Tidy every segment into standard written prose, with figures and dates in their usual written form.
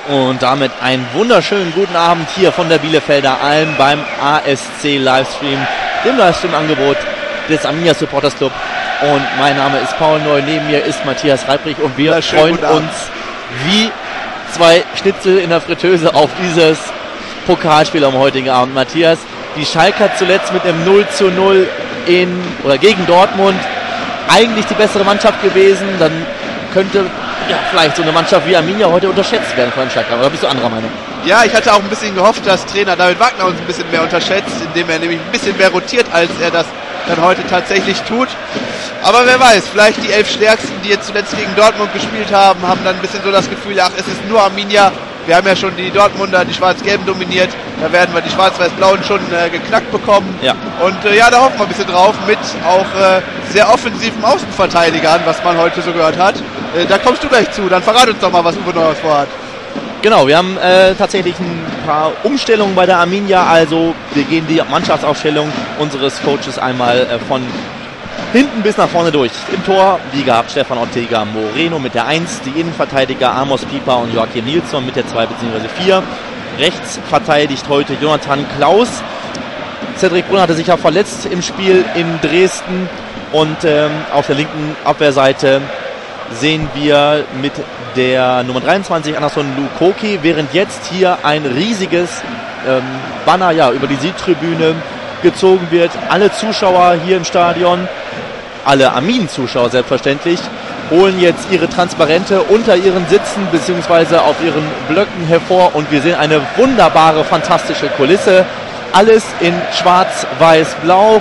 Und damit einen wunderschönen guten Abend hier von der Bielefelder Alm beim ASC Livestream, dem Livestream-Angebot des Arminia Supporters Club. Und mein Name ist Paul Neu, neben mir ist Matthias Reibrich und wir freuen uns wie zwei Schnitzel in der Fritteuse auf dieses Pokalspiel am heutigen Abend. Matthias, die Schalker zuletzt mit einem 0:0 gegen Dortmund eigentlich die bessere Mannschaft gewesen, dann könnte vielleicht so eine Mannschaft wie Arminia heute unterschätzt werden von den Schalkern. Oder bist du anderer Meinung? Ja, ich hatte auch ein bisschen gehofft, dass Trainer David Wagner uns ein bisschen mehr unterschätzt, indem er nämlich ein bisschen mehr rotiert, als er das dann heute tatsächlich tut. Aber wer weiß, vielleicht die 11 Stärksten, die jetzt zuletzt gegen Dortmund gespielt haben, haben dann ein bisschen so das Gefühl, ach, es ist nur Arminia. Wir haben ja schon die Dortmunder, die Schwarz-Gelben dominiert. Da werden wir die Schwarz-Weiß-Blauen schon geknackt bekommen. Ja. Und da hoffen wir ein bisschen drauf mit auch sehr offensiven Außenverteidigern, was man heute so gehört hat. Da kommst du gleich zu. Dann verrat uns doch mal, was Uwe Neuhaus vorhat. Genau, wir haben tatsächlich ein paar Umstellungen bei der Arminia. Also wir gehen die Mannschaftsaufstellung unseres Coaches einmal von hinten bis nach vorne durch. Im Tor, wie gehabt, Stefan Ortega Moreno mit der 1, die Innenverteidiger Amos Pieper und Joachim Nilsson mit der 2 bzw. 4. Rechts verteidigt heute Jonathan Klaus. Cedric Brunner hatte sich ja verletzt im Spiel in Dresden. Und auf der linken Abwehrseite sehen wir mit der Nummer 23 Anderson Lukoki, während jetzt hier ein riesiges Banner über die Südtribüne gezogen wird. Alle Zuschauer hier im Stadion, alle Armin-Zuschauer selbstverständlich, holen jetzt ihre Transparente unter ihren Sitzen bzw. auf ihren Blöcken hervor und wir sehen eine wunderbare, fantastische Kulisse. Alles in schwarz-weiß-blau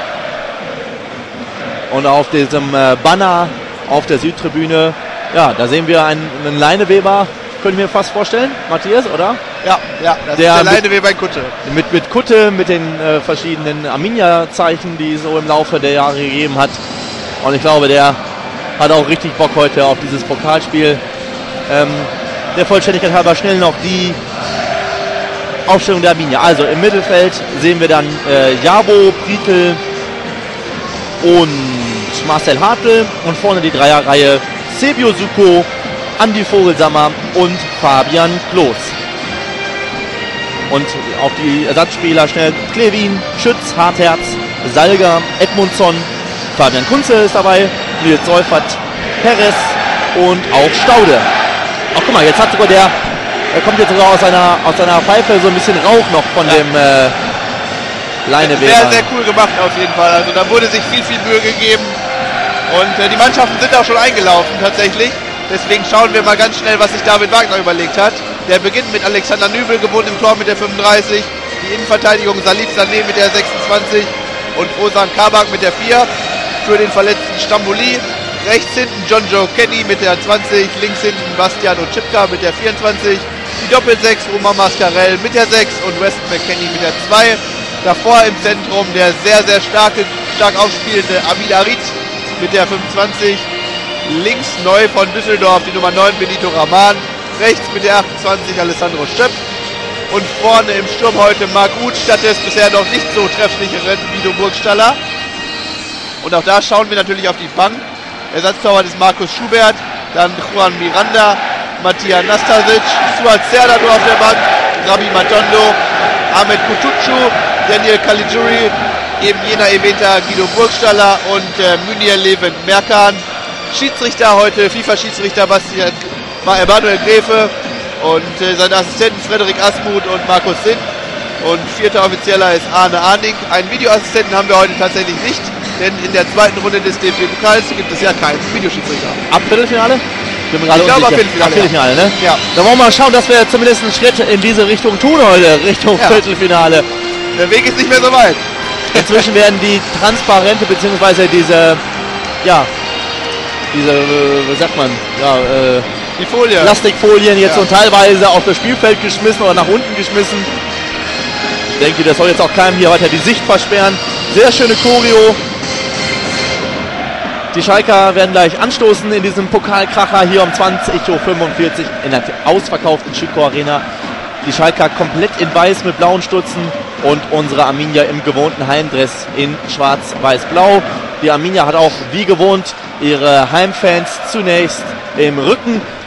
und auf diesem Banner auf der Südtribüne, da sehen wir einen Leineweber, können wir fast vorstellen, Matthias, oder? Ja, das ist der Leineweber in Kutte. Mit Kutte, mit den verschiedenen Arminia-Zeichen, die es so im Laufe der Jahre gegeben hat. Und ich glaube, der hat auch richtig Bock heute auf dieses Pokalspiel. Der Vollständigkeit halber schnell noch die Aufstellung der Arminia. Also im Mittelfeld sehen wir dann Jabo, Prietl und Marcel Hartl und vorne die Dreierreihe Sebio Suko, Andi Vogelsammer und Fabian Klos. Und auf die Ersatzspieler schnell Klevin, Schütz, Hartherz, Salger, Edmundsson, Fabian Kunze ist dabei, Nils Seufert, Perez und auch Staude. Ach guck mal, jetzt hat sogar er kommt jetzt sogar aus seiner Pfeife so ein bisschen Rauch noch von dem Leineweber. Sehr, sehr cool gemacht auf jeden Fall. Also da wurde sich viel, viel Mühe gegeben. Und die Mannschaften sind auch schon eingelaufen tatsächlich. Deswegen schauen wir mal ganz schnell, was sich David Wagner überlegt hat. Der beginnt mit Alexander Nübel, gewohnt im Tor mit der 35. Die Innenverteidigung Salif Sané mit der 26 und Ozan Kabak mit der 4. Für den verletzten Stambouli. Rechts hinten John Joe Kenny mit der 20. Links hinten Bastian Ochipka mit der 24. Die Doppel-6 Romain Mascarell mit der 6 und Weston McKennie mit der 2. Davor im Zentrum der sehr, sehr stark aufspielende Amid Arid mit der 25. Links neu von Düsseldorf die Nummer 9 Benito Rahman. Rechts mit der 28 Alessandro Stöpp. Und vorne im Sturm heute Marc Uth statt des bisher noch nicht so treffsicheren Guido Burgstaller. Und auch da schauen wir natürlich auf die Bank. Ersatztorwart ist Markus Schubert, dann Juan Miranda, Mattia Nastasic, Suat Serdar auf der Bank, Rabi Matondo, Ahmed Kutucu, Daniel Caligiuri, eben jener erwähnter Guido Burgstaller und Munir Levent Merkan. Schiedsrichter heute, FIFA-Schiedsrichter Emanuel Gräfe und seine Assistenten Frederik Asmuth und Markus Sinn. Und vierter Offizieller ist Arne Arning. Einen Videoassistenten haben wir heute tatsächlich nicht, denn in der zweiten Runde des DFB-Pokals gibt es ja keinen Videoschiedsrichter. Ab Viertelfinale? Ich glaube ab Viertelfinale, ja. Ne? Ja. Da wollen wir mal schauen, dass wir zumindest einen Schritt in diese Richtung tun heute, Richtung Viertelfinale. Der Weg ist nicht mehr so weit. Inzwischen werden die Transparente bzw. diese, wie sagt man, die Folie. Plastikfolien jetzt so teilweise auf das Spielfeld geschmissen oder nach unten geschmissen. Ich denke, das soll jetzt auch keinem hier weiter die Sicht versperren. Sehr schöne Choreo. Die Schalker werden gleich anstoßen in diesem Pokalkracher hier um 20:45 Uhr in der ausverkauften Schüco Arena. Die Schalker komplett in weiß mit blauen Stutzen und unsere Arminia im gewohnten Heimdress in schwarz-weiß-blau. Die Arminia hat auch wie gewohnt ihre Heimfans zunächst im Rücken.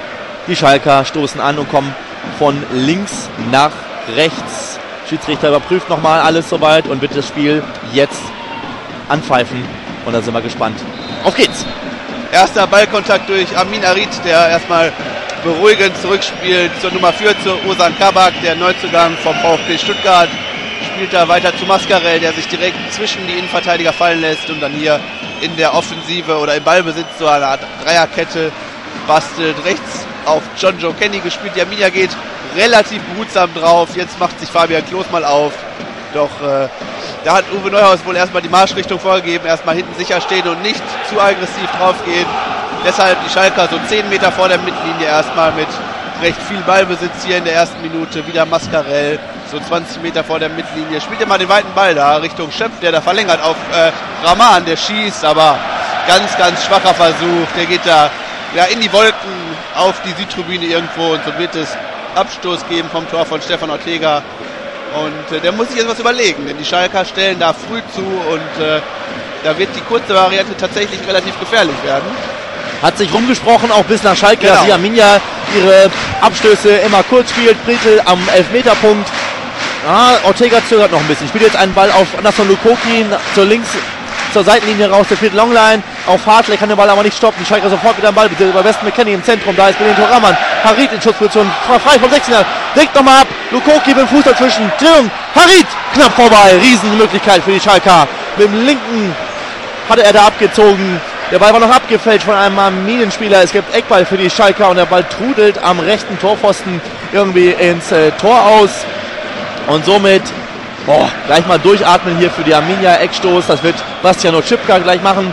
Die Schalker stoßen an und kommen von links nach rechts. Schiedsrichter überprüft nochmal alles soweit und wird das Spiel jetzt anpfeifen. Und da sind wir gespannt. Auf geht's! Erster Ballkontakt durch Amin Arid, der erstmal beruhigend zurückspielt zur Nummer 4, zu Ozan Kabak, der Neuzugang vom VfB Stuttgart. Spielt da weiter zu Mascarell, der sich direkt zwischen die Innenverteidiger fallen lässt und dann hier in der Offensive oder im Ballbesitz so eine Art Dreierkette bastelt. Rechts auf John Joe Kenny gespielt. Die Arminia geht relativ behutsam drauf. Jetzt macht sich Fabian Klos mal auf. Doch da hat Uwe Neuhaus wohl erstmal die Marschrichtung vorgegeben. Erstmal hinten sicher stehen und nicht zu aggressiv draufgehen. Deshalb die Schalker so 10 Meter vor der Mittellinie erstmal mit recht viel Ballbesitz hier in der ersten Minute. Wieder Mascarell, so 20 Meter vor der Mittellinie. Spielt immer den weiten Ball da Richtung Schöpf, der da verlängert auf Rahman, der schießt, aber ganz, ganz schwacher Versuch. Der geht da ja, in die Wolken auf die Südtribüne irgendwo und so wird es Abstoß geben vom Tor von Stefan Ortega. Und der muss sich jetzt was überlegen, denn die Schalker stellen da früh zu und da wird die kurze Variante tatsächlich relativ gefährlich werden. Hat sich rumgesprochen, auch bis nach Schalke, Genau. dass die Arminia ihre Abstöße immer kurz spielt. Britel am Elfmeterpunkt. Ortega zögert noch ein bisschen. Spielt jetzt einen Ball auf Nasson Lukoki zur links, zur Seitenlinie raus. Der spielt Longline auf Hartley, kann den Ball aber nicht stoppen. Die Schalker sofort wieder am Ball. Über Weston McKennie im Zentrum. Da ist Benito Raman. Harid in Schussposition. Frei vom 16er. Legt nochmal ab. Lukoki mit dem Fuß dazwischen. Drehung. Harid knapp vorbei. Riesenmöglichkeit für die Schalker. Mit dem linken hatte er da abgezogen. Der Ball war noch abgefälscht von einem Arminenspieler. Es gibt Eckball für die Schalker und der Ball trudelt am rechten Torpfosten irgendwie ins Tor aus. Und somit gleich mal durchatmen hier für die Arminia. Eckstoß, das wird Bastian Oczipka gleich machen.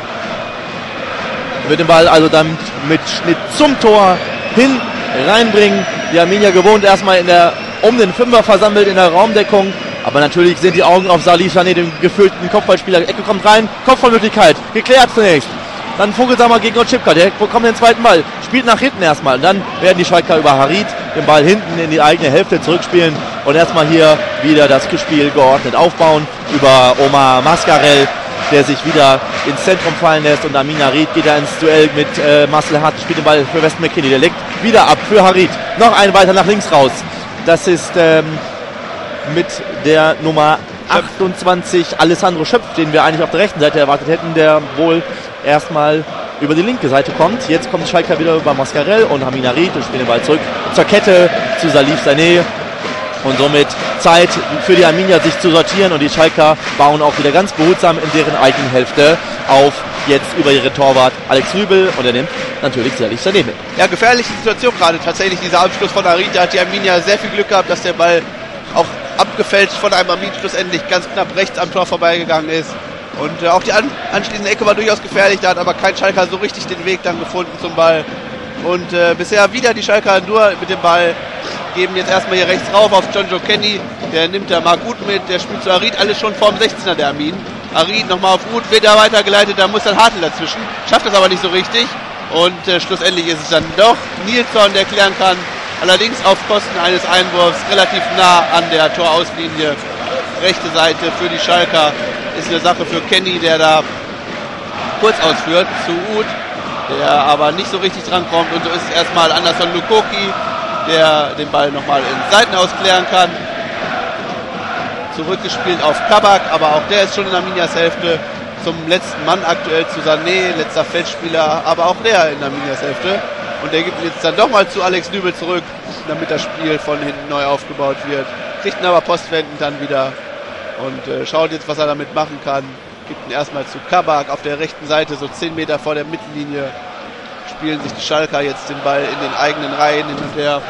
Wird den Ball also dann mit Schnitt zum Tor hin reinbringen. Die Arminia gewohnt erstmal um den Fünfer versammelt in der Raumdeckung. Aber natürlich sind die Augen auf Salih Sané, dem gefüllten Kopfballspieler. Ecke kommt rein, Kopfballmöglichkeit, geklärt zunächst. Dann Vogelsammer gegen Oczipka, der bekommt den zweiten Ball, spielt nach hinten erstmal. Und dann werden die Schalker über Harid den Ball hinten in die eigene Hälfte zurückspielen und erstmal hier wieder das Spiel geordnet aufbauen über Omar Mascarell, der sich wieder ins Zentrum fallen lässt. Und Amin Harid geht da ins Duell mit Marcel Hart, spielt den Ball für Weston McKennie, der legt wieder ab für Harid. Noch einen weiter nach links raus. Das ist mit der Nummer 28 Alessandro Schöpf, den wir eigentlich auf der rechten Seite erwartet hätten, der wohl erstmal über die linke Seite kommt. Jetzt kommt Schalker wieder über Mascarell und Amin Harid und spielen den Ball zurück zur Kette zu Salih Sané. Und somit Zeit für die Arminia, sich zu sortieren. Und die Schalker bauen auch wieder ganz behutsam in deren eigenen Hälfte auf. Jetzt über ihre Torwart Alex Nübel. Und er nimmt natürlich Salih Sané mit. Ja, gefährliche Situation gerade tatsächlich, dieser Abschluss von Harid. Da hat die Arminia sehr viel Glück gehabt, dass der Ball auch abgefälscht von einem Armin schlussendlich ganz knapp rechts am Tor vorbeigegangen ist. Und auch die anschließende Ecke war durchaus gefährlich, da hat aber kein Schalker so richtig den Weg dann gefunden zum Ball. Und bisher wieder die Schalker nur mit dem Ball, geben jetzt erstmal hier rechts rauf auf John Joe Kenny, der nimmt da mal gut mit, der spielt zu Harid, alles schon vorm 16er der Armin. Harid nochmal auf Uth, wird da weitergeleitet, da muss dann Hartl dazwischen, schafft das aber nicht so richtig. Und schlussendlich ist es dann doch Nilsson, der klären kann, allerdings auf Kosten eines Einwurfs relativ nah an der Torauslinie. Rechte Seite für die Schalker ist eine Sache für Kenny, der da kurz ausführt zu Uth, der aber nicht so richtig drankommt. Und so ist es erstmal Anderson Lukoki, der den Ball nochmal in Seitenaus klären kann. Zurückgespielt auf Kabak, aber auch der ist schon in Arminias Hälfte. Zum letzten Mann aktuell zu Sané, letzter Feldspieler, aber auch der in Arminias Hälfte. Und der gibt jetzt dann doch mal zu Alex Nübel zurück, damit das Spiel von hinten neu aufgebaut wird. Kriegt ihn aber postwendend dann wieder und schaut jetzt, was er damit machen kann. Gibt ihn erstmal zu Kabak auf der rechten Seite, so 10 Meter vor der Mittellinie. Spielen sich die Schalker jetzt den Ball in den eigenen Reihen hin und her.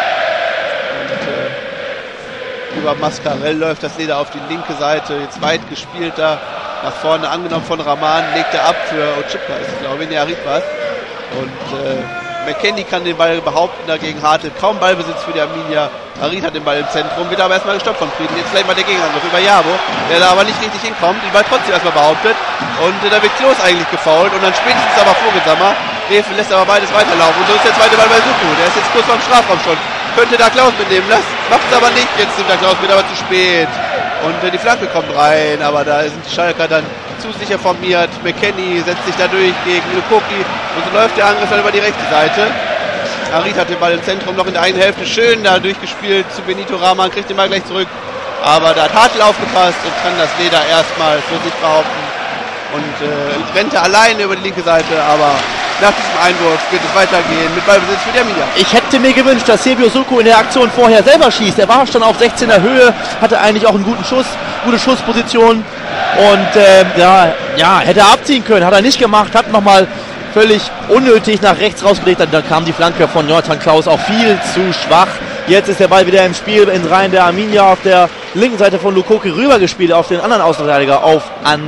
Und über Mascarell läuft das Leder auf die linke Seite. Jetzt weit gespielt da. Nach vorne angenommen von Rahman. Legt er ab für Oczipka, ist es, glaube ich. Ne, Harid war es. Und McKennie kann den Ball behaupten, dagegen Hartl kaum Ballbesitz für die Arminia. Harid hat den Ball im Zentrum, wird aber erstmal gestoppt von Frieden. Jetzt gleich mal der Gegenangriff über Jabo, der da aber nicht richtig hinkommt, den Ball trotzdem erstmal behauptet. Und da wird Klos eigentlich gefoult und dann spätestens aber Vogelsammer. Refe lässt aber beides weiterlaufen. Und so ist der zweite Ball bei Suku. Der ist jetzt kurz vorm Strafraum schon. Könnte da Klaus mitnehmen lassen, macht es aber nicht. Jetzt nimmt der Klaus mit, aber zu spät. Und die Flanke kommt rein, aber da sind die Schalker dann zu sicher formiert. McKennie setzt sich da durch gegen Lukoki und so läuft der Angriff dann über die rechte Seite. Harit hat den Ball im Zentrum noch in der einen Hälfte schön da durchgespielt zu Benito Rahman, kriegt den Ball gleich zurück. Aber da hat Hartl aufgepasst und kann das Leder erstmal für sich behaupten. Und rennt er alleine über die linke Seite, aber nach diesem Einwurf wird es weitergehen mit Ballbesitz für die Arminia. Ich hätte mir gewünscht, dass Sebio Suko in der Aktion vorher selber schießt. Er war schon auf 16er Höhe, hatte eigentlich auch einen guten Schuss, gute Schussposition und hätte er abziehen können, hat er nicht gemacht, hat nochmal völlig unnötig nach rechts rausgelegt, dann kam die Flanke von Jonathan Klaus auch viel zu schwach. Jetzt ist der Ball wieder im Spiel in Reihen der Arminia auf der linken Seite von Lukoki rübergespielt auf den anderen Außenverteidiger, auf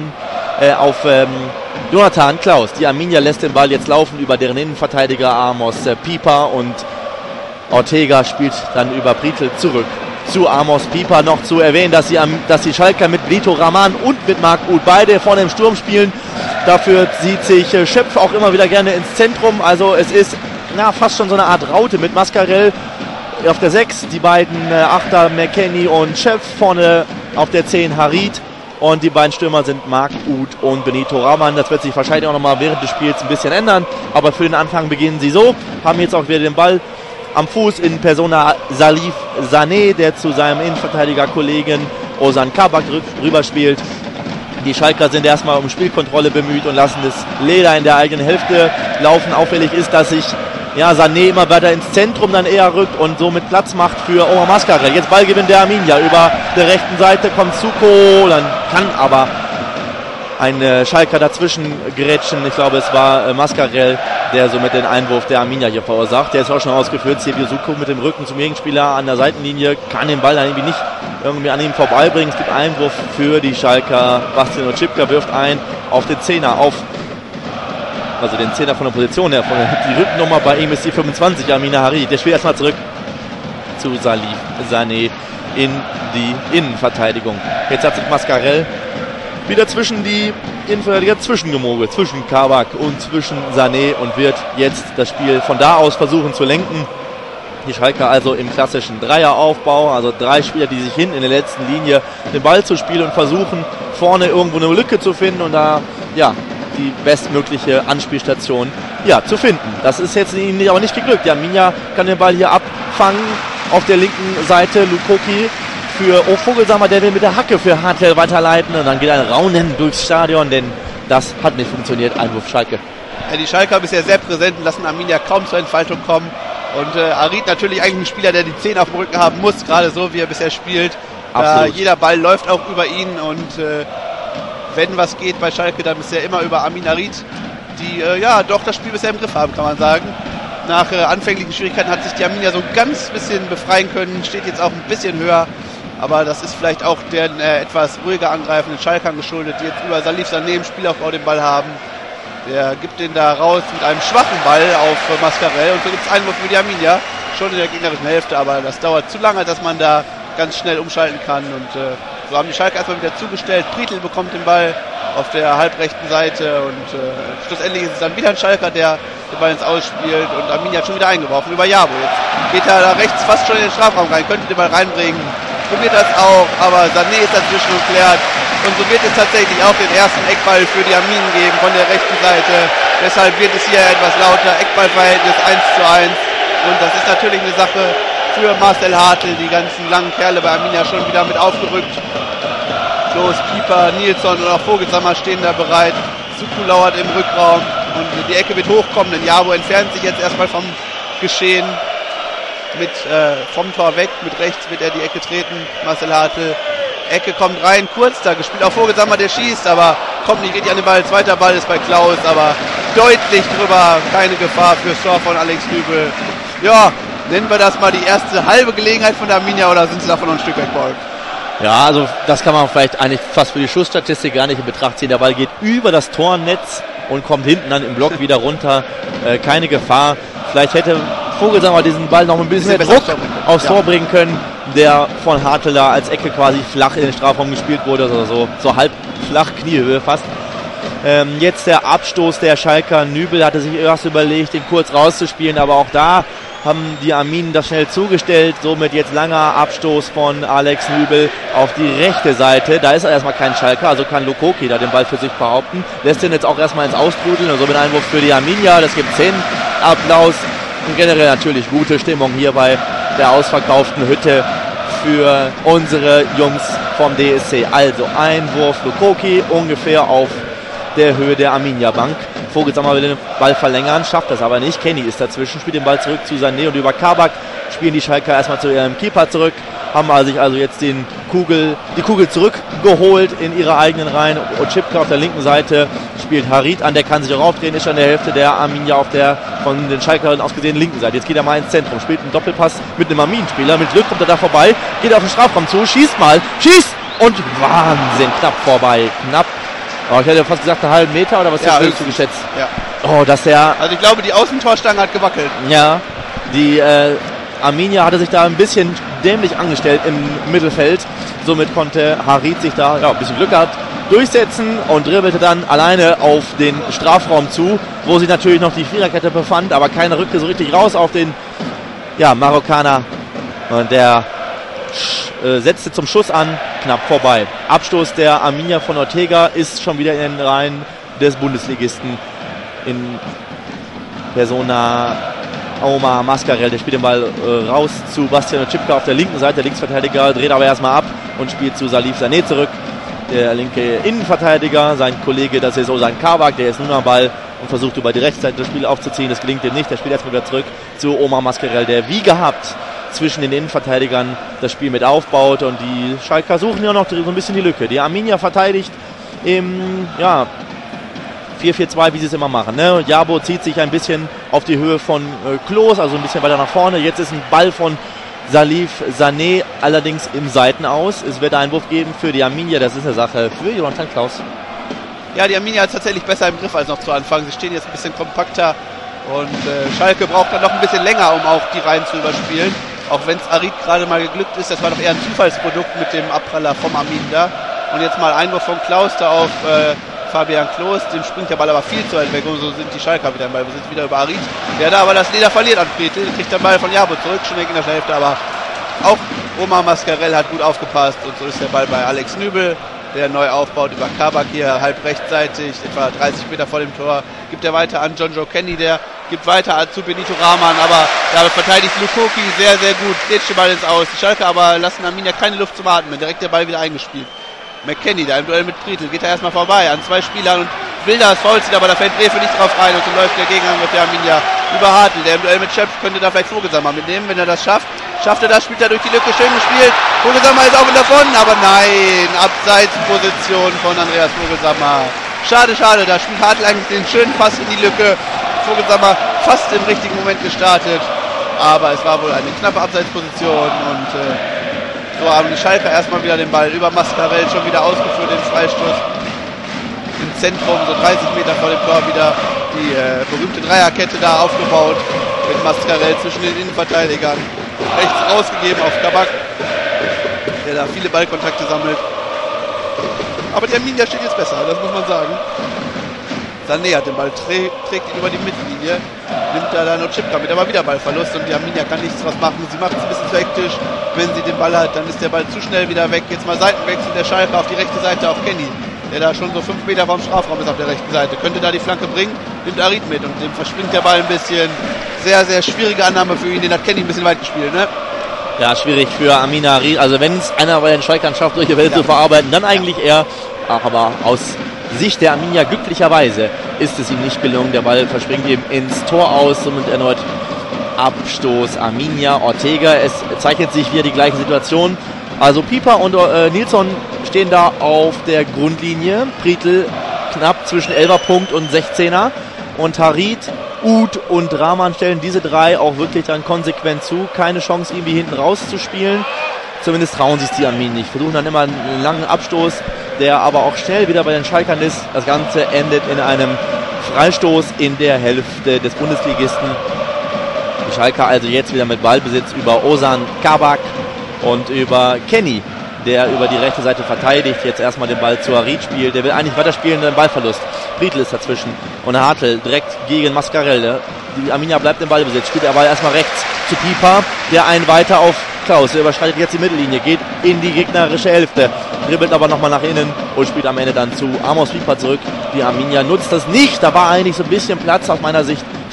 Jonathan Klaus. Die Arminia lässt den Ball jetzt laufen über deren Innenverteidiger Amos Pieper und Ortega spielt dann über Prietl zurück zu Amos Pieper. Noch zu erwähnen, dass die Schalker mit Benito Rahman und mit Marc Uth beide vorne im Sturm spielen. Dafür sieht sich Schöpf auch immer wieder gerne ins Zentrum. Also es ist fast schon so eine Art Raute mit Mascarell auf der 6, die beiden Achter McKennie und Schöpf, vorne auf der 10 Harit. Und die beiden Stürmer sind Marc Uth und Benito Rahman. Das wird sich wahrscheinlich auch nochmal während des Spiels ein bisschen ändern. Aber für den Anfang beginnen sie so. Haben jetzt auch wieder den Ball am Fuß in Persona Salif Sané, der zu seinem Innenverteidiger-Kollegen Ozan Kabak rüberspielt. Die Schalker sind erstmal um Spielkontrolle bemüht und lassen das Leder in der eigenen Hälfte laufen. Auffällig ist, dass sich Sané immer weiter ins Zentrum dann eher rückt und somit Platz macht für Omar Mascarell. Jetzt Ballgewinn der Arminia. Über der rechten Seite kommt Suko, dann kann aber ein Schalker dazwischen gerätschen. Ich glaube, es war Mascarell, der somit den Einwurf der Arminia hier verursacht. Der ist auch schon ausgeführt. Sebio Suko mit dem Rücken zum Gegenspieler an der Seitenlinie, kann den Ball dann irgendwie an ihm vorbeibringen. Es gibt Einwurf für die Schalker. Bastian Oczipka wirft ein auf den Zehner, also den Zehner von der Position her. Die Rückennummer bei ihm ist die 25, Amina Harit. Der spielt erstmal zurück zu Salif Sané in die Innenverteidigung. Jetzt hat sich Mascarell wieder zwischen die Innenverteidiger zwischengemogelt, zwischen Kabak und zwischen Sané und wird jetzt das Spiel von da aus versuchen zu lenken. Die Schalker also im klassischen Dreieraufbau, also 3 Spieler, die sich hinten in der letzten Linie den Ball zu spielen und versuchen, vorne irgendwo eine Lücke zu finden und da, die bestmögliche Anspielstation, zu finden. Das ist jetzt ihnen aber nicht geglückt. Die Arminia kann den Ball hier abfangen auf der linken Seite. Lukoki für Vogelsammer, der will mit der Hacke für Hartl weiterleiten und dann geht ein Raunen durchs Stadion, denn das hat nicht funktioniert. Einwurf Schalke. Ja, die Schalker bisher sehr präsent und lassen Arminia kaum zur Entfaltung kommen. Und Harit natürlich eigentlich ein Spieler, der die 10 auf dem Rücken haben muss, gerade so wie er bisher spielt. Jeder Ball läuft auch über ihn und wenn was geht bei Schalke, dann bisher immer über Amin Harit, die doch das Spiel bisher im Griff haben, kann man sagen. Nach anfänglichen Schwierigkeiten hat sich die Arminia so ein ganz bisschen befreien können, steht jetzt auch ein bisschen höher. Aber das ist vielleicht auch den etwas ruhiger angreifenden Schalkern geschuldet, die jetzt über Salif Sané im Spielaufbau den Ball haben. Der gibt den da raus mit einem schwachen Ball auf Mascarell und so gibt es Einwurf für die Arminia, schon in der gegnerischen Hälfte, aber das dauert zu lange, dass man da ganz schnell umschalten kann und so haben die Schalker erstmal wieder zugestellt. Prietl bekommt den Ball auf der halbrechten Seite und schlussendlich ist es dann wieder ein Schalker, der den Ball ins Ausspielt und Arminia hat schon wieder eingeworfen über Jabo. Jetzt geht er da rechts fast schon in den Strafraum rein, könnte den Ball reinbringen, probiert das auch, aber Sané ist dazwischen und klärt. Und so wird es tatsächlich auch den ersten Eckball für die Arminen geben von der rechten Seite. Deshalb wird es hier etwas lauter. Eckballverhältnis 1:1. Und das ist natürlich eine Sache für Marcel Hartl. Die ganzen langen Kerle bei Arminia schon wieder mit aufgerückt. Klos, Pieper, Nilsson und auch Vogelsammer stehen da bereit. Suku lauert im Rückraum. Und die Ecke wird hochkommen, denn Jabo entfernt sich jetzt erstmal vom Geschehen. Vom Tor weg. Mit rechts wird er die Ecke treten. Marcel Hartl. Ecke kommt rein, kurz da gespielt auf Vogelsammer, der schießt, aber kommt nicht richtig an den Ball. Zweiter Ball ist bei Klaus, aber deutlich drüber. Keine Gefahr fürs Tor von Alex Nübel. Ja, nennen wir das mal die erste halbe Gelegenheit von der Arminia oder sind sie davon noch ein Stück weg, Paul? Ja, also das kann man vielleicht eigentlich fast für die Schussstatistik gar nicht in Betracht ziehen. Der Ball geht über das Tornetz und kommt hinten dann im Block wieder runter. Keine Gefahr. Vielleicht hätte Vogelsammer diesen Ball noch ein bisschen mehr Druck aufs Tor bringen können, der von Hartl da als Ecke quasi flach in den Strafraum gespielt wurde, also so halb flach, Kniehöhe fast. Jetzt der Abstoß der Schalker. Nübel hatte sich erst überlegt, den kurz rauszuspielen, aber auch da haben die Arminen das schnell zugestellt. Somit jetzt langer Abstoß von Alex Nübel auf die rechte Seite. Da ist erstmal kein Schalker, also kann Lukoki da den Ball für sich behaupten. Lässt den jetzt auch erstmal ins Austrudeln und somit Einwurf für die Arminia. Das gibt 10 Applaus Und generell natürlich gute Stimmung hier bei der ausverkauften Hütte für unsere Jungs vom DSC. Also Einwurf Lukoki ungefähr auf der Höhe der Arminia-Bank. Vogelsammer will den Ball verlängern, schafft das aber nicht. Kenny ist dazwischen, spielt den Ball zurück zu Sané und über Kabak spielen die Schalker erstmal zu ihrem Keeper zurück. Haben sich also jetzt die Kugel zurückgeholt in ihre eigenen Reihen. Oczipka auf der linken Seite spielt Harit an, der kann sich auch aufdrehen, ist an der Hälfte der Arminia auf der von den Schalkerinnen aus gesehen linken Seite. Jetzt geht er mal ins Zentrum, spielt einen Doppelpass mit einem Arminenspieler. Mit Glück kommt er da vorbei, geht auf den Strafraum zu, schießt und Wahnsinn, knapp vorbei. Knapp. Oh, ich hätte fast gesagt einen halben Meter oder was hast du geschätzt? Ja. Oh, dass der... Also ich glaube, die Außentorstange hat gewackelt. Ja, die Arminia hatte sich da ein bisschen dämlich angestellt im Mittelfeld. Somit konnte Harit sich da, ein bisschen Glück gehabt, durchsetzen und dribbelte dann alleine auf den Strafraum zu, wo sich natürlich noch die Viererkette befand, aber keine Rücke so richtig raus auf den Marokkaner. Und der setzte zum Schuss an, knapp vorbei. Abstoß der Arminia von Ortega ist schon wieder in den Reihen des Bundesligisten in Persona Omar Mascarell. Der spielt den Ball raus zu Bastian Oczipka auf der linken Seite. Der Linksverteidiger dreht aber erstmal ab und spielt zu Salif Sané zurück. Der linke Innenverteidiger, sein Kollege, das ist Ozan Kabak, der ist nun am Ball und versucht über die Rechtsseite das Spiel aufzuziehen. Das gelingt ihm nicht. Der spielt erstmal wieder zurück zu Omar Mascarell, der wie gehabt zwischen den Innenverteidigern das Spiel mit aufbaut, und die Schalker suchen ja noch so ein bisschen die Lücke. Die Arminia verteidigt im 4-4-2, wie sie es immer machen. Ne? Jabo zieht sich ein bisschen auf die Höhe von Klos, also ein bisschen weiter nach vorne. Jetzt ist ein Ball von Salif Sané allerdings im Seitenaus. Es wird einen Einwurf geben für die Arminia. Das ist eine Sache für Jonathan Klaus. Ja, die Arminia hat tatsächlich besser im Griff als noch zu Anfang. Sie stehen jetzt ein bisschen kompakter und Schalke braucht dann noch ein bisschen länger, um auch die Reihen zu überspielen. Auch wenn es Harit gerade mal geglückt ist, das war doch eher ein Zufallsprodukt mit dem Abpraller vom Armin da. Und jetzt mal Einwurf von Klaus da auf Fabian Klos, dem springt der Ball aber viel zu weit weg, und so sind die Schalker wieder im Ballbesitz, wieder über Harit, der da aber das Leder verliert an Pretel, kriegt den Ball von Jabo zurück, schon in der Hälfte, aber auch Omar Mascarell hat gut aufgepasst, und so ist der Ball bei Alex Nübel, der neu aufbaut über Kabak hier halb rechtsseitig, etwa 30 Meter vor dem Tor, gibt er weiter an John Joe Kenny, der gibt weiter zu Benito Rahman, aber da verteidigt Lukoki sehr, sehr gut, grätscht den Ball ins Aus. Die Schalke aber lassen Arminia keine Luft zum Atmen, direkt der Ball wieder eingespielt. McKenny, da im Duell mit Pretel, geht er erstmal vorbei an zwei Spielern und will das Foul ziehen, aber da fällt Brefe nicht drauf rein, und so läuft der Gegenangriff der Arminia über Hartl, der im Duell mit Schöpf könnte da vielleicht Vogelsammer mitnehmen, wenn er das schafft. Schafft er das, spielt er durch die Lücke, schön gespielt. Vogelsammer ist auch davon, aber nein, Abseitsposition von Andreas Vogelsammer. Schade, schade, da spielt Hartl eigentlich den schönen Pass in die Lücke. Vogelsammer fast im richtigen Moment gestartet, aber es war wohl eine knappe Abseitsposition, und so haben die Schalker erstmal wieder den Ball über Mascarell schon wieder ausgeführt, den Freistoß im Zentrum, so 30 Meter vor dem Tor wieder die berühmte Dreierkette da aufgebaut mit Mascarell zwischen den Innenverteidigern, rechts rausgegeben auf Kabak, der da viele Ballkontakte sammelt, aber der Arminia steht jetzt besser, das muss man sagen. Sané hat den Ball, trägt ihn über die Mittellinie, nimmt da dann Oczipka mit, aber wieder Ballverlust, und die Arminia kann nichts draus machen. Sie macht es ein bisschen zu hektisch, wenn sie den Ball hat, dann ist der Ball zu schnell wieder weg. Jetzt mal Seitenwechsel der Schalke auf die rechte Seite auf Kenny, der da schon so 5 Meter vom Strafraum ist auf der rechten Seite. Könnte da die Flanke bringen, nimmt Harit mit, und dem verspringt der Ball ein bisschen. Sehr, sehr schwierige Annahme für ihn, den hat Kenny ein bisschen weit gespielt, ne? Ja, schwierig für Amin Harit. Also wenn es einer bei den Schalkern schafft, solche Welt zu verarbeiten, dann eigentlich er. Aber aus Sicht der Arminia glücklicherweise ist es ihm nicht gelungen. Der Ball verspringt ihm ins Tor aus, somit erneut Abstoß Arminia. Ortega, es zeichnet sich wieder die gleiche Situation. Also Pieper und Nilsson stehen da auf der Grundlinie. Pretel knapp zwischen 11er Punkt und 16er. Und Harit, Uth und Rahman stellen diese drei auch wirklich dann konsequent zu. Keine Chance, irgendwie hinten rauszuspielen. Zumindest trauen sich die Arminen nicht. Versuchen dann immer einen langen Abstoß, der aber auch schnell wieder bei den Schalkern ist. Das Ganze endet in einem Freistoß in der Hälfte des Bundesligisten. Die Schalker also jetzt wieder mit Ballbesitz über Ozan Kabak und über Kenny, der über die rechte Seite verteidigt. Jetzt erstmal den Ball zu Harit spielt. Der will eigentlich weiterspielen, den Ballverlust. Pretel ist dazwischen. Und Hartl direkt gegen Mascarell. Die Arminia bleibt im Ballbesitz. Spielt der Ball erstmal rechts zu Pieper, der einen weiter auf Klaus. Der überschreitet jetzt die Mittellinie, geht in die gegnerische Hälfte, dribbelt aber nochmal nach innen und spielt am Ende dann zu Amos Pieper zurück. Die Arminia nutzt das nicht. Da war eigentlich so ein bisschen Platz aus meiner Sicht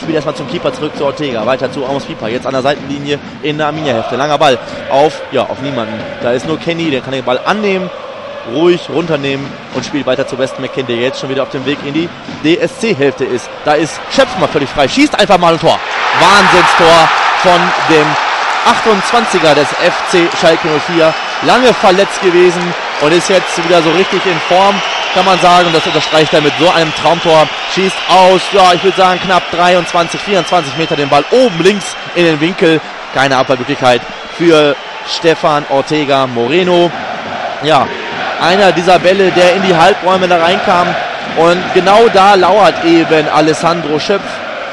Spiel erstmal zum Keeper zurück zu Ortega. Weiter zu Amos Pieper. Jetzt an der Seitenlinie in der Arminia-Hälfte. Langer Ball auf niemanden. Da ist nur Kenny, der kann den Ball annehmen, ruhig runternehmen und spielt weiter zu Weston McKenna, der jetzt schon wieder auf dem Weg in die DSC-Hälfte ist. Da ist Schöpf mal völlig frei. Schießt einfach mal ein Tor. Wahnsinnstor von dem 28er des FC Schalke 04. Lange verletzt gewesen und ist jetzt wieder so richtig in Form, kann man sagen. Und das unterstreicht er mit so einem Traumtor. Schießt aus, ich würde sagen knapp 23, 24 Meter den Ball oben links in den Winkel. Keine Abwehrmöglichkeit für Stefan Ortega Moreno. Ja, einer dieser Bälle, der in die Halbräume da reinkam. Und genau da lauert eben Alessandro Schöpf,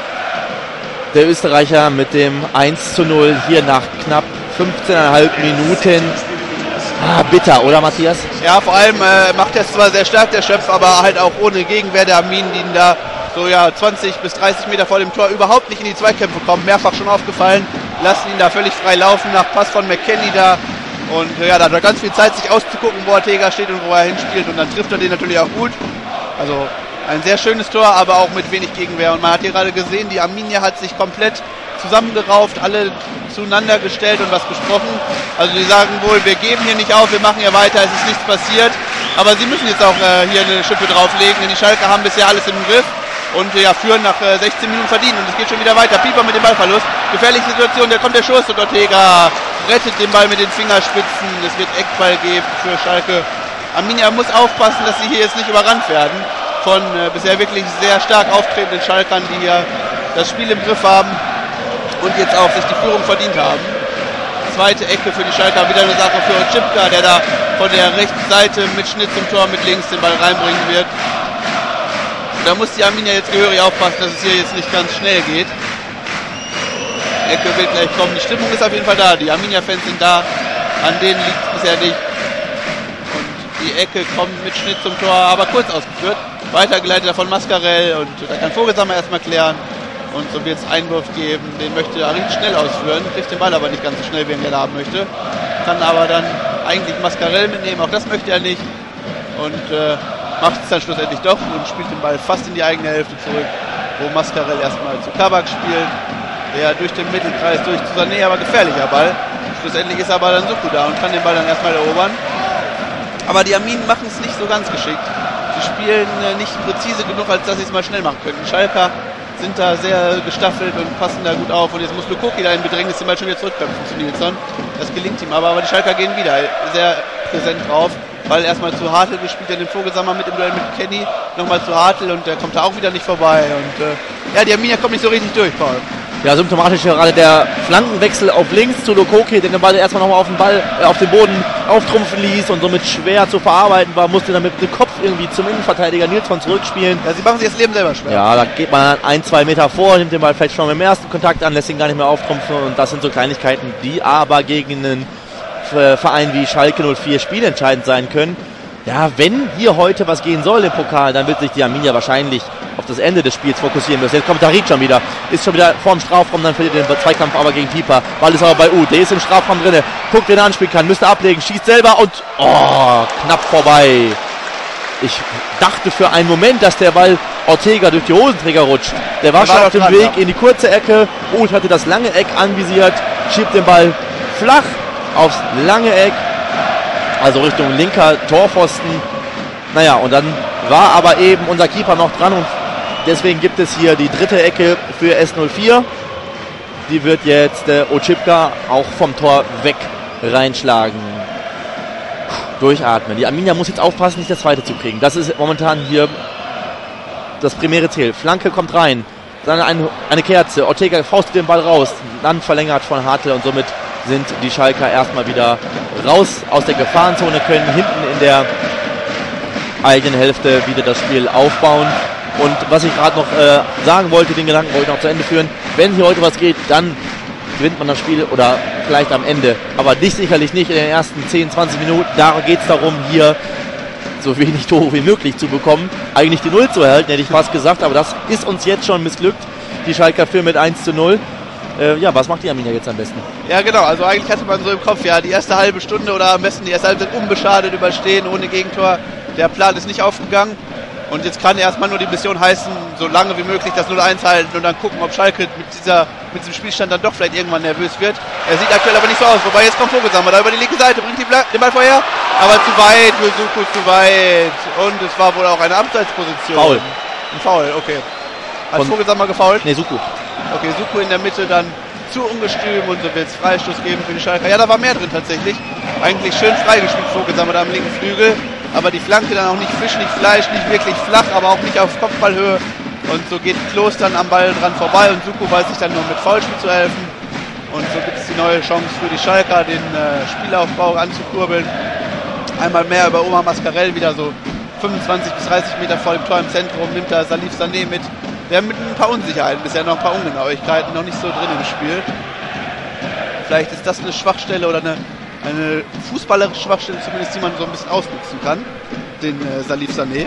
der Österreicher, mit dem 1:0 hier nach knapp 15,5 Minuten. Bitter, oder Matthias? Ja, vor allem macht er es zwar sehr stark, der Schöpf, aber halt auch ohne Gegenwehr der Arminen, die ihn da so 20 bis 30 Meter vor dem Tor überhaupt nicht in die Zweikämpfe kommen. Mehrfach schon aufgefallen, lassen ihn da völlig frei laufen nach Pass von McKenny da. Und da hat er ganz viel Zeit, sich auszugucken, wo Ortega steht und wo er hinspielt. Und dann trifft er den natürlich auch gut. Also ein sehr schönes Tor, aber auch mit wenig Gegenwehr. Und man hat hier gerade gesehen, die Arminia hat sich komplett zusammengerauft, alle zueinander gestellt und was besprochen. Also die sagen wohl, wir geben hier nicht auf, wir machen hier weiter, es ist nichts passiert. Aber sie müssen jetzt auch hier eine Schippe drauflegen, denn die Schalker haben bisher alles im Griff. Und führen nach 16 Minuten verdient. Und es geht schon wieder weiter. Pieper mit dem Ballverlust. Gefährliche Situation, da kommt der Schuss und Ortega rettet den Ball mit den Fingerspitzen. Es wird Eckball geben für Schalke. Arminia muss aufpassen, dass sie hier jetzt nicht überrannt werden von bisher wirklich sehr stark auftretenden Schalkern, die hier das Spiel im Griff haben und jetzt auch sich die Führung verdient haben. Zweite Ecke für die Schalker, wieder eine Sache für Oczipka, der da von der rechten Seite mit Schnitt zum Tor mit links den Ball reinbringen wird. Da muss die Arminia jetzt gehörig aufpassen, dass es hier jetzt nicht ganz schnell geht. Die Ecke wird gleich kommen. Die Stimmung ist auf jeden Fall da. Die Arminia-Fans sind da. An denen liegt es bisher nicht. Und die Ecke kommt mit Schnitt zum Tor, aber kurz ausgeführt. Weitergeleitet von Mascarell. Und da kann Vogelsammer erstmal klären. Und so wird es Einwurf geben. Den möchte Arin schnell ausführen. Kriegt den Ball aber nicht ganz so schnell, wie er ihn gerne haben möchte. Kann aber dann eigentlich Mascarell mitnehmen. Auch das möchte er nicht. Und macht es dann schlussendlich doch und spielt den Ball fast in die eigene Hälfte zurück, wo Mascarell erstmal zu Kabak spielt, der durch den Mittelkreis, durch zu Sané, aber gefährlicher Ball. Schlussendlich ist aber dann Suku da und kann den Ball dann erstmal erobern. Aber die Arminen machen es nicht so ganz geschickt. Sie spielen nicht präzise genug, als dass sie es mal schnell machen können. Die Schalker sind da sehr gestaffelt und passen da gut auf. Und jetzt muss Lukoki da in Bedrängnis den Ball schon wieder zurückköpfen zu Nilsson. Das gelingt ihm aber die Schalker gehen wieder sehr präsent drauf. Ball erstmal zu Hartl gespielt, der den Vogelsammer mit dem Duell mit Kenny, nochmal zu Hartl und der kommt da auch wieder nicht vorbei. Und die Arminia kommt nicht so richtig durch, Paul. Ja, symptomatisch gerade der Flankenwechsel auf links zu Lukoki, der den Ball erstmal nochmal auf den Boden auftrumpfen ließ und somit schwer zu verarbeiten war, musste dann mit dem Kopf irgendwie zum Innenverteidiger Nilsson zurückspielen. Ja, sie machen sich das Leben selber schwer. Ja, da geht man 1-2 Meter vor, nimmt den Ball vielleicht schon mit dem ersten Kontakt an, lässt ihn gar nicht mehr auftrumpfen und das sind so Kleinigkeiten, die aber gegen einen Verein wie Schalke 04 spielentscheidend sein können. Ja, wenn hier heute was gehen soll im Pokal, dann wird sich die Arminia wahrscheinlich auf das Ende des Spiels fokussieren müssen. Jetzt kommt Tariq schon wieder, ist schon wieder vorm Strafraum, dann verliert den Zweikampf aber gegen Pieper. Ball ist aber bei der ist im Strafraum drinne, guckt, wen er anspielen kann, müsste ablegen, schießt selber und knapp vorbei. Ich dachte für einen Moment, dass der Ball Ortega durch die Hosenträger rutscht. Der war schon auf dem Weg in die kurze Ecke. Uth hatte das lange Eck anvisiert, schiebt den Ball flach aufs lange Eck, also Richtung linker Torpfosten. Naja, und dann war aber eben unser Keeper noch dran und deswegen gibt es hier die dritte Ecke für S04. Die wird jetzt Oczipka auch vom Tor weg reinschlagen. Durchatmen. Die Arminia muss jetzt aufpassen, nicht das zweite zu kriegen. Das ist momentan hier das primäre Ziel. Flanke kommt rein, dann eine Kerze. Ortega faustet den Ball raus, dann verlängert von Hartl und somit sind die Schalker erstmal wieder raus aus der Gefahrenzone, können hinten in der eigenen Hälfte wieder das Spiel aufbauen. Und was ich gerade noch sagen wollte, den Gedanken wollte ich noch zu Ende führen, wenn hier heute was geht, dann gewinnt man das Spiel oder vielleicht am Ende, aber sicherlich nicht in den ersten 10, 20 Minuten. Da geht es darum, hier so wenig Tore wie möglich zu bekommen, eigentlich die Null zu erhalten, hätte ich fast gesagt, aber das ist uns jetzt schon missglückt. Die Schalker führen mit 1:0. Was macht die Arminia jetzt am besten? Ja, genau, also eigentlich hatte man so im Kopf, die erste halbe Stunde oder am besten die erste Halbzeit unbeschadet überstehen, ohne Gegentor. Der Plan ist nicht aufgegangen. Und jetzt kann erstmal nur die Mission heißen, so lange wie möglich das 0-1 halten und dann gucken, ob Schalke mit diesem Spielstand dann doch vielleicht irgendwann nervös wird. Er sieht aktuell aber nicht so aus. Wobei jetzt kommt Vogelsammer da über die linke Seite, bringt den Ball vorher. Aber zu weit für Suko, zu weit. Und es war wohl auch eine Abseitsposition. Foul. Ein Foul, okay. Hat Vogelsammer gefoult? Nee, Suko. Okay, Suko in der Mitte dann zu ungestüm und so wird es Freistoß geben für die Schalker. Ja, da war mehr drin tatsächlich. Eigentlich schön freigespielt, Vogelsammer da am linken Flügel. Aber die Flanke dann auch nicht Fisch, nicht Fleisch, nicht wirklich flach, aber auch nicht auf Kopfballhöhe. Und so geht Klos dann am Ball dran vorbei und Suko weiß sich dann nur mit Foulspiel zu helfen. Und so gibt es die neue Chance für die Schalker, den Spielaufbau anzukurbeln. Einmal mehr über Omar Mascarell, wieder so 25 bis 30 Meter vor dem Tor im Zentrum, nimmt da Salif Sané mit. Der mit ein paar Unsicherheiten, bisher noch ein paar Ungenauigkeiten, noch nicht so drin im Spiel. Vielleicht ist das eine Schwachstelle oder eine fußballerische Schwachstelle zumindest, die man so ein bisschen ausnutzen kann, den Salif Sané.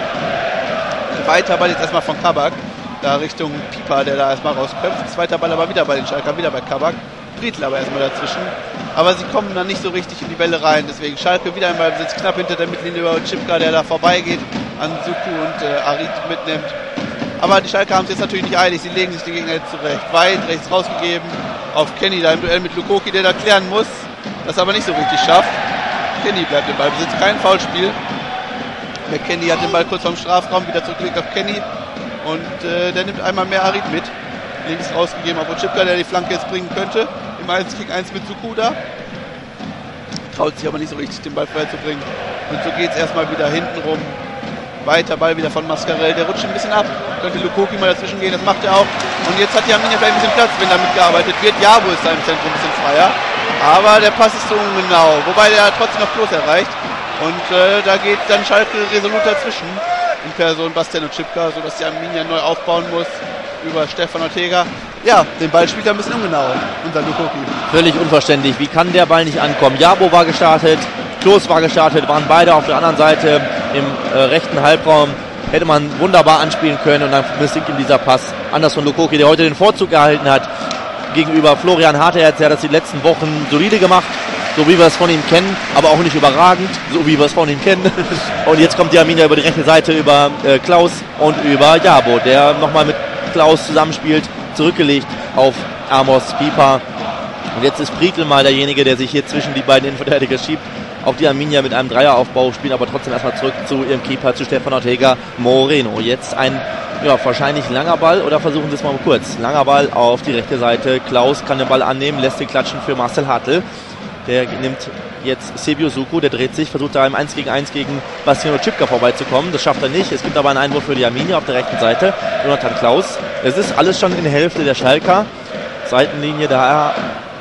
Weiter Ball jetzt erstmal von Kabak, da Richtung Pieper, der da erstmal rausköpft. Zweiter Ball aber wieder bei den Schalker, wieder bei Kabak. Brietl aber erstmal dazwischen. Aber sie kommen dann nicht so richtig in die Bälle rein, deswegen Schalke wieder im Ballbesitz, knapp hinter der Mittellinie über Chipka, der da vorbeigeht, an Suku und Arid mitnimmt. Aber die Schalke haben es jetzt natürlich nicht eilig, sie legen sich den Gegner jetzt zurecht. Weit rechts rausgegeben auf Kenny, da im Duell mit Lukoki, der da klären muss. Das aber nicht so richtig schafft. Kenny bleibt im Ballbesitz, kein Foulspiel. Der Kenny hat den Ball kurz vom Strafraum, wieder zurückgelegt auf Kenny. Und der nimmt einmal mehr Arid mit. Links rausgegeben auf Ochipka, der die Flanke jetzt bringen könnte. Im 1 gegen 1 mit Sukuda. Traut sich aber nicht so richtig, den Ball frei zu bringen. Und so geht es erstmal wieder hinten rum. Weiter Ball wieder von Mascarell. Der rutscht ein bisschen ab. Könnte Lukoki mal dazwischen gehen, das macht er auch. Und jetzt hat die Arminia vielleicht ein bisschen Platz, wenn da mitgearbeitet wird. Jabo ist da im Zentrum ein bisschen freier. Aber der Pass ist so ungenau, wobei der trotzdem noch Klos erreicht. Und da geht dann Schalke resolut dazwischen in Person Bastian und Chipka, sodass die Arminia neu aufbauen muss über Stefan Ortega. Ja, den Ball spielt er ein bisschen ungenau, unser Lukoki. Völlig unverständlich, wie kann der Ball nicht ankommen? Jabo war gestartet, Klos war gestartet, waren beide auf der anderen Seite im rechten Halbraum. Hätte man wunderbar anspielen können und dann misslingt ihm dieser Pass. Anders von Lukoki, der heute den Vorzug erhalten hat gegenüber Florian Hartherz. Er hat das die letzten Wochen solide gemacht, so wie wir es von ihm kennen, aber auch nicht überragend, so wie wir es von ihm kennen. Und jetzt kommt die Arminia über die rechte Seite, über Klaus und über Jabo, der nochmal mit Klaus zusammenspielt, zurückgelegt auf Amos Pieper. Und jetzt ist Brietl mal derjenige, der sich hier zwischen die beiden Innenverteidiger schiebt. Auch die Arminia mit einem Dreieraufbau spielen aber trotzdem erstmal zurück zu ihrem Keeper, zu Stefan Ortega Moreno. Jetzt ein wahrscheinlich langer Ball, oder versuchen Sie es mal kurz. Langer Ball auf die rechte Seite. Klaus kann den Ball annehmen, lässt den klatschen für Marcel Hartl. Der nimmt jetzt Sebio Suko, der dreht sich, versucht da im 1 gegen 1 gegen Bastian Ochipka vorbeizukommen. Das schafft er nicht. Es gibt aber einen Einwurf für die Arminia auf der rechten Seite. Jonathan Klaus. Es ist alles schon in der Hälfte der Schalker. Seitenlinie, da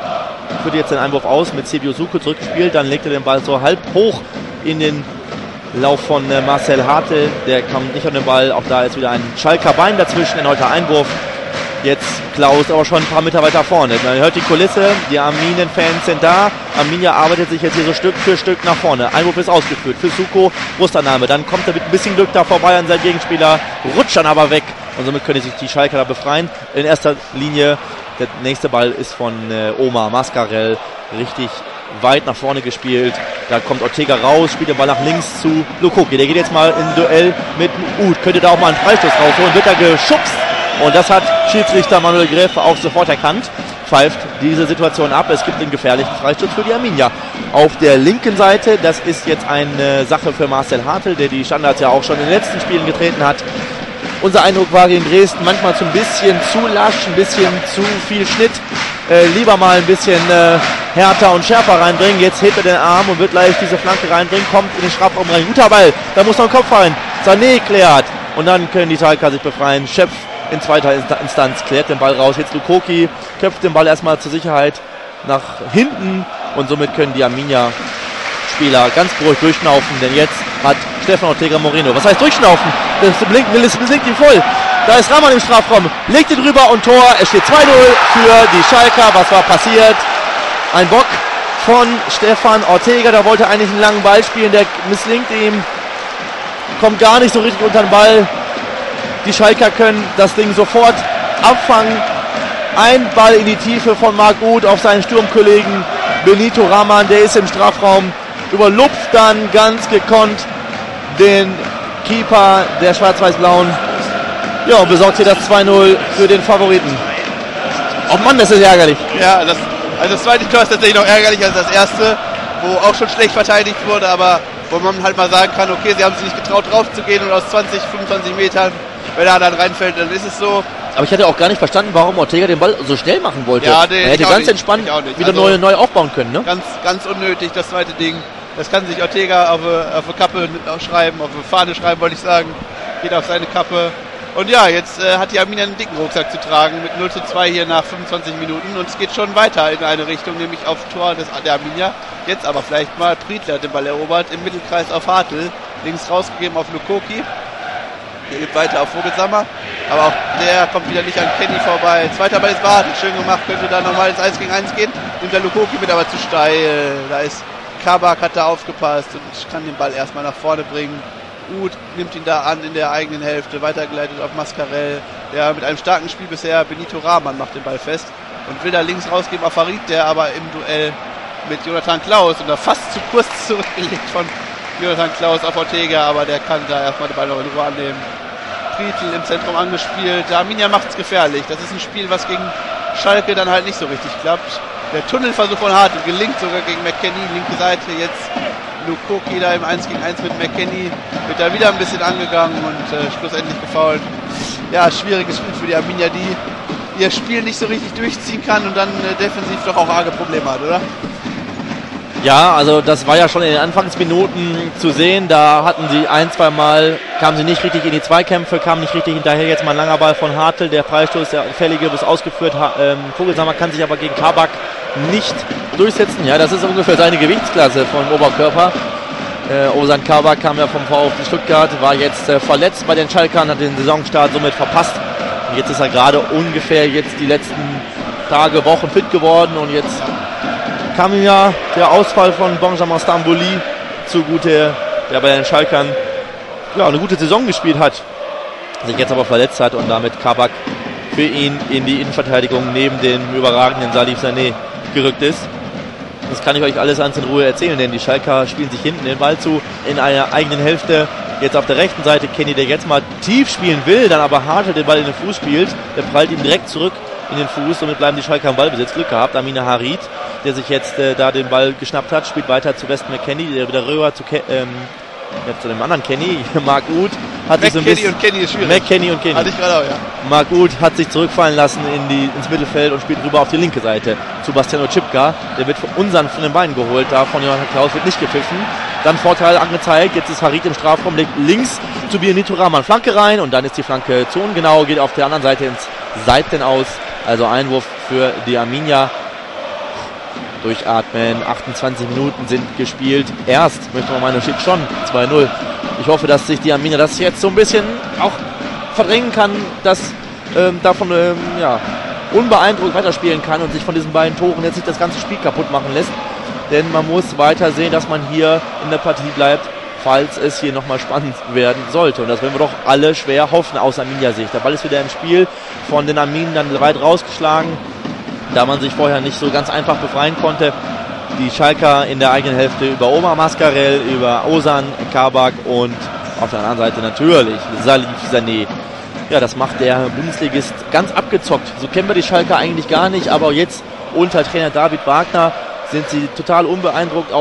führt jetzt den Einwurf aus, mit Sebio Suko zurückgespielt. Dann legt er den Ball so halb hoch in den Lauf von Marcel Hartl. Der kommt nicht an den Ball. Auch da ist wieder ein Schalker Bein dazwischen. Erneuter Einwurf. Jetzt Klaus aber schon ein paar Meter weiter vorne. Man hört die Kulisse, die Arminien-Fans sind da. Arminia arbeitet sich jetzt hier so Stück für Stück nach vorne. Einwurf ist ausgeführt für Suko, Brustannahme. Dann kommt er mit ein bisschen Glück da vorbei an seinen Gegenspieler, rutscht dann aber weg. Und somit können sich die Schalker da befreien. In erster Linie, der nächste Ball ist von Omar Mascarell. Richtig weit nach vorne gespielt. Da kommt Ortega raus, spielt den Ball nach links zu Lukoki. Der geht jetzt mal in Duell mit Uth. Könnte da auch mal einen Freistoß rausholen. Wird da geschubst. Und das hat Schiedsrichter Manuel Gräfe auch sofort erkannt. Pfeift diese Situation ab. Es gibt einen gefährlichen Freistoß für die Arminia. Auf der linken Seite, das ist jetzt eine Sache für Marcel Hartl, der die Standards ja auch schon in den letzten Spielen getreten hat. Unser Eindruck war gegen Dresden manchmal so ein bisschen zu lasch, ein bisschen zu viel Schnitt. Lieber mal ein bisschen härter und schärfer reinbringen. Jetzt hebt er den Arm und wird gleich diese Flanke reinbringen. Kommt in den Strafraum rein. Guter Ball. Da muss noch ein Kopf rein. Sané klärt. Und dann können die Schalker sich befreien. Schöpf in zweiter Instanz klärt den Ball raus. Jetzt Lukoki köpft den Ball erstmal zur Sicherheit nach hinten. Und somit können die Arminia-Spieler ganz beruhigt durchschnaufen. Denn jetzt hat Stefan Ortega Moreno. Was heißt durchschnaufen? Das blinkt ihn voll. Da ist Rahman im Strafraum. Legt ihn rüber und Tor. Es steht 2-0 für die Schalker. Was war passiert? Ein Bock von Stefan Ortega. Da wollte eigentlich einen langen Ball spielen. Der misslingt ihm. Kommt gar nicht so richtig unter den Ball. Die Schalker können das Ding sofort abfangen. Ein Ball in die Tiefe von Marc Uth auf seinen Sturmkollegen Benito Rahman. Der ist im Strafraum. Überlupft dann ganz gekonnt den Keeper der Schwarz-Weiß-Blauen. Ja, und besorgt hier das 2-0 für den Favoriten. Oh Mann, das ist ärgerlich. Ja, das zweite Tor ist tatsächlich noch ärgerlicher als das erste, wo auch schon schlecht verteidigt wurde, aber wo man halt mal sagen kann, okay, sie haben sich nicht getraut drauf zu gehen und aus 20, 25 Metern, wenn er dann reinfällt, dann ist es so. Aber ich hatte auch gar nicht verstanden, warum Ortega den Ball so schnell machen wollte. Ja, er hätte ganz entspannt wieder neu aufbauen können. Ne? Ganz unnötig, das zweite Ding. Das kann sich Ortega auf eine Kappe schreiben, auf eine Fahne schreiben, wollte ich sagen. Geht auf seine Kappe. Und ja, jetzt hat die Arminia einen dicken Rucksack zu tragen mit 0:2 hier nach 25 Minuten. Und es geht schon weiter in eine Richtung, nämlich auf Tor der Arminia. Jetzt aber vielleicht mal Prietler hat den Ball erobert, im Mittelkreis auf Hartl. Links rausgegeben auf Lukoki. Der geht weiter auf Vogelsammer. Aber auch der kommt wieder nicht an Kenny vorbei. Zweiter Ball ist Hartl. Schön gemacht, könnte da nochmal ins 1 gegen 1 gehen. Nimmt der Lukoki mit, aber zu steil. Da ist Kabak, hat da aufgepasst und kann den Ball erstmal nach vorne bringen. Uth nimmt ihn da an in der eigenen Hälfte, weitergeleitet auf Mascarell, der mit einem starken Spiel bisher, Benito Rahman macht den Ball fest und will da links rausgeben auf Farid, der aber im Duell mit Jonathan Klaus und da fast zu kurz zurückgelegt von Jonathan Klaus auf Ortega, aber der kann da erstmal den Ball noch in Ruhe annehmen. Prietl im Zentrum angespielt, der Arminia macht es gefährlich, das ist ein Spiel, was gegen Schalke dann halt nicht so richtig klappt. Der Tunnelversuch von Hartl gelingt sogar gegen McKennie, linke Seite, jetzt Lukoki da im 1 gegen 1 mit McKennie, wird da wieder ein bisschen angegangen und schlussendlich gefoult. Ja, schwieriges Spiel für die Arminia, die ihr Spiel nicht so richtig durchziehen kann und dann defensiv doch auch arge Probleme hat, oder? Ja, also das war ja schon in den Anfangsminuten zu sehen, da hatten sie ein-zwei Mal, kamen sie nicht richtig in die Zweikämpfe, kamen nicht richtig hinterher, jetzt mal ein langer Ball von Hartl, der Freistoß, der fällige, ist ausgeführt, Vogelsammer kann sich aber gegen Kabak nicht durchsetzen, ja, das ist ungefähr seine Gewichtsklasse vom Oberkörper. Ozan Kabak kam ja vom VfB Stuttgart, war jetzt verletzt bei den Schalkern, hat den Saisonstart somit verpasst und jetzt ist er gerade ungefähr jetzt die letzten Tage, Wochen fit geworden und jetzt kam ja der Ausfall von Benjamin Stambouli zugute, der bei den Schalkern ja, eine gute Saison gespielt hat, sich jetzt aber verletzt hat und damit Kabak für ihn in die Innenverteidigung neben dem überragenden Salif Sané gerückt ist. Das kann ich euch alles ganz in Ruhe erzählen, denn die Schalker spielen sich hinten den Ball zu in einer eigenen Hälfte. Jetzt auf der rechten Seite Kenny, der jetzt mal tief spielen will, dann aber Hartl den Ball in den Fuß spielt. Der prallt ihm direkt zurück in den Fuß, somit bleiben die Schalker im Ballbesitz. Glück gehabt, Amina Harid, der sich jetzt da den Ball geschnappt hat, spielt weiter zu Weston McKennie, der wieder rüber zu dem anderen Kenny, Marc Uth hat sich so ein bisschen... und Kenny ist schwierig. McKennie und Kenny. Hatte ich gerade auch, ja. Marc Uth hat sich zurückfallen lassen ins Mittelfeld und spielt rüber auf die linke Seite zu Bastiano Cipka. Der wird von den Beinen geholt, da von Jonathan Klaus wird nicht gepfiffen. Dann Vorteil angezeigt, jetzt ist Harid im Strafraum, legt links zu Benito Rahman Flanke rein und dann ist die Flanke zonengenau, geht auf der anderen Seite ins Seitenaus. Also Einwurf für die Arminia. Durchatmen, 28 Minuten sind gespielt. Erst, möchte man meinen, steht schon 2-0. Ich hoffe, dass sich die Arminia das jetzt so ein bisschen auch verdrängen kann, dass davon unbeeindruckt weiterspielen kann und sich von diesen beiden Toren jetzt nicht das ganze Spiel kaputt machen lässt. Denn man muss weiter sehen, dass man hier in der Partie bleibt, falls es hier nochmal spannend werden sollte. Und das werden wir doch alle schwer hoffen aus Arminia-Sicht. Der Ball ist wieder im Spiel, von den Arminen dann weit rausgeschlagen, da man sich vorher nicht so ganz einfach befreien konnte. Die Schalker in der eigenen Hälfte über Omar Mascarell, über Ozan Kabak und auf der anderen Seite natürlich Salif Sané. Ja, das macht der Bundesligist ganz abgezockt. So kennen wir die Schalker eigentlich gar nicht, aber jetzt unter Trainer David Wagner sind sie total unbeeindruckt,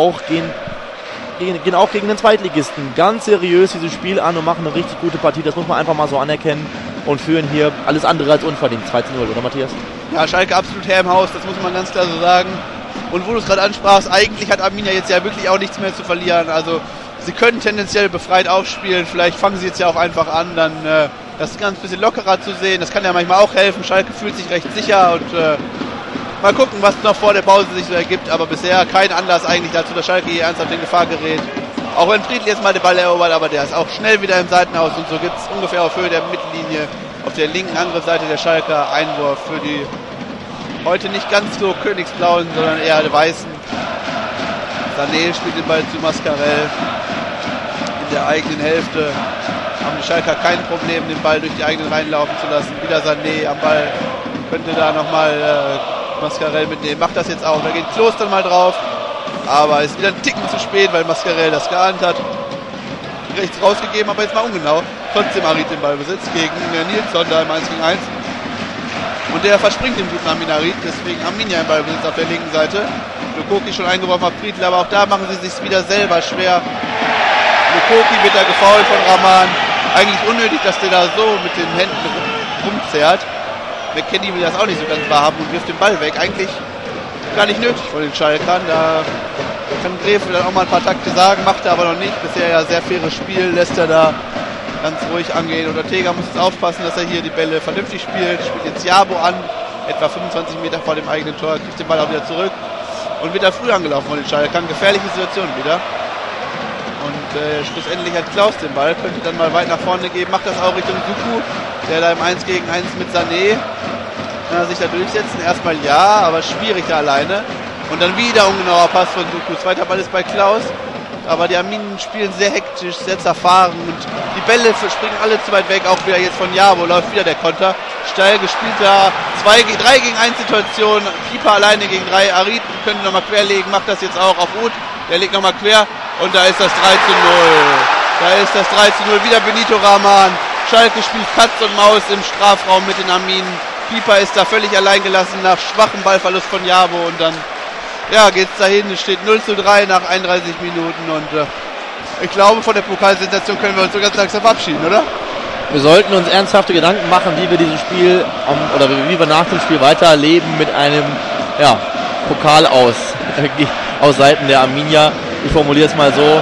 gehen auch gegen den Zweitligisten ganz seriös dieses Spiel an und machen eine richtig gute Partie. Das muss man einfach mal so anerkennen und führen hier alles andere als unverdient. 2-0, oder Matthias? Ja, Schalke absolut Herr im Haus, das muss man ganz klar so sagen. Und wo du es gerade ansprachst, eigentlich hat Arminia jetzt ja wirklich auch nichts mehr zu verlieren. Also sie können tendenziell befreit aufspielen, vielleicht fangen sie jetzt ja auch einfach an, dann das ganz bisschen lockerer zu sehen. Das kann ja manchmal auch helfen. Schalke fühlt sich recht sicher und mal gucken, was noch vor der Pause sich so ergibt. Aber bisher kein Anlass eigentlich dazu, dass Schalke hier ernsthaft in Gefahr gerät. Auch wenn Prietl jetzt mal den Ball erobert, aber der ist auch schnell wieder im Seitenhaus und so gibt es ungefähr auf Höhe der Mittellinie auf der linken Angriffsseite der Schalker Einwurf für die heute nicht ganz so Königsblauen, sondern eher die Weißen. Sané spielt den Ball zu Mascarell in der eigenen Hälfte. Haben die Schalker kein Problem, den Ball durch die eigenen Reihen laufen zu lassen. Wieder Sané am Ball, könnte da nochmal Mascarell mitnehmen. Macht das jetzt auch, da geht Klos dann mal drauf. Aber ist wieder ein Ticken zu spät, weil Mascarell das geahnt hat. rechts rausgegeben, aber jetzt mal ungenau. Trotzdem Harit den Ballbesitz gegen Nilsson da im 1 gegen 1. Und der verspringt den guten Amin Harit, deswegen Arminia im Ballbesitz auf der linken Seite. Lukoki schon eingeworfen auf Friedl, aber auch da machen sie sich wieder selber schwer. Lukoki wird da gefoult von Rahman. Eigentlich unnötig, dass der da so mit den Händen rumzerrt. McKennie will das auch nicht so ganz wahrhaben und wirft den Ball weg. Eigentlich gar nicht nötig von den Schalkern. Da kann Gräfe dann auch mal ein paar Takte sagen, macht er aber noch nicht. Bisher ja sehr faires Spiel, lässt er da ganz ruhig angehen. Und Ortega muss jetzt aufpassen, dass er hier die Bälle vernünftig spielt. Spielt jetzt Jabo an, etwa 25 Meter vor dem eigenen Tor, kriegt den Ball auch wieder zurück. Und wird da früh angelaufen von den Schalkern. Gefährliche Situation wieder. Und schlussendlich hat Klaus den Ball, könnte dann mal weit nach vorne geben, macht das auch Richtung Suku, der da im 1 gegen 1 mit Sané kann er sich da durchsetzen. Erstmal ja, aber schwierig da alleine. Und dann wieder ungenauer Pass von Suku. Zweiter Ball ist bei Klaus. Aber die Arminen spielen sehr hektisch, sehr zerfahren und die Bälle springen alle zu weit weg. Auch wieder jetzt von Jabo läuft wieder der Konter. Steil gespielter 3 gegen 1 Situation. Pieper alleine gegen 3. Harit können nochmal querlegen, macht das jetzt auch auf Uth. Der legt nochmal quer und da ist das 3:0. Da ist das 3:0. Wieder Benito Rahman. Schalke spielt Katz und Maus im Strafraum mit den Arminen. Pieper ist da völlig allein gelassen nach schwachem Ballverlust von Jabo und dann geht's dahin. Es steht 0:3 nach 31 Minuten und ich glaube, von der Pokalsensation können wir uns so ganz langsam verabschieden, oder? Wir sollten uns ernsthafte Gedanken machen, wie wir dieses Spiel oder wie wir nach dem Spiel weiterleben mit einem Pokal aus Seiten der Arminia. Ich formuliere es mal so.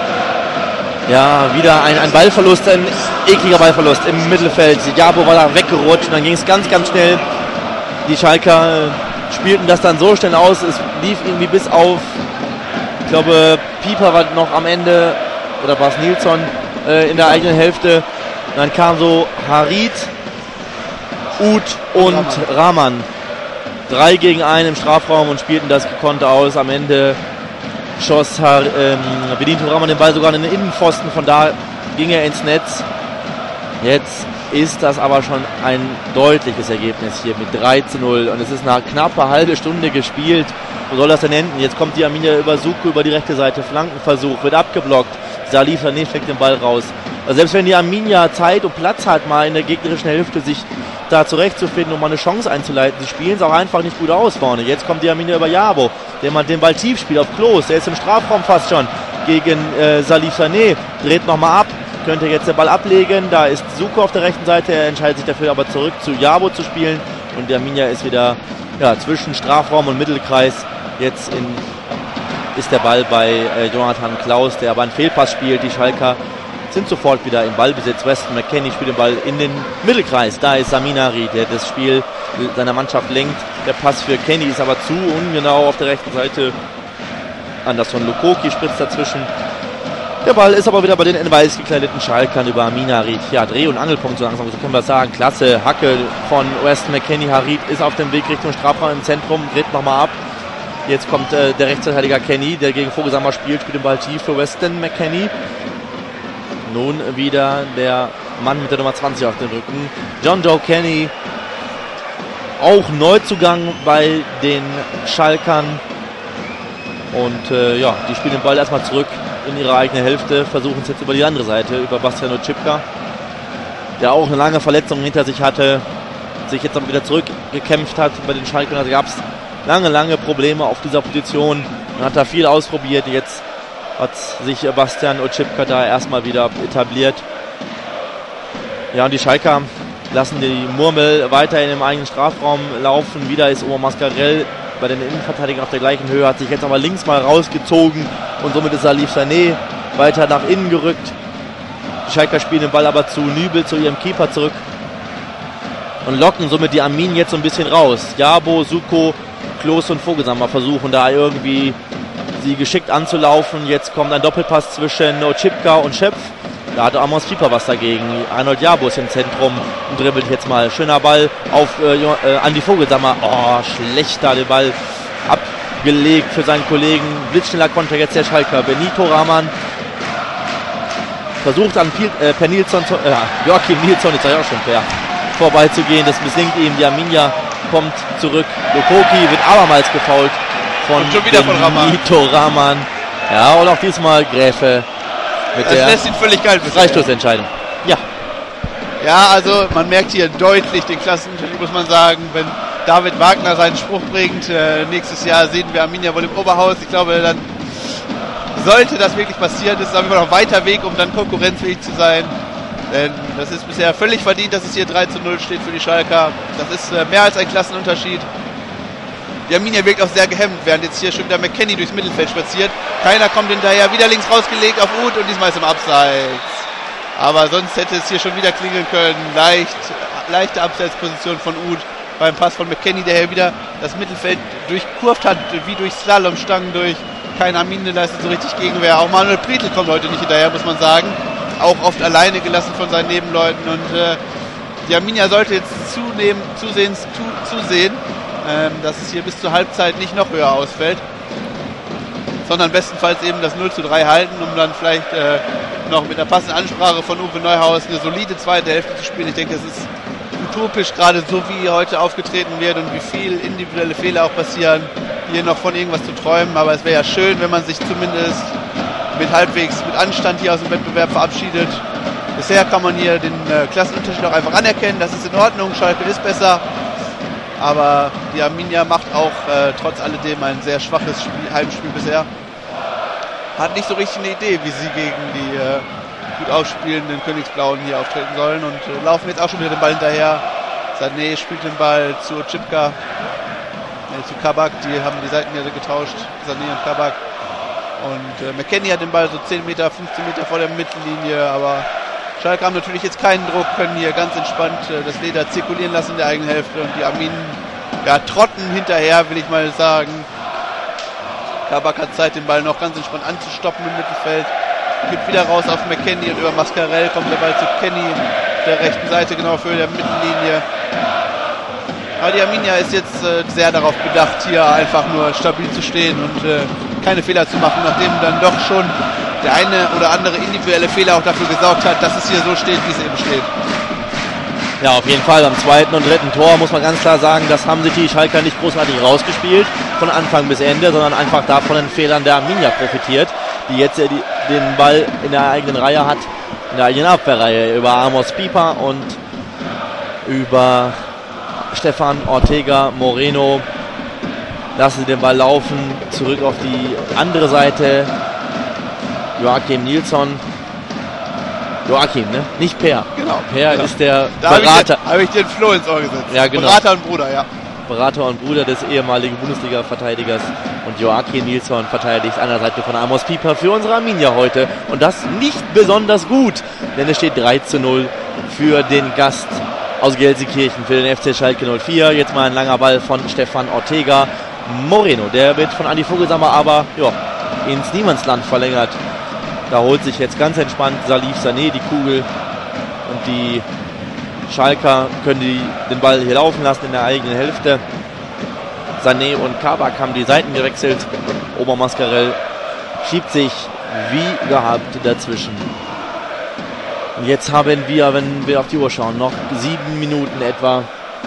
Ja, wieder ein Ballverlust, ein ekliger Ballverlust im Mittelfeld. Jabo war da weggerutscht und dann ging es ganz, ganz schnell. Die Schalker spielten das dann so schnell aus. Es lief irgendwie bis auf, ich glaube, Pieper war noch am Ende, oder war es Nilsson, in der eigenen Hälfte. Und dann kam so Harit, Uth und Rahman. 3 gegen 1 im Strafraum und spielten das gekonnt aus. Am Ende schoss Benito Rahman den Ball sogar in den Innenpfosten, von da ging er ins Netz. Jetzt ist das aber schon ein deutliches Ergebnis hier mit 3:0 und es ist eine knappe halbe Stunde gespielt. Wo soll das denn enden? Jetzt kommt die Arminia über Suku über die rechte Seite, Flankenversuch, wird abgeblockt. Salif Sané fleckt den Ball raus. Also selbst wenn die Arminia Zeit und Platz hat, mal in der gegnerischen Hälfte sich da zurechtzufinden, um mal eine Chance einzuleiten, sie spielen es auch einfach nicht gut aus vorne. Jetzt kommt die Arminia über Jabo, der mal den Ball tief spielt auf Klos, der ist im Strafraum fast schon gegen Salif Sané, dreht nochmal ab, könnte jetzt den Ball ablegen, da ist Suko auf der rechten Seite, er entscheidet sich dafür aber zurück zu Jabo zu spielen und die Arminia ist wieder zwischen Strafraum und Mittelkreis. Jetzt ist der Ball bei Jonathan Klaus, der aber einen Fehlpass spielt. Die Schalker sind sofort wieder im Ballbesitz. Weston McKennie spielt den Ball in den Mittelkreis. Da ist Amin Harit, der das Spiel seiner Mannschaft lenkt. Der Pass für Kenny ist aber zu ungenau auf der rechten Seite. Anderson Lukoki spritzt dazwischen. Der Ball ist aber wieder bei den in weiß gekleideten Schalkern über Amin Harit. Ja, Dreh- und Angelpunkt so langsam, so können wir sagen. Klasse, Hacke von Weston McKennie. Harit ist auf dem Weg Richtung Strafraum im Zentrum, dreht nochmal ab. Jetzt kommt der Rechtsverteidiger Kenny, der gegen Vogelsammer spielt den Ball tief für Weston McKennie. Nun wieder der Mann mit der Nummer 20 auf dem Rücken. John Joe Kenny, auch Neuzugang bei den Schalkern. Und die spielen den Ball erstmal zurück in ihre eigene Hälfte, versuchen es jetzt über die andere Seite, über Bastian Oczipka, der auch eine lange Verletzung hinter sich hatte, sich jetzt aber wieder zurückgekämpft hat bei den Schalkern. Da gab es lange Probleme auf dieser Position. Man hat da viel ausprobiert. Jetzt hat sich Bastian Oczipka da erstmal wieder etabliert. Ja, und die Schalker lassen die Murmel weiterhin im eigenen Strafraum laufen. Wieder ist Omar Mascarell bei den Innenverteidigern auf der gleichen Höhe, hat sich jetzt aber links mal rausgezogen und somit ist Salif Sané weiter nach innen gerückt. Die Schalker spielen den Ball aber zu Nübel, zu ihrem Keeper zurück und locken somit die Arminen jetzt so ein bisschen raus. Jabo, Suko, Klos und Vogelsammer versuchen da irgendwie sie geschickt anzulaufen. Jetzt kommt ein Doppelpass zwischen Oczipka und Schöpf. Da hatte Amos Pieper was dagegen. Arnold Jabo ist im Zentrum und dribbelt jetzt mal. Schöner Ball auf Andi Vogelsammer. Oh, schlecht da den Ball abgelegt für seinen Kollegen. Blitzschneller Konter jetzt der Schalker. Benito Rahman versucht an Joachim Nilsson, jetzt sag ich auch schon fair, vorbeizugehen. Das misslingt ihm. Die Arminia kommt zurück. Lukoki wird abermals gefoult von Benito Rahman. Ja, und auch diesmal Gräfe mit das der lässt ihn völlig kalt. Freistoßentscheidung. Ja. Ja, also man merkt hier deutlich den Klassenunterschied, muss man sagen. Wenn David Wagner seinen Spruch bringt, nächstes Jahr sehen wir Arminia wohl im Oberhaus. Ich glaube, dann sollte das wirklich passieren. Das ist aber noch ein weiter Weg, um dann konkurrenzfähig zu sein. Denn das ist bisher völlig verdient, dass es hier 3:0 steht für die Schalker. Das ist mehr als ein Klassenunterschied. Die Arminia wirkt auch sehr gehemmt, während jetzt hier schon wieder McKennie durchs Mittelfeld spaziert. Keiner kommt hinterher, wieder links rausgelegt auf Uth und diesmal ist im Abseits. Aber sonst hätte es hier schon wieder klingeln können. Leichte Abseitsposition von Uth beim Pass von McKennie, der hier wieder das Mittelfeld durchkurvt hat, wie durch Slalomstangen durch. Kein Arminia leistet so richtig Gegenwehr. Auch Manuel Prietl kommt heute nicht hinterher, muss man sagen. Auch oft alleine gelassen von seinen Nebenleuten. Und die Arminia sollte jetzt zusehen, dass es hier bis zur Halbzeit nicht noch höher ausfällt, sondern bestenfalls eben das 0:3 halten, um dann vielleicht noch mit einer passenden Ansprache von Uwe Neuhaus eine solide zweite Hälfte zu spielen. Ich denke, es ist utopisch, gerade so wie heute aufgetreten wird und wie viel individuelle Fehler auch passieren, hier noch von irgendwas zu träumen. Aber es wäre ja schön, wenn man sich zumindest mit Anstand hier aus dem Wettbewerb verabschiedet. Bisher kann man hier den Klassenunterschied auch einfach anerkennen. Das ist in Ordnung, Schalke ist besser. Aber die Arminia macht auch trotz alledem ein sehr schwaches Heimspiel bisher. Hat nicht so richtig eine Idee, wie sie gegen die gut aufspielenden Königsblauen hier auftreten sollen. Und laufen jetzt auch schon wieder den Ball hinterher. Sané spielt den Ball zu Oczipka, zu Kabak. Die haben die Seiten ja getauscht, Sané und Kabak. Und McKennie hat den Ball so 10 Meter, 15 Meter vor der Mittellinie. Aber Schalke haben natürlich jetzt keinen Druck, können hier ganz entspannt das Leder zirkulieren lassen in der eigenen Hälfte. Und die Arminen trotten hinterher, will ich mal sagen. Kabak hat Zeit, den Ball noch ganz entspannt anzustoppen im Mittelfeld. Gibt wieder raus auf McKennie und über Mascarell kommt der Ball zu Kenny auf der rechten Seite, genau für der Mittellinie. Aber die Arminia ist jetzt sehr darauf bedacht, hier einfach nur stabil zu stehen und keine Fehler zu machen, nachdem dann doch schon der eine oder andere individuelle Fehler auch dafür gesorgt hat, dass es hier so steht, wie es eben steht. Ja, auf jeden Fall. Am zweiten und dritten Tor muss man ganz klar sagen, das haben sich die Schalker nicht großartig rausgespielt, von Anfang bis Ende, sondern einfach da von den Fehlern der Arminia profitiert, die jetzt den Ball in der eigenen Reihe hat, in der eigenen Abwehrreihe, über Amos Pieper und über Stefan Ortega Moreno. Lassen sie den Ball laufen, zurück auf die andere Seite. Joachim Nilsson. Joachim, ne? Nicht Per. Genau. Per genau. ist der da Berater. Habe ich den Floh ins Ohr gesetzt. Ja, genau. Berater und Bruder, ja. Berater und Bruder des ehemaligen Bundesliga-Verteidigers. Und Joachim Nilsson verteidigt an der Seite von Amos Pieper für unsere Arminia heute. Und das nicht besonders gut, denn es steht 3:0 für den Gast aus Gelsenkirchen, für den FC Schalke 04. Jetzt mal ein langer Ball von Stefan Ortega Moreno. Der wird von Andi Vogelsammer aber ins Niemandsland verlängert. Da holt sich jetzt ganz entspannt Salif Sané die Kugel und die Schalker können den Ball hier laufen lassen in der eigenen Hälfte. Sané und Kabak haben die Seiten gewechselt. Obermascarell schiebt sich wie gehabt dazwischen. Und jetzt haben wir, wenn wir auf die Uhr schauen, noch 7 Minuten etwa,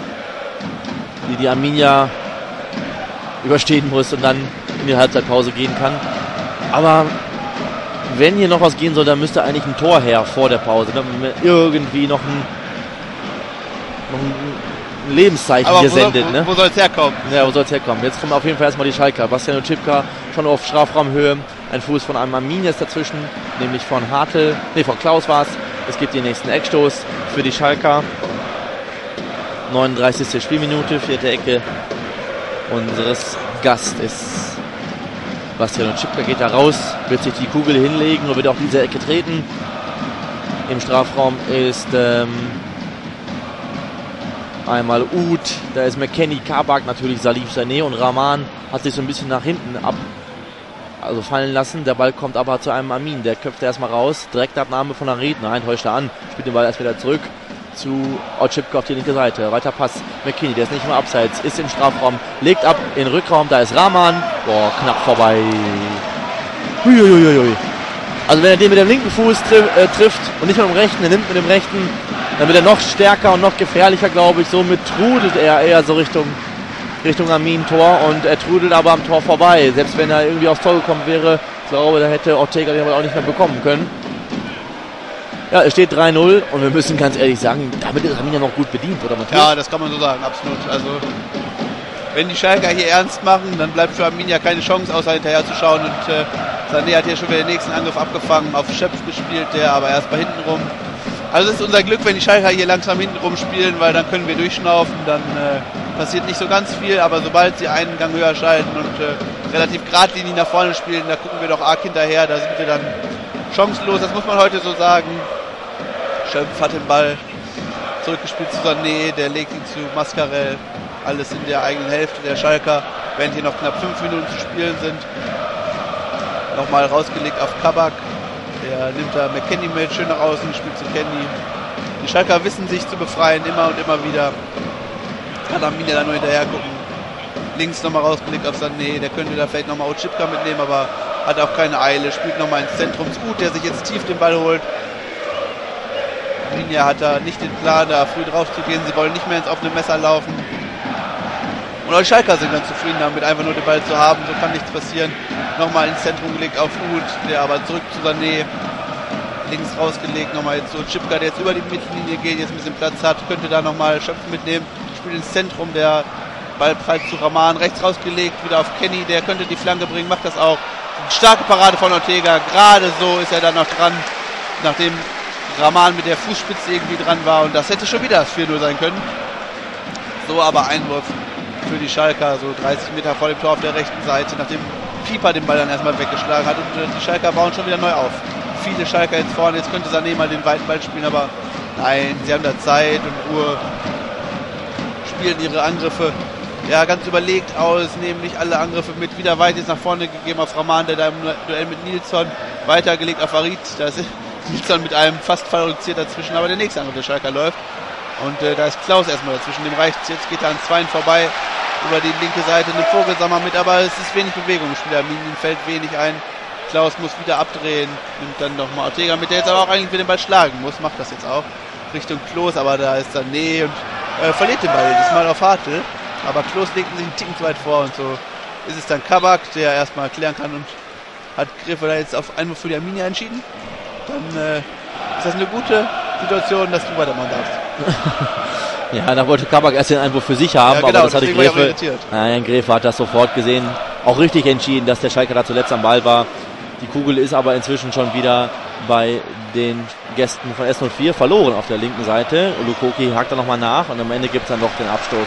die Arminia überstehen muss und dann in die Halbzeitpause gehen kann. Aber wenn hier noch was gehen soll, dann müsste eigentlich ein Tor her vor der Pause. Dann irgendwie noch ein Lebenszeichen aber hier sendet. Ne? Wo soll es herkommen? Ja, wo soll es herkommen? Jetzt kommen auf jeden Fall erstmal die Schalker. Bastian Oczipka schon auf Strafraumhöhe. Ein Fuß von einem Arminia ist dazwischen, nämlich von Klaus war es. Es gibt den nächsten Eckstoß für die Schalker. 39. Spielminute, 4. Ecke unseres Gastes. Bastian Oczipka geht da raus, wird sich die Kugel hinlegen und wird auf diese Ecke treten. Im Strafraum ist einmal Uth, da ist McKennie, Kabak, natürlich Salif Sané und Rahman hat sich so ein bisschen nach hinten fallen lassen. Der Ball kommt aber zu einem Amin, der köpft erstmal raus, Direktabnahme von der Redner, täuscht er an, spielt den Ball erst wieder zurück zu Oczipka auf die linke Seite. Weiter Pass, McKennie, der ist nicht mehr abseits, ist im Strafraum, legt ab in den Rückraum, da ist Rahman, knapp vorbei. Huiuiuiui. Also wenn er den mit dem linken Fuß trifft und nicht mit dem rechten, er nimmt mit dem rechten, dann wird er noch stärker und noch gefährlicher, glaube ich. Somit trudelt er eher so Richtung Armin-Tor und er trudelt aber am Tor vorbei. Selbst wenn er irgendwie aufs Tor gekommen wäre, ich glaube, da hätte Ortega den Ball auch nicht mehr bekommen können. Ja, es steht 3-0 und wir müssen ganz ehrlich sagen, damit ist Arminia noch gut bedient, oder Matthias? Ja, das kann man so sagen, absolut. Also, wenn die Schalker hier ernst machen, dann bleibt für Arminia keine Chance, außer hinterher zu schauen. Und Sané hat hier schon wieder den nächsten Angriff abgefangen, auf Schöpf gespielt, der aber erst mal hinten rum. Also es ist unser Glück, wenn die Schalker hier langsam hinten rum spielen, weil dann können wir durchschnaufen, dann passiert nicht so ganz viel, aber sobald sie einen Gang höher schalten und relativ geradlinig nach vorne spielen, da gucken wir doch arg hinterher, da sind wir dann chancenlos, das muss man heute so sagen. Schöpf hat den Ball zurückgespielt zu Sané, der legt ihn zu Mascarell, alles in der eigenen Hälfte der Schalker, während hier noch knapp 5 Minuten zu spielen sind. Nochmal rausgelegt auf Kabak. Der nimmt da McKennie mit, schön nach außen, spielt zu Kenny. Die Schalker wissen sich zu befreien, immer und immer wieder. Kann Arminia da nur hinterher gucken. Links nochmal rausgelegt auf Sané, der könnte da vielleicht nochmal Otschipka mitnehmen, aber hat auch keine Eile. Spielt nochmal ins Zentrum zu Uth, der sich jetzt tief den Ball holt. Arminia hat da nicht den Plan, da früh drauf zu gehen. Sie wollen nicht mehr ins offene Messer laufen. Und auch die Schalker sind ganz zufrieden damit, einfach nur den Ball zu haben. So kann nichts passieren. Nochmal ins Zentrum gelegt auf Uth, der aber zurück zu Sané. Links rausgelegt, nochmal jetzt so Chipka, der jetzt über die Mittellinie geht, jetzt ein bisschen Platz hat, könnte da nochmal Schöpf mitnehmen. Spielt ins Zentrum, der Ball prallt zu Raman. Rechts rausgelegt, wieder auf Kenny, der könnte die Flanke bringen, macht das auch. Starke Parade von Ortega, gerade so ist er dann noch dran, nachdem Raman mit der Fußspitze irgendwie dran war. Und das hätte schon wieder das 4-0 sein können. So aber Einwurf für die Schalker, so 30 Meter vor dem Tor auf der rechten Seite, nachdem Pieper den Ball dann erstmal weggeschlagen hat und die Schalker bauen schon wieder neu auf. Viele Schalker jetzt vorne, jetzt könnte Sané mal den weiten Ball spielen, aber nein, sie haben da Zeit und Ruhe, spielen ihre Angriffe ja ganz überlegt aus, nehmen nicht alle Angriffe mit, wieder weit jetzt nach vorne gegeben auf Raman, der da im Duell mit Nilsson, weitergelegt auf Arid, da ist Nilsson mit einem fast fabriziert dazwischen, aber der nächste Angriff der Schalker läuft. Und da ist Klaus erstmal dazwischen, dem reicht es jetzt, geht er an Zweien vorbei, über die linke Seite, nimmt Vogelsammer mit, aber es ist wenig Bewegung im Spiel, Arminien fällt wenig ein. Klaus muss wieder abdrehen, nimmt dann nochmal Ortega mit, der jetzt aber auch eigentlich für den Ball schlagen muss, macht das jetzt auch, Richtung Klos, aber da ist Sané und verliert den Ball, diesmal auf Hartl, aber Klos legt sich einen Ticken zu weit vor und so ist es dann Kabak, der erstmal klären kann und hat Griffe da jetzt auf Einwurf für die Arminia entschieden. Dann ist das eine gute Situation, dass du weitermachen darfst. Ja, da wollte Kabak erst den Einwurf für sich haben, ja, genau, aber das hatte Gräfe. Nein, Gräfe hat das sofort gesehen, auch richtig entschieden, dass der Schalker da zuletzt am Ball war. Die Kugel ist aber inzwischen schon wieder bei den Gästen von S04 verloren auf der linken Seite. Lukoki hakt da nochmal nach und am Ende gibt es dann noch den Abstoß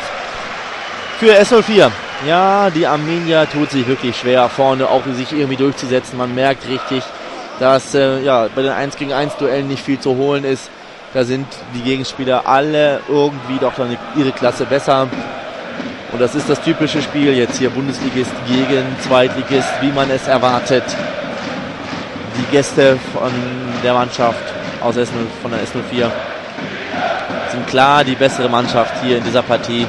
für S04. Ja, die Arminia tut sich wirklich schwer, vorne auch sich irgendwie durchzusetzen. Man merkt richtig, dass bei den 1 gegen 1 Duellen nicht viel zu holen ist. Da sind die Gegenspieler alle irgendwie doch dann ihre Klasse besser. Und das ist das typische Spiel jetzt hier, Bundesligist gegen Zweitligist, wie man es erwartet. Die Gäste von der Mannschaft von der S04 sind klar die bessere Mannschaft hier in dieser Partie.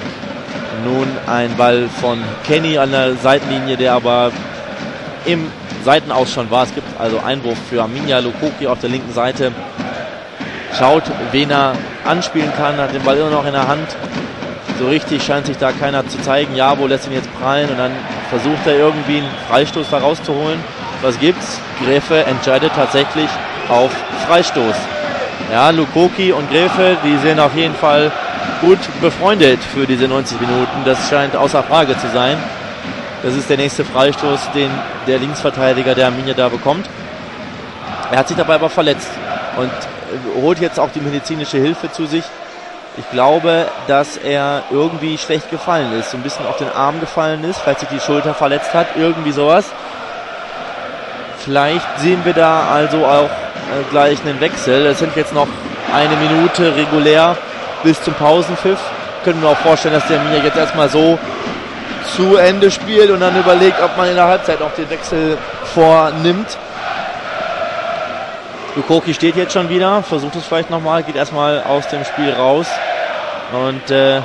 Nun ein Ball von Kenny an der Seitenlinie, der aber im Seitenaus schon war. Es gibt also Einwurf für Arminia. Lukoki auf der linken Seite schaut, wen er anspielen kann, hat den Ball immer noch in der Hand. So richtig scheint sich da keiner zu zeigen. Jabo lässt ihn jetzt prallen und dann versucht er irgendwie einen Freistoß da rauszuholen. Was gibt's? Gräfe entscheidet tatsächlich auf Freistoß. Ja, Lukoki und Gräfe, die sind auf jeden Fall gut befreundet für diese 90 Minuten. Das scheint außer Frage zu sein. Das ist der nächste Freistoß, den der Linksverteidiger der Arminia da bekommt. Er hat sich dabei aber verletzt und holt jetzt auch die medizinische Hilfe zu sich. Ich glaube, dass er irgendwie schlecht gefallen ist, so ein bisschen auf den Arm gefallen ist, falls sich die Schulter verletzt hat, irgendwie sowas. Vielleicht sehen wir da also auch gleich einen Wechsel. Es sind jetzt noch 1 Minute regulär bis zum Pausenpfiff. Können wir auch vorstellen, dass der Arminia jetzt erstmal so zu Ende spielt und dann überlegt, ob man in der Halbzeit auch den Wechsel vornimmt. Lukoki steht jetzt schon wieder, versucht es vielleicht nochmal, geht erstmal aus dem Spiel raus und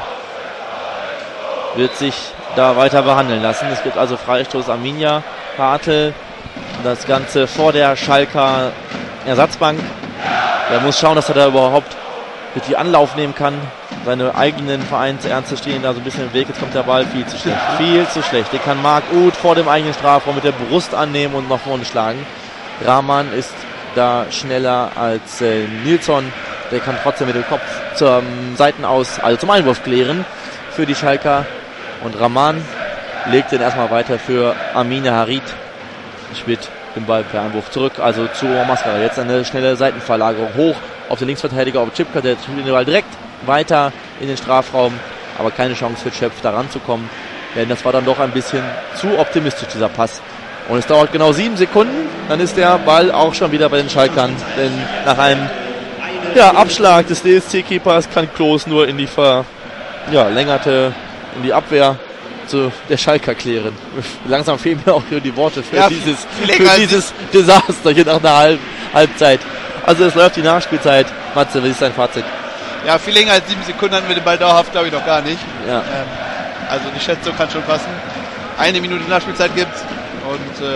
wird sich da weiter behandeln lassen. Es gibt also Freistoß Arminia, Hartl, das Ganze vor der Schalker Ersatzbank. Er muss schauen, dass er da überhaupt richtig Anlauf nehmen kann, seine eigenen Vereinsernste stehen da so ein bisschen im Weg. Jetzt kommt der Ball viel zu schlecht. Viel zu schlecht. Den kann Marc Uth vor dem eigenen Strafraum mit der Brust annehmen und nach vorne schlagen. Rahman ist da schneller als Nilsson. Der kann trotzdem mit dem Kopf zum Seitenaus, also zum Einwurf klären für die Schalker. Und Rahman legt den erstmal weiter für Amine Harit. Spielt den Ball per Einwurf zurück, also zu Omar Mascara. Jetzt eine schnelle Seitenverlagerung hoch auf den Linksverteidiger auf Chipka. Der spielt den Ball direkt weiter in den Strafraum, aber keine Chance für Schöpf da ranzukommen. Denn das war dann doch ein bisschen zu optimistisch, dieser Pass. Und es dauert genau 7 Sekunden, dann ist der Ball auch schon wieder bei den Schalkern. Denn nach einem Abschlag des DSC-Keepers kann Klos nur in die verlängerte, in die Abwehr zu der Schalker klären. Langsam fehlen mir auch hier die Worte für dieses Desaster hier nach einer Halbzeit. Also es läuft die Nachspielzeit. Matze, was ist dein Fazit? Ja, viel länger als 7 Sekunden hatten wir den Ball dauerhaft, glaube ich, noch gar nicht. Ja. Also die Schätzung kann schon passen. 1 Minute Nachspielzeit gibt's und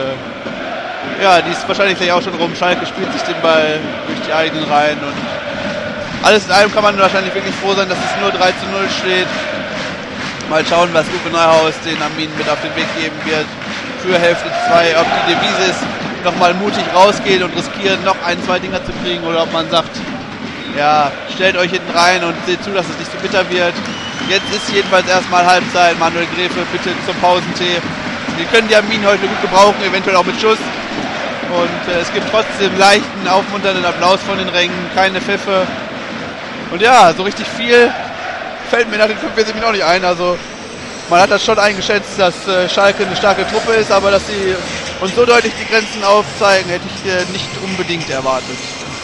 die ist wahrscheinlich gleich auch schon rum. Schalke spielt sich den Ball durch die eigenen Reihen und alles in allem kann man wahrscheinlich wirklich froh sein, dass es nur 3:0 steht. Mal schauen, was Uwe Neuhaus den Armin mit auf den Weg geben wird für Hälfte 2, ob die Devise ist, nochmal mutig rausgeht und riskiert, noch 1-2 Dinger zu kriegen, oder ob man sagt, ja, stellt euch hinten rein und seht zu, dass es nicht so bitter wird. Jetzt ist jedenfalls erstmal Halbzeit. Manuel Gräfe bitte zum Pausentee. Wir können die Armin heute gut gebrauchen, eventuell auch mit Schuss. Und es gibt trotzdem leichten, aufmunternden Applaus von den Rängen, keine Pfiffe. Und ja, so richtig viel fällt mir nach den 45 Minuten auch nicht ein. Also man hat das schon eingeschätzt, dass Schalke eine starke Truppe ist, aber dass sie uns so deutlich die Grenzen aufzeigen, hätte ich nicht unbedingt erwartet.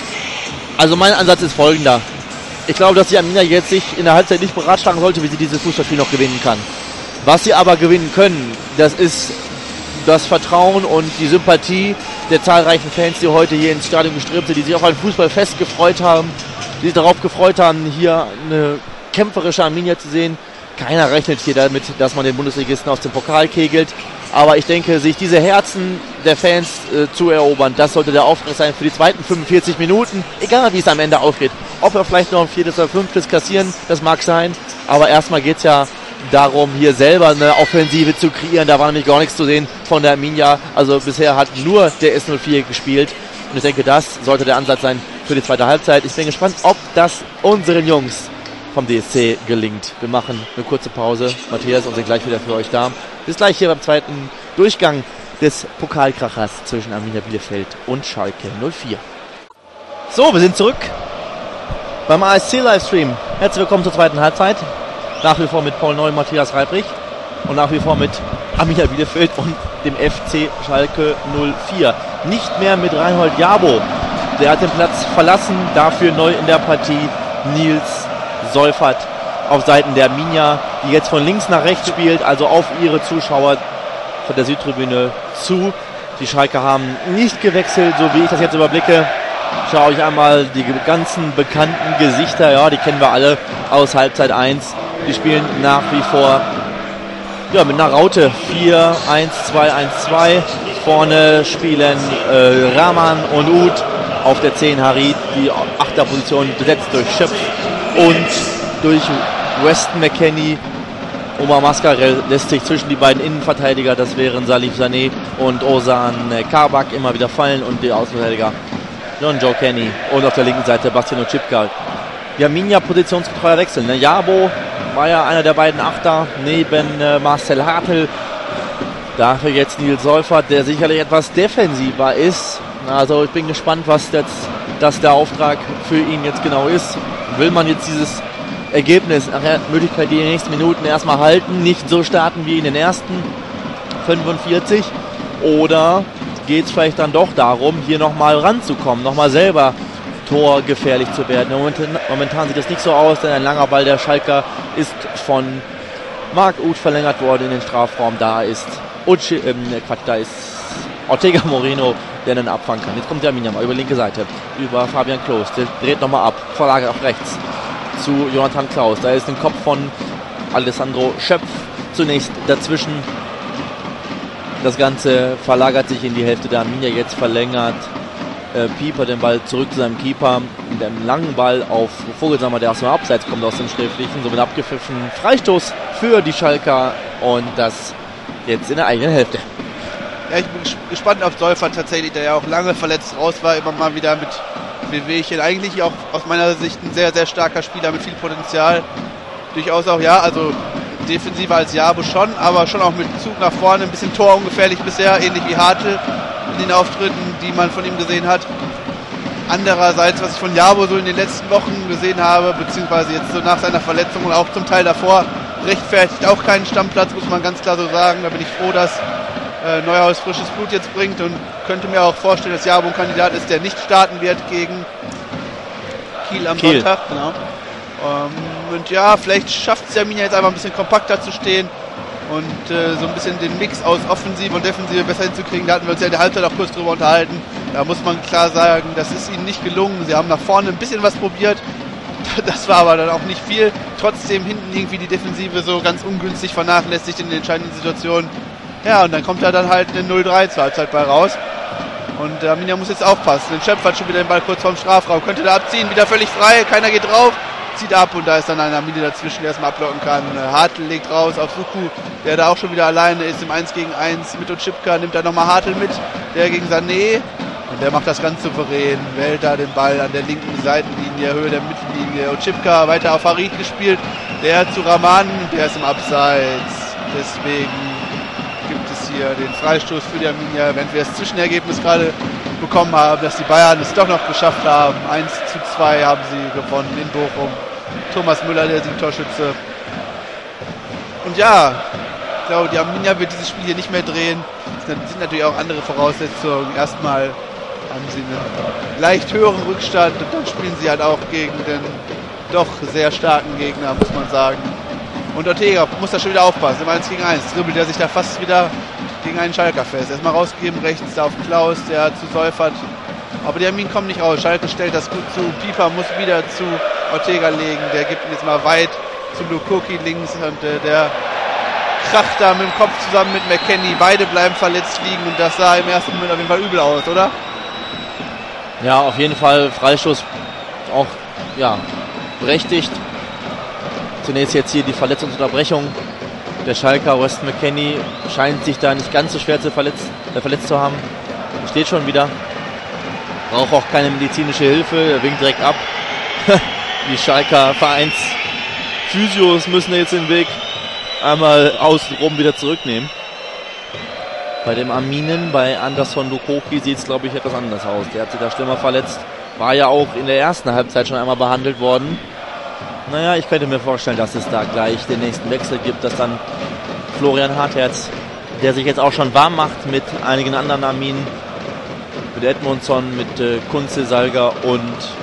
Also mein Ansatz ist folgender. Ich glaube, dass die Arminia jetzt sich in der Halbzeit nicht beratschlagen sollte, wie sie dieses Fußballspiel noch gewinnen kann. Was sie aber gewinnen können, das ist das Vertrauen und die Sympathie der zahlreichen Fans, die heute hier ins Stadion geströmt sind, die sich auf ein Fußballfest gefreut haben, die sich darauf gefreut haben, hier eine kämpferische Arminia zu sehen. Keiner rechnet hier damit, dass man den Bundesligisten aus dem Pokal kegelt. Aber ich denke, sich diese Herzen der Fans zu erobern, das sollte der Auftrag sein für die zweiten 45 Minuten. Egal, wie es am Ende aufgeht. Ob wir vielleicht noch ein 4. oder 5. kassieren, das mag sein. Aber erstmal geht es ja darum, hier selber eine Offensive zu kreieren. Da war nämlich gar nichts zu sehen von der Arminia. Also bisher hat nur der S04 gespielt. Und ich denke, das sollte der Ansatz sein für die zweite Halbzeit. Ich bin gespannt, ob das unseren Jungs vom DSC gelingt. Wir machen eine kurze Pause, Matthias, und sind gleich wieder für euch da. Bis gleich hier beim zweiten Durchgang des Pokalkrachers zwischen Arminia Bielefeld und Schalke 04. So, wir sind zurück beim ASC-Livestream. Herzlich willkommen zur zweiten Halbzeit. Nach wie vor mit Paul Neu und Matthias Reibrich und nach wie vor mit Arminia Bielefeld und dem FC Schalke 04. Nicht mehr mit Reinhold Jabo. Der hat den Platz verlassen, dafür neu in der Partie Nils Seufert auf Seiten der Arminia, die jetzt von links nach rechts spielt, also auf ihre Zuschauer von der Südtribüne zu. Die Schalker haben nicht gewechselt, so wie ich das jetzt überblicke. Schaue euch einmal die ganzen bekannten Gesichter, ja, die kennen wir alle aus Halbzeit 1. Die spielen nach wie vor mit einer Raute 4-1-2-1-2. Vorne spielen Rahman und Uth, auf der 10 Harit, die Achterposition besetzt durch Schöpf und durch Weston McKennie. Omar Mascarell lässt sich zwischen die beiden Innenverteidiger, das wären Salif Sané und Ozan Kabak, immer wieder fallen, und die Außenverteidiger John Joe Kenny und auf der linken Seite Bastian Oczipka. Die Arminia positionsgetreuer Wechsel. Jabo war ja einer der beiden Achter neben Marcel Hartl. Dafür jetzt Nils Seufert, der sicherlich etwas defensiver ist. Also ich bin gespannt, was das der Auftrag für ihn jetzt genau ist. Will man jetzt dieses Ergebnis, nachher Möglichkeit, die nächsten Minuten erstmal halten, nicht so starten wie in den ersten 45? Oder geht es vielleicht dann doch darum, hier nochmal ranzukommen, nochmal selber torgefährlich zu werden? Momentan sieht das nicht so aus, denn ein langer Ball der Schalker ist von Marc Uth verlängert worden in den Strafraum. Da ist Ortega Moreno, der einen abfangen kann. Jetzt kommt der Arminia mal über linke Seite, über Fabian Klos, der dreht nochmal ab, verlagert auf rechts zu Jonathan Klaus. Da ist ein Kopf von Alessandro Schöpf zunächst dazwischen. Das Ganze verlagert sich in die Hälfte der Arminia, jetzt verlängert Pieper den Ball zurück zu seinem Keeper, mit einem langen Ball auf Vogelsammer, der aus dem Abseits kommt, aus dem Schräglichen, somit abgepfiffen. Freistoß für die Schalker und das jetzt in der eigenen Hälfte. Ja, ich bin gespannt auf Seufert tatsächlich, der ja auch lange verletzt raus war, immer mal wieder mit Wehwehchen. Eigentlich auch aus meiner Sicht ein sehr, sehr starker Spieler mit viel Potenzial. Durchaus auch, ja, also defensiver als Jabo schon, aber schon auch mit Zug nach vorne, ein bisschen torungefährlich bisher, ähnlich wie Hartl in den Auftritten, die man von ihm gesehen hat. Andererseits, was ich von Jabo so in den letzten Wochen gesehen habe, beziehungsweise jetzt so nach seiner Verletzung und auch zum Teil davor, rechtfertigt auch keinen Stammplatz, muss man ganz klar so sagen. Da bin ich froh, dass Neuhaus frisches Blut jetzt bringt und könnte mir auch vorstellen, dass Jabo ein Kandidat ist, der nicht starten wird gegen Kiel am Sonntag. Genau. Und ja, vielleicht schafft es Arminia jetzt einfach ein bisschen kompakter zu stehen und so ein bisschen den Mix aus Offensive und Defensive besser hinzukriegen. Da hatten wir uns ja in der Halbzeit auch kurz drüber unterhalten. Da muss man klar sagen, das ist ihnen nicht gelungen. Sie haben nach vorne ein bisschen was probiert. Das war aber dann auch nicht viel. Trotzdem hinten irgendwie die Defensive so ganz ungünstig vernachlässigt in den entscheidenden Situationen. Ja, und dann kommt da dann halt eine 0-3 zur Halbzeit bei raus. Und Arminia muss jetzt aufpassen. Den Schöpf hat schon wieder den Ball kurz vorm Strafraum. Könnte da abziehen, wieder völlig frei. Keiner geht drauf. Zieht ab und da ist dann ein Arminia dazwischen, der erstmal ablocken kann. Hartl legt raus auf Suku, der da auch schon wieder alleine ist im 1 gegen 1 mit Otschipka. Nimmt da nochmal Hartl mit, der gegen Sané. Und der macht das ganz souverän. Wählt da den Ball an der linken Seitenlinie, Höhe der Mittellinie. Otschipka weiter auf Harid gespielt. Der zu Rahman, der ist im Abseits. Deswegen gibt es hier den Freistoß für die Arminia, während wir das Zwischenergebnis gerade bekommen haben, dass die Bayern es doch noch geschafft haben. 1:2 haben sie gewonnen in Bochum. Thomas Müller, der Siegtorschütze. Und ja, ich glaube, die Arminia wird dieses Spiel hier nicht mehr drehen. Es sind natürlich auch andere Voraussetzungen. Erstmal haben sie einen leicht höheren Rückstand und dann spielen sie halt auch gegen den doch sehr starken Gegner, muss man sagen. Und Ortega muss da schon wieder aufpassen. Im 1 gegen 1 dribbelt er sich da fast wieder gegen einen Schalker fest. Erstmal rausgegeben, rechts da auf Klaus, der zu Seufert. Aber die Armin kommen nicht raus. Schalke stellt das gut zu. Pieper muss wieder zu Ortega legen. Der gibt ihn jetzt mal weit zu Lukoki links und der kracht da mit dem Kopf zusammen mit McKennie. Beide bleiben verletzt liegen und das sah im ersten Moment auf jeden Fall übel aus, oder? Ja, auf jeden Fall Freistoß auch, ja, berechtigt. Zunächst jetzt hier die Verletzungsunterbrechung. Der Schalker Weston McKennie scheint sich da nicht ganz so schwer verletzt zu haben. Steht schon wieder. Braucht auch keine medizinische Hilfe. Er winkt direkt ab. Die Schalker Vereins-Physios müssen jetzt den Weg einmal außenrum wieder zurücknehmen. Bei dem Arminen, bei Anderson Lukoki sieht es, glaube ich, etwas anders aus. Der hat sich da schlimmer verletzt. War ja auch in der ersten Halbzeit schon einmal behandelt worden. Naja, ich könnte mir vorstellen, dass es da gleich den nächsten Wechsel gibt, dass dann Florian Hartherz, der sich jetzt auch schon warm macht mit einigen anderen Arminen, mit Edmundsson, mit Kunze, Salga und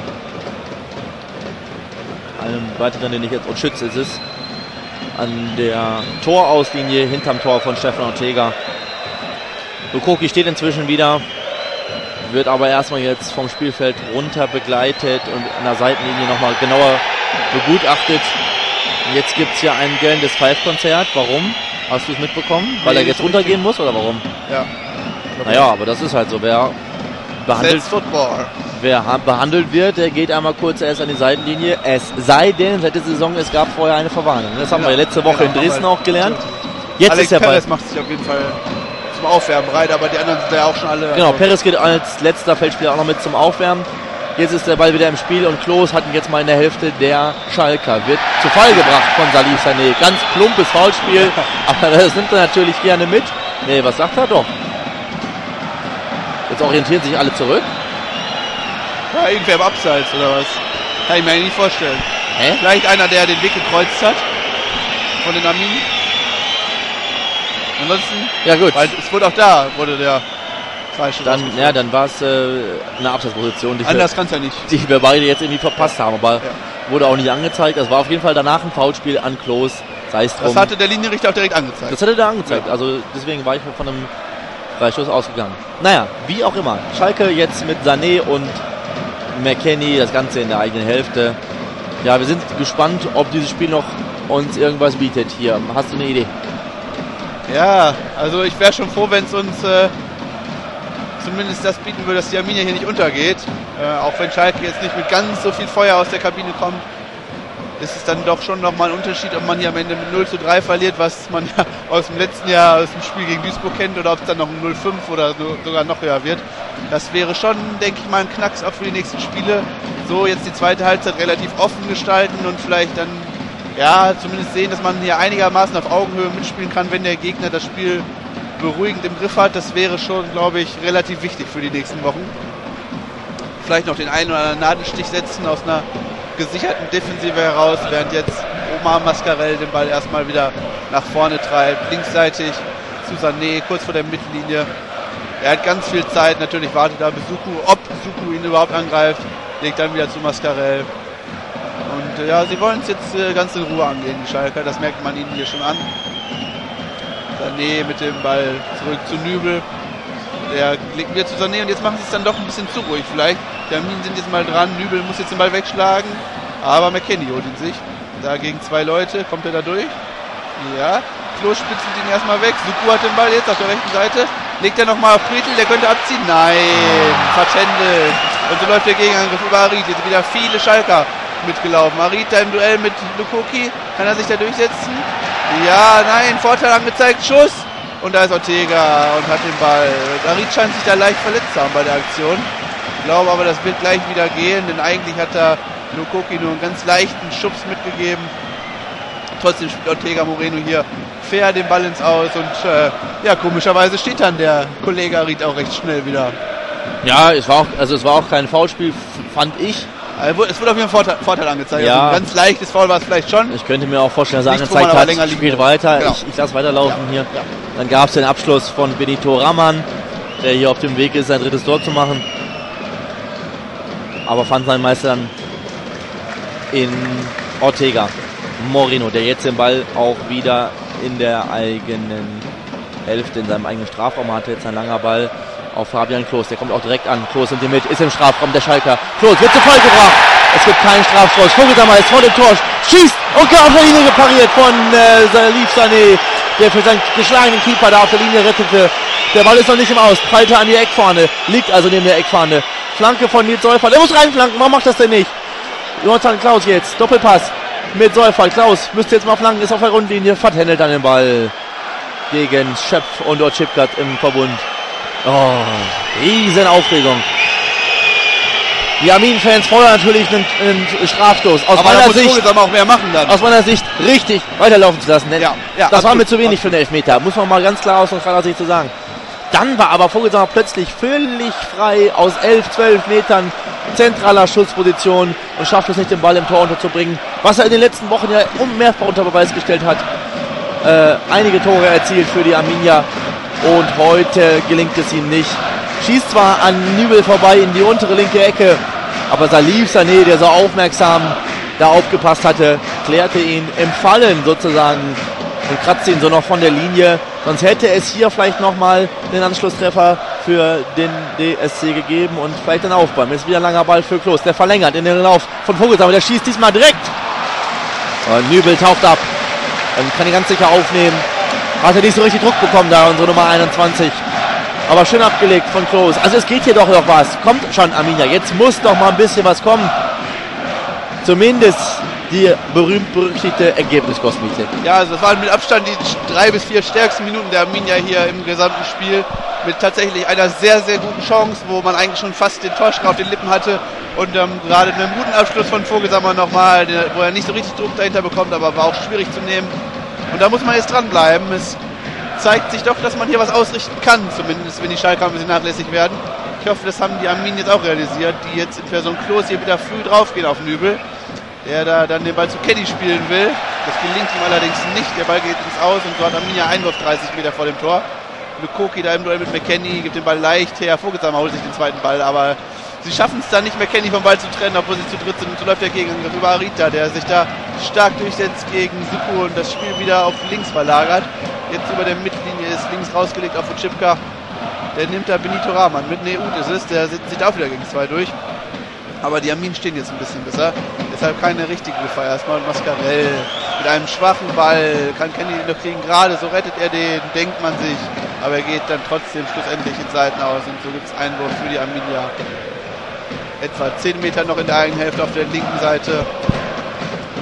einem weiteren, den ich jetzt, und Schütz ist es, an der Torauslinie hinterm Tor von Stefan Ortega. Lukoki steht inzwischen wieder, wird aber erstmal jetzt vom Spielfeld runter begleitet und an der Seitenlinie nochmal genauer begutachtet. Und jetzt gibt es hier ein gellendes Pfeifkonzert. Warum? Hast du es mitbekommen? Weil er jetzt runtergehen muss oder warum? Ja. Naja, aber das ist halt so. Wer behandelt wird, der geht einmal kurz erst an die Seitenlinie. Es sei denn, seit der Saison, es gab vorher eine Verwarnung. Das haben wir letzte Woche in Dresden auch gelernt. Jetzt Alex ist der Ball. Perez macht sich auf jeden Fall zum Aufwärmen bereit, aber die anderen sind ja auch schon alle. Genau, Perez geht als letzter Feldspieler auch noch mit zum Aufwärmen. Jetzt ist der Ball wieder im Spiel und Klos hat ihn jetzt mal in der Hälfte der Schalker. Wird zu Fall gebracht von Salih Sané. Ganz plumpes Foulspiel, aber das nimmt er natürlich gerne mit. Nee, was sagt er doch? Jetzt orientieren sich alle zurück. Ja, irgendwer im Abseits oder was? Kann ich mir eigentlich nicht vorstellen. Hä? Vielleicht einer, der den Weg gekreuzt hat. Von den Arminen. Ansonsten. Ja, gut. Weil es wurde auch da, wurde der Freistoß. Dann war es eine Abseitsposition, anders kann es ja nicht. Die wir beide jetzt irgendwie verpasst haben, aber wurde auch nicht angezeigt. Das war auf jeden Fall danach ein Foulspiel an Klos. Sei es drum. Das hatte der Linienrichter auch direkt angezeigt. Das hatte der angezeigt. Ja. Also deswegen war ich von einem Freistoß ausgegangen. Naja, wie auch immer. Schalke jetzt mit Sané und McKennie, das Ganze in der eigenen Hälfte. Ja, wir sind gespannt, ob dieses Spiel noch uns irgendwas bietet hier. Hast du eine Idee? Ja, also ich wäre schon froh, wenn es uns zumindest das bieten würde, dass die Arminia hier nicht untergeht. Auch wenn Schalke jetzt nicht mit ganz so viel Feuer aus der Kabine kommt. ist es dann doch schon nochmal ein Unterschied, ob man hier am Ende mit 0:3 verliert, was man ja aus dem letzten Jahr, aus dem Spiel gegen Duisburg kennt, oder ob es dann noch ein 0:5 oder sogar noch höher wird. Das wäre schon, denke ich mal, ein Knacks auch für die nächsten Spiele. So jetzt die zweite Halbzeit relativ offen gestalten und vielleicht dann ja zumindest sehen, dass man hier einigermaßen auf Augenhöhe mitspielen kann, wenn der Gegner das Spiel beruhigend im Griff hat. Das wäre schon, glaube ich, relativ wichtig für die nächsten Wochen. Vielleicht noch den einen oder anderen Nadelstich setzen aus einer gesicherten Defensive heraus, während jetzt Omar Mascarell den Ball erstmal wieder nach vorne treibt, linksseitig zu Sané, kurz vor der Mittellinie. Er hat ganz viel Zeit, natürlich wartet da Besuku, ob Besuku ihn überhaupt angreift, legt dann wieder zu Mascarell. Und ja, sie wollen es jetzt ganz in Ruhe angehen, die Schalker, das merkt man ihnen hier schon an. Sané mit dem Ball zurück zu Nübel. Der legt wieder zu Sané und jetzt machen sie es dann doch ein bisschen zu ruhig vielleicht. Die Arminen sind jetzt mal dran, Nübel muss jetzt den Ball wegschlagen, aber McKennie holt ihn sich. Da gegen 2 Leute, kommt er da durch? Ja, Klos spitzelt ihn erstmal weg, Suku hat den Ball jetzt auf der rechten Seite, legt er nochmal auf Pretel, der könnte abziehen, nein, vertändelt. Und so läuft der Gegenangriff über Arid, jetzt wieder viele Schalker mitgelaufen. Arid da im Duell mit Lukoki, kann er sich da durchsetzen? Ja, nein, Vorteil angezeigt, Schuss. Und da ist Ortega und hat den Ball. Arid scheint sich da leicht verletzt zu haben bei der Aktion. Ich glaube aber, das wird gleich wieder gehen, denn eigentlich hat da Lukoki nur einen ganz leichten Schubs mitgegeben. Trotzdem spielt Ortega Moreno hier fair den Ball ins Aus und ja, komischerweise steht dann der Kollege Arid auch recht schnell wieder. Ja, es war auch kein Foulspiel, fand ich. Es wurde auf jeden Fall Vorteil angezeigt. Ja. Also ein ganz leichtes Foul war es vielleicht schon. Ich könnte mir auch vorstellen, dass er Nichts, wo man angezeigt aber hat, spielt weiter. Genau. Ich lasse weiterlaufen hier. Ja. Dann gab es den Abschluss von Benito Raman, der hier auf dem Weg ist, sein 3. Tor zu machen. Aber fand seinen Meister dann in Ortega Moreno, der jetzt den Ball auch wieder in der eigenen Hälfte, in seinem eigenen Strafraum hatte. Jetzt ein langer Ball auf Fabian Klos, der kommt auch direkt an. Klos nimmt ihn mit, ist im Strafraum, der Schalker. Klos wird zu Fall gebracht. Es gibt keinen Strafstoß. Vogelsammer ist vor dem Tor, schießt und auf der Linie gepariert von Salif Sané, der für seinen geschlagenen Keeper da auf der Linie rettete. Der Ball ist noch nicht im Aus, prallte an die Eckfahne, liegt also neben der Eckfahne. Flanke von Nils Seufert, er muss reinflanken, warum macht das denn nicht? Jonathan Klaus jetzt, Doppelpass mit Seufert. Klaus müsste jetzt mal flanken, ist auf der Rundlinie, vertändelt dann den Ball gegen Schöpf und Otschipkat im Verbund. Oh, riesen Aufregung. Die Armin-Fans fordern natürlich einen Strafstoß. Aus aber meiner Sicht auch mehr machen dann. Aus meiner Sicht richtig weiterlaufen zu lassen. Denn ja, das war mir zu wenig für den Elfmeter. Muss man mal ganz klar aus meiner Sicht zu sagen. Dann war aber Vogelsammer plötzlich völlig frei aus 11, 12 Metern zentraler Schussposition und schafft es nicht, den Ball im Tor unterzubringen. Was er in den letzten Wochen ja mehrfach unter Beweis gestellt hat. Einige Tore erzielt für die Arminia. Und heute gelingt es ihm nicht. Schießt zwar an Nübel vorbei in die untere linke Ecke, aber Salif Sané, der so aufmerksam da aufgepasst hatte, klärte ihn im Fallen sozusagen und kratzte ihn so noch von der Linie. Sonst hätte es hier vielleicht nochmal den Anschlusstreffer für den DSC gegeben und vielleicht den Aufbäumen. Jetzt wieder ein langer Ball für Klos, der verlängert in den Lauf von Vogelsammer, der schießt diesmal direkt. Und Nübel taucht ab und kann ihn ganz sicher aufnehmen. Hat er nicht so richtig Druck bekommen da, unsere Nummer 21. Aber schön abgelegt von Klos. Also es geht hier doch noch was. Kommt schon, Arminia. Jetzt muss doch mal ein bisschen was kommen. Zumindest die berühmt-berüchtigte Ergebniskosmetik. Ja, also das waren mit Abstand die 3 bis 4 stärksten Minuten der Arminia hier im gesamten Spiel. Mit tatsächlich einer sehr, sehr guten Chance, wo man eigentlich schon fast den Torschrei auf den Lippen hatte. Und gerade einen guten Abschluss von Vogelsammer nochmal, wo er nicht so richtig Druck dahinter bekommt, aber war auch schwierig zu nehmen. Und da muss man jetzt dranbleiben. Es zeigt sich doch, dass man hier was ausrichten kann, zumindest wenn die Schalker ein bisschen nachlässig werden. Ich hoffe, das haben die Arminen jetzt auch realisiert, die jetzt in Person Klos hier wieder früh draufgehen auf Nübel, der da dann den Ball zu Kenny spielen will. Das gelingt ihm allerdings nicht, der Ball geht ins Aus und so hat Arminia Einwurf 30 Meter vor dem Tor. Lukoki da im Duell mit McKennie, gibt den Ball leicht her, Vogelsammer holt sich den zweiten Ball, aber sie schaffen es dann nicht, McKennie vom Ball zu trennen, obwohl sie zu dritt sind und so läuft der Gegenangriff über Arita, der sich da stark durchsetzt gegen Suku und das Spiel wieder auf links verlagert. Jetzt über der Mittellinie ist links rausgelegt auf Otschipka. Der nimmt da Benito Rahman mit. Ne, Ut ist es. Der sieht auch wieder gegen 2 durch. Aber die Arminen stehen jetzt ein bisschen besser. Deshalb keine richtige Gefahr. Erstmal Mascarell mit einem schwachen Ball. Kann Kenny ihn noch kriegen. Gerade so rettet er den, denkt man sich. Aber er geht dann trotzdem schlussendlich in Seiten aus. Und so gibt es Einwurf für die Arminia. Etwa 10 Meter noch in der eigenen Hälfte auf der linken Seite.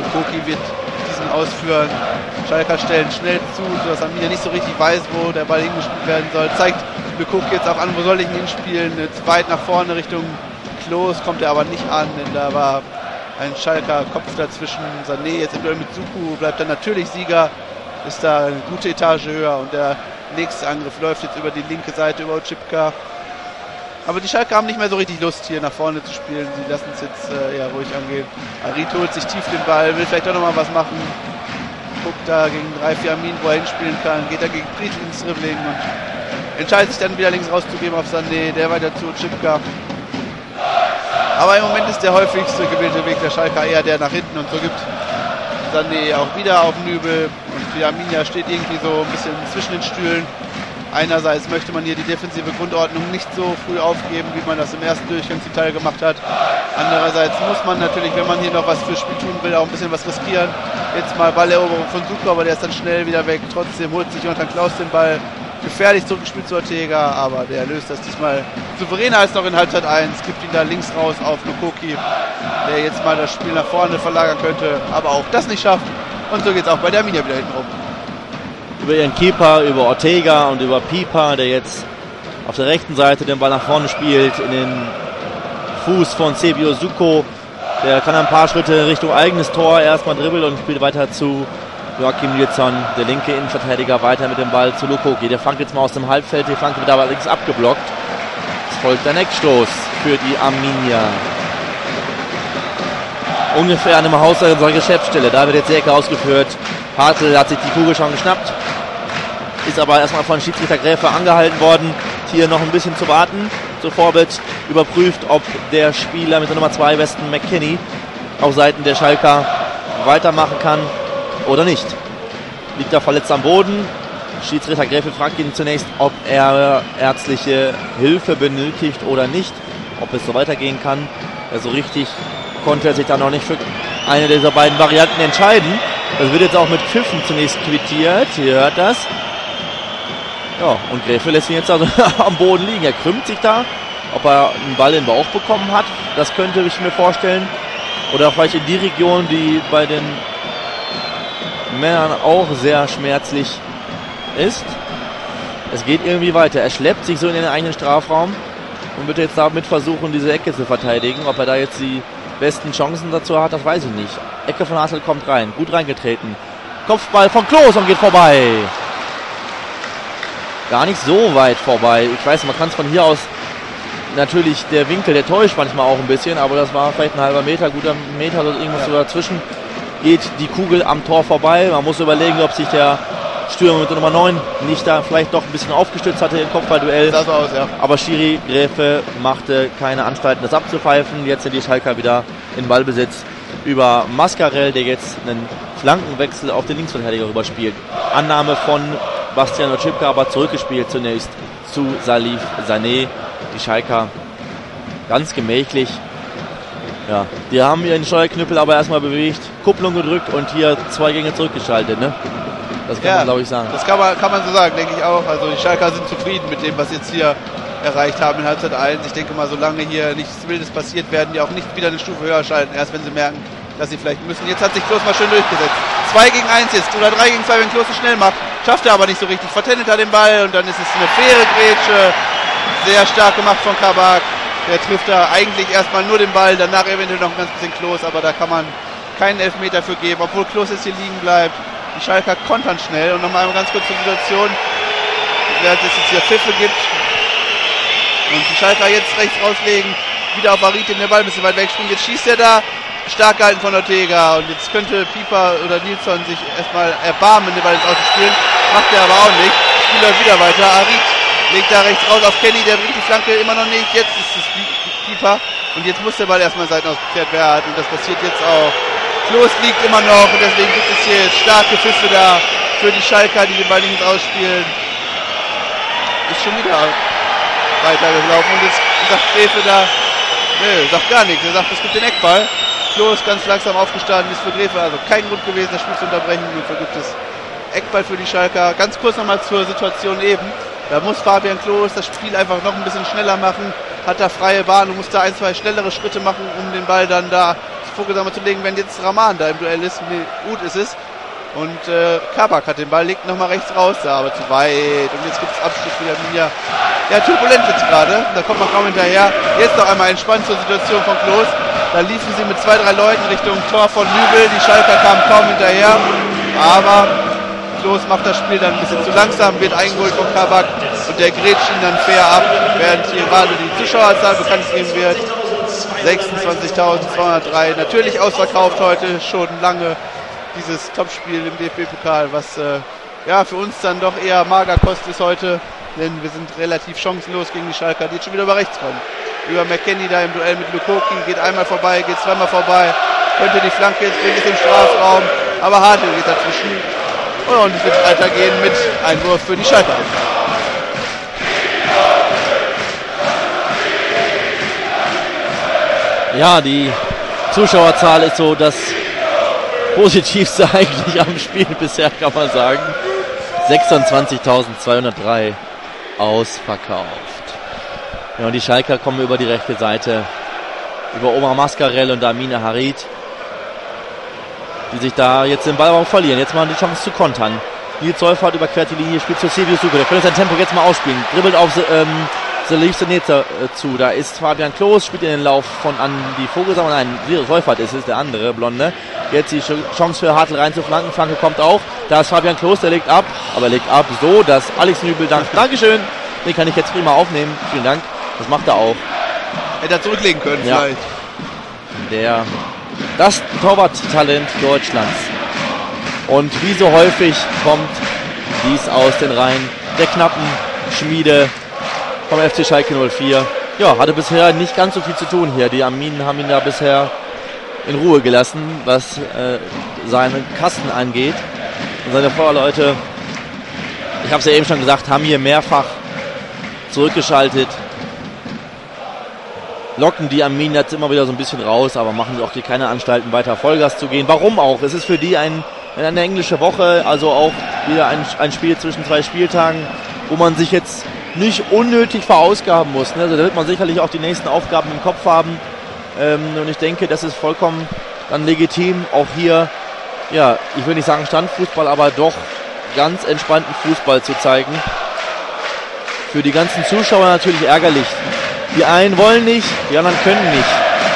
Lukoki wird diesen ausführen. Schalker stellen schnell zu, sodass Arminia nicht so richtig weiß, wo der Ball hingespielt werden soll. Zeigt Lukoki jetzt auch an, wo soll ich ihn hinspielen. Jetzt weit nach vorne Richtung Klos, kommt er aber nicht an, denn da war ein Schalker Kopf dazwischen. Sané jetzt im Duell mit Suku, bleibt dann natürlich Sieger, ist da eine gute Etage höher und der nächste Angriff läuft jetzt über die linke Seite, über Oczipka. Aber die Schalker haben nicht mehr so richtig Lust, hier nach vorne zu spielen. Sie lassen es jetzt eher ruhig angehen. Harit holt sich tief den Ball, will vielleicht auch nochmal was machen. Guckt da gegen 3-4 Amin, wo er hinspielen kann. Geht da gegen Prietl ins Dribbling und entscheidet sich dann wieder links rauszugeben auf Sané. Der weiter zu Oczipka. Aber im Moment ist der häufigste gewählte Weg der Schalker eher der nach hinten. Und so gibt Sané auch wieder auf Nübel. Und die Arminia steht irgendwie so ein bisschen zwischen den Stühlen. Einerseits möchte man hier die defensive Grundordnung nicht so früh aufgeben, wie man das im ersten Durchgang zum Teil gemacht hat. Andererseits muss man natürlich, wenn man hier noch was fürs Spiel tun will, auch ein bisschen was riskieren. Jetzt mal Balleroberung von Suko, aber der ist dann schnell wieder weg. Trotzdem holt sich Jonathan Klaus den Ball. Gefährlich zurückgespielt zu Ortega, aber der löst das diesmal souveräner als noch in Halbzeit 1. Gibt ihn da links raus auf Lukoki, der jetzt mal das Spiel nach vorne verlagern könnte, aber auch das nicht schafft. Und so geht es auch bei der Arminia wieder hinten rum. Über ihren Keeper, über Ortega und über Pieper, der jetzt auf der rechten Seite den Ball nach vorne spielt, in den Fuß von Sebio Suko. Der kann ein paar Schritte Richtung eigenes Tor erstmal dribbeln und spielt weiter zu Joachim Nilsson, der linke Innenverteidiger, weiter mit dem Ball zu Lukoki. Der flankt jetzt mal aus dem Halbfeld, die Flanke wird aber links abgeblockt. Es folgt der Eckstoß für die Arminia. Ungefähr an einem Haus unserer Geschäftsstelle. Da wird jetzt die Ecke ausgeführt. Hartl hat sich die Kugel schon geschnappt. Ist aber erstmal von Schiedsrichter Gräfe angehalten worden, hier noch ein bisschen zu warten. Zuvor wird überprüft, ob der Spieler mit der Nummer 2 Weston McKinney auf Seiten der Schalker weitermachen kann oder nicht. Liegt er verletzt am Boden. Schiedsrichter Gräfe fragt ihn zunächst, ob er ärztliche Hilfe benötigt oder nicht, ob es so weitergehen kann. Also richtig konnte er sich dann noch nicht für eine dieser beiden Varianten entscheiden. Das wird jetzt auch mit Pfiffen zunächst quittiert. Ihr hört das. Ja, und Gräfe lässt ihn jetzt also am Boden liegen. Er krümmt sich da. Ob er einen Ball in den Bauch bekommen hat, das könnte ich mir vorstellen. Oder vielleicht in die Region, die bei den Männern auch sehr schmerzlich ist. Es geht irgendwie weiter. Er schleppt sich so in den eigenen Strafraum und wird jetzt damit versuchen, diese Ecke zu verteidigen. Ob er da jetzt die besten Chancen dazu hat, das weiß ich nicht. Ecke von Hartl kommt rein. Gut reingetreten. Kopfball von Klos und geht vorbei. Gar nicht so weit vorbei. Ich weiß, man kann es von hier aus natürlich, der Winkel, der täuscht manchmal auch ein bisschen, aber das war vielleicht ein halber Meter, guter Meter oder irgendwas so dazwischen. Geht die Kugel am Tor vorbei. Man muss überlegen, ob sich der Stürmer mit der Nummer 9 nicht da vielleicht doch ein bisschen aufgestützt hatte im Kopfballduell. Das aus, ja. Aber Schiri Gräfe machte keine Anstalten, das abzupfeifen. Jetzt sind die Schalker wieder in Ballbesitz über Mascarell, der jetzt einen Flankenwechsel auf den Linksverteidiger rüberspielt. Annahme von Bastian Oczipka, aber zurückgespielt zunächst zu Salif Sané. Die Schalker ganz gemächlich. Ja, die haben ihren Steuerknüppel aber erstmal bewegt, Kupplung gedrückt und hier 2 Gänge zurückgeschaltet, ne? Das kann man, glaube ich, sagen. Das kann man so sagen, denke ich auch. Also die Schalker sind zufrieden mit dem, was jetzt hier erreicht haben in Halbzeit 1. Ich denke mal, solange hier nichts Wildes passiert, werden die auch nicht wieder eine Stufe höher schalten, erst wenn sie merken, dass sie vielleicht müssen. Jetzt hat sich Klos mal schön durchgesetzt. 2 gegen 1 jetzt oder 3 gegen 2, wenn Klos es schnell macht. Schafft er aber nicht so richtig. Vertändelt er den Ball und dann ist es eine faire Grätsche. Sehr stark gemacht von Kabak. Der trifft da eigentlich erstmal nur den Ball, danach eventuell noch ein ganz bisschen Klos, aber da kann man keinen Elfmeter für geben, obwohl Klos jetzt hier liegen bleibt. Die Schalker kontern schnell und nochmal ganz kurz zur Situation, während es jetzt hier Pfiffe gibt und die Schalker jetzt rechts rauslegen, wieder auf Harit, der Ball ein bisschen weit wegspringt. Jetzt schießt er da, stark gehalten von Ortega und jetzt könnte Pieper oder Nilsson sich erstmal erbarmen, den Ball ins Ausspielen, macht er aber auch nicht. Das Spiel läuft wieder weiter. Harit legt da rechts raus auf Kenny, der bringt die Flanke immer noch nicht. Jetzt ist es Pieper und jetzt muss der Ball erstmal Seiten ausgekehrt werden und das passiert jetzt auch. Klos liegt immer noch und deswegen gibt es hier starke Pfiffe da für die Schalker, die den Ball nicht ausspielen. Ist schon wieder weitergelaufen und jetzt sagt Gräfe da, sagt gar nichts. Er sagt, es gibt den Eckball. Klos ganz langsam aufgestanden, ist für Gräfe also kein Grund gewesen, das Spiel zu unterbrechen. Und so gibt es Eckball für die Schalker. Ganz kurz nochmal zur Situation eben. Da muss Fabian Klos das Spiel einfach noch ein bisschen schneller machen, hat da freie Bahn und muss da 1, 2 schnellere Schritte machen, um den Ball dann da Vogelsammer zu legen, wenn jetzt Rahman da im Duell ist. Nee, gut ist es. Und Kabak hat den Ball, legt nochmal rechts raus, da aber zu weit. Und jetzt gibt es Abschluss für Arminia. Ja, turbulent jetzt gerade. Da kommt man kaum hinterher. Jetzt noch einmal entspannt zur Situation von Klos. Da liefen sie mit 2-3 Leuten Richtung Tor von Nübel. Die Schalker kamen kaum hinterher. Aber Klos macht das Spiel dann ein bisschen zu langsam, wird eingeholt von Kabak. Und der grätscht ihn dann fair ab, während hier gerade die Zuschauerzahl bekannt gegeben wird. 26.203. Natürlich ausverkauft heute schon lange dieses Topspiel im DFB-Pokal, was ja für uns dann doch eher Magerkost ist heute, denn wir sind relativ chancenlos gegen die Schalker, die jetzt schon wieder über rechts kommen. Über McKennie da im Duell mit Lukoki, geht einmal vorbei, geht zweimal vorbei, könnte die Flanke jetzt bringen, ist im Strafraum, aber Hartl geht dazwischen. Und es wird weitergehen mit Einwurf für die Schalker. Ja, die Zuschauerzahl ist so das Positivste eigentlich am Spiel bisher, kann man sagen. 26.203 ausverkauft. Ja, und die Schalker kommen über die rechte Seite, über Omar Mascarell und Amine Harit, die sich da jetzt den Ball verlieren. Jetzt mal die Chance zu kontern. Nils Seufert überquert die Linie, spielt zu Silvius Suche. Der könnte sein Tempo jetzt mal ausspielen. Dribbelt auf Seneza zu. Da ist Fabian Klos, spielt in den Lauf von Andi Vogelsammer. Nein, Seufert ist der andere Blonde. Jetzt die Chance für Hartl rein zu flanken. Flanke kommt auch. Da ist Fabian Klos, der legt ab. Aber er legt ab so, dass Alex Nübel dankt. Dankeschön. Den kann ich jetzt prima aufnehmen. Vielen Dank. Das macht er auch. Hätte er zurücklegen können vielleicht. Das Torwarttalent Deutschlands. Und wie so häufig kommt dies aus den Reihen der knappen Schmiede vom FC Schalke 04. Ja, hatte bisher nicht ganz so viel zu tun hier. Die Arminen haben ihn da bisher in Ruhe gelassen, was seinen Kasten angeht. Und seine Feuerleute, ich habe es ja eben schon gesagt, haben hier mehrfach zurückgeschaltet. Locken die Arminen jetzt immer wieder so ein bisschen raus, aber machen sie auch hier keine Anstalten, weiter Vollgas zu gehen. Warum auch? Es ist für die eine englische Woche, also auch wieder ein Spiel zwischen 2 Spieltagen, wo man sich jetzt nicht unnötig verausgaben muss. Ne? Also da wird man sicherlich auch die nächsten Aufgaben im Kopf haben. Und ich denke, das ist vollkommen dann legitim, auch hier, ja, ich will nicht sagen Standfußball, aber doch ganz entspannten Fußball zu zeigen. Für die ganzen Zuschauer natürlich ärgerlich. Die einen wollen nicht, die anderen können nicht.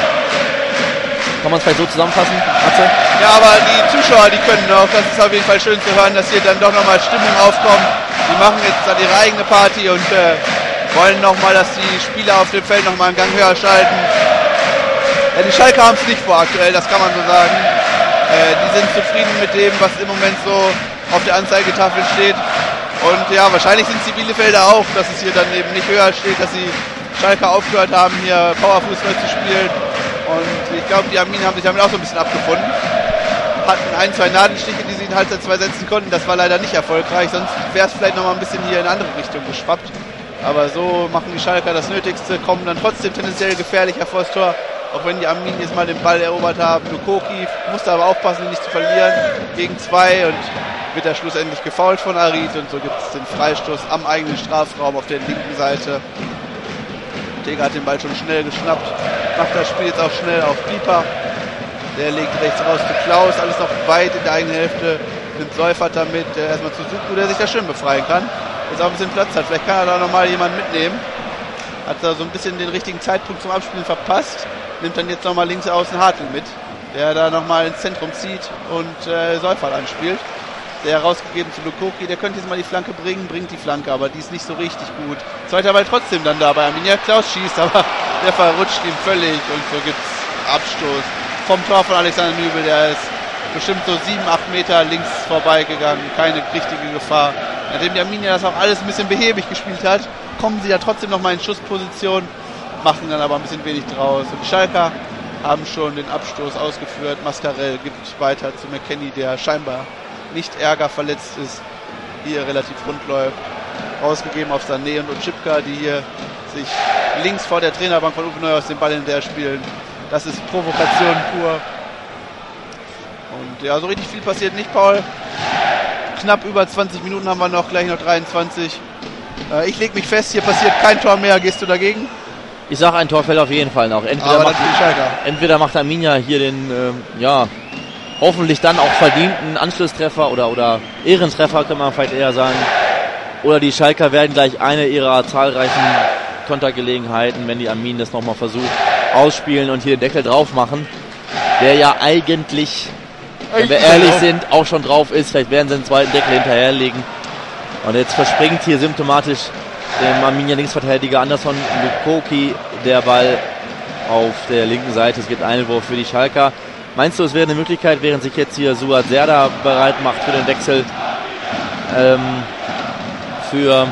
Kann man es vielleicht so zusammenfassen, Atze? Ja, aber die Zuschauer, die können auch. Das ist auf jeden Fall schön zu hören, dass hier dann doch nochmal Stimmung aufkommt. Die machen jetzt dann ihre eigene Party und wollen nochmal, dass die Spieler auf dem Feld nochmal einen Gang höher schalten. Ja, die Schalker haben es nicht vor aktuell, das kann man so sagen. Die sind zufrieden mit dem, was im Moment so auf der Anzeigetafel steht. Und ja, wahrscheinlich sind es die Bielefelder auch, dass es hier dann eben nicht höher steht, dass die Schalker aufgehört haben, hier Powerfußball zu spielen. Und ich glaube, die Arminen haben sich damit auch so ein bisschen abgefunden. Hatten 1-2 Nadelstiche, die sie in Halbzeit 2 setzen konnten. Das war leider nicht erfolgreich, sonst wäre es vielleicht nochmal ein bisschen hier in eine andere Richtung geschwappt. Aber so machen die Schalker das Nötigste, kommen dann trotzdem tendenziell gefährlicher vor das Tor. Auch wenn die Arminen jetzt mal den Ball erobert haben. Lukoki musste aber aufpassen, ihn nicht zu verlieren. Gegen 2 und wird er schlussendlich gefoult von Harit. Und so gibt es den Freistoß am eigenen Strafraum auf der linken Seite. Tega hat den Ball schon schnell geschnappt. Macht das Spiel jetzt auch schnell auf Pieper. Der legt rechts raus zu Klaus. Alles noch weit in der eigenen Hälfte. Nimmt Seufert damit erstmal zu Suku, der sich da schön befreien kann. Jetzt auch ein bisschen Platz hat. Vielleicht kann er da nochmal jemanden mitnehmen. Hat da so ein bisschen den richtigen Zeitpunkt zum Abspielen verpasst. Nimmt dann jetzt nochmal links außen Hartl mit, der da nochmal ins Zentrum zieht und Seufert anspielt. Der rausgegeben zu Lukoki, der könnte jetzt mal die Flanke bringen, bringt die Flanke, aber die ist nicht so richtig gut. Zweiter Ball trotzdem dann da bei Arminia. Klaus schießt, aber der verrutscht ihm völlig und so gibt es Abstoß vom Tor von Alexander Nübel. Der ist bestimmt so 7-8 Meter links vorbeigegangen, keine richtige Gefahr. Nachdem die Arminia das auch alles ein bisschen behäbig gespielt hat, kommen sie ja trotzdem nochmal in Schussposition, machen dann aber ein bisschen wenig draus. Und die Schalker haben schon den Abstoß ausgeführt. Mascarell gibt weiter zu McKennie, der scheinbar nicht ärger verletzt ist, hier relativ rund läuft. Rausgegeben auf Sané und Otschipka, die hier sich links vor der Trainerbank von Uwe Neuhaus den Ball hinterher spielen. Das ist Provokation pur. Und ja, so richtig viel passiert nicht, Paul. Knapp über 20 Minuten haben wir noch, gleich noch 23. Ich lege mich fest, hier passiert kein Tor mehr. Gehst du dagegen? Ich sage, ein Tor fällt auf jeden Fall noch. Entweder macht Arminia hier den, hoffentlich dann auch verdienten Anschlusstreffer oder Ehrentreffer, kann man vielleicht eher sagen. Oder die Schalker werden gleich eine ihrer zahlreichen Kontergelegenheiten, wenn die Armin das nochmal versucht, ausspielen und hier den Deckel drauf machen. Der ja eigentlich, wenn wir ehrlich sind, auch schon drauf ist. Vielleicht werden sie den zweiten Deckel hinterherlegen. Und jetzt verspringt hier symptomatisch dem Arminia Linksverteidiger Anderson Lukoki der Ball auf der linken Seite. Es gibt Einwurf für die Schalker. Meinst du, es wäre eine Möglichkeit, während sich jetzt hier Suat Serdar bereit macht für den Wechsel, für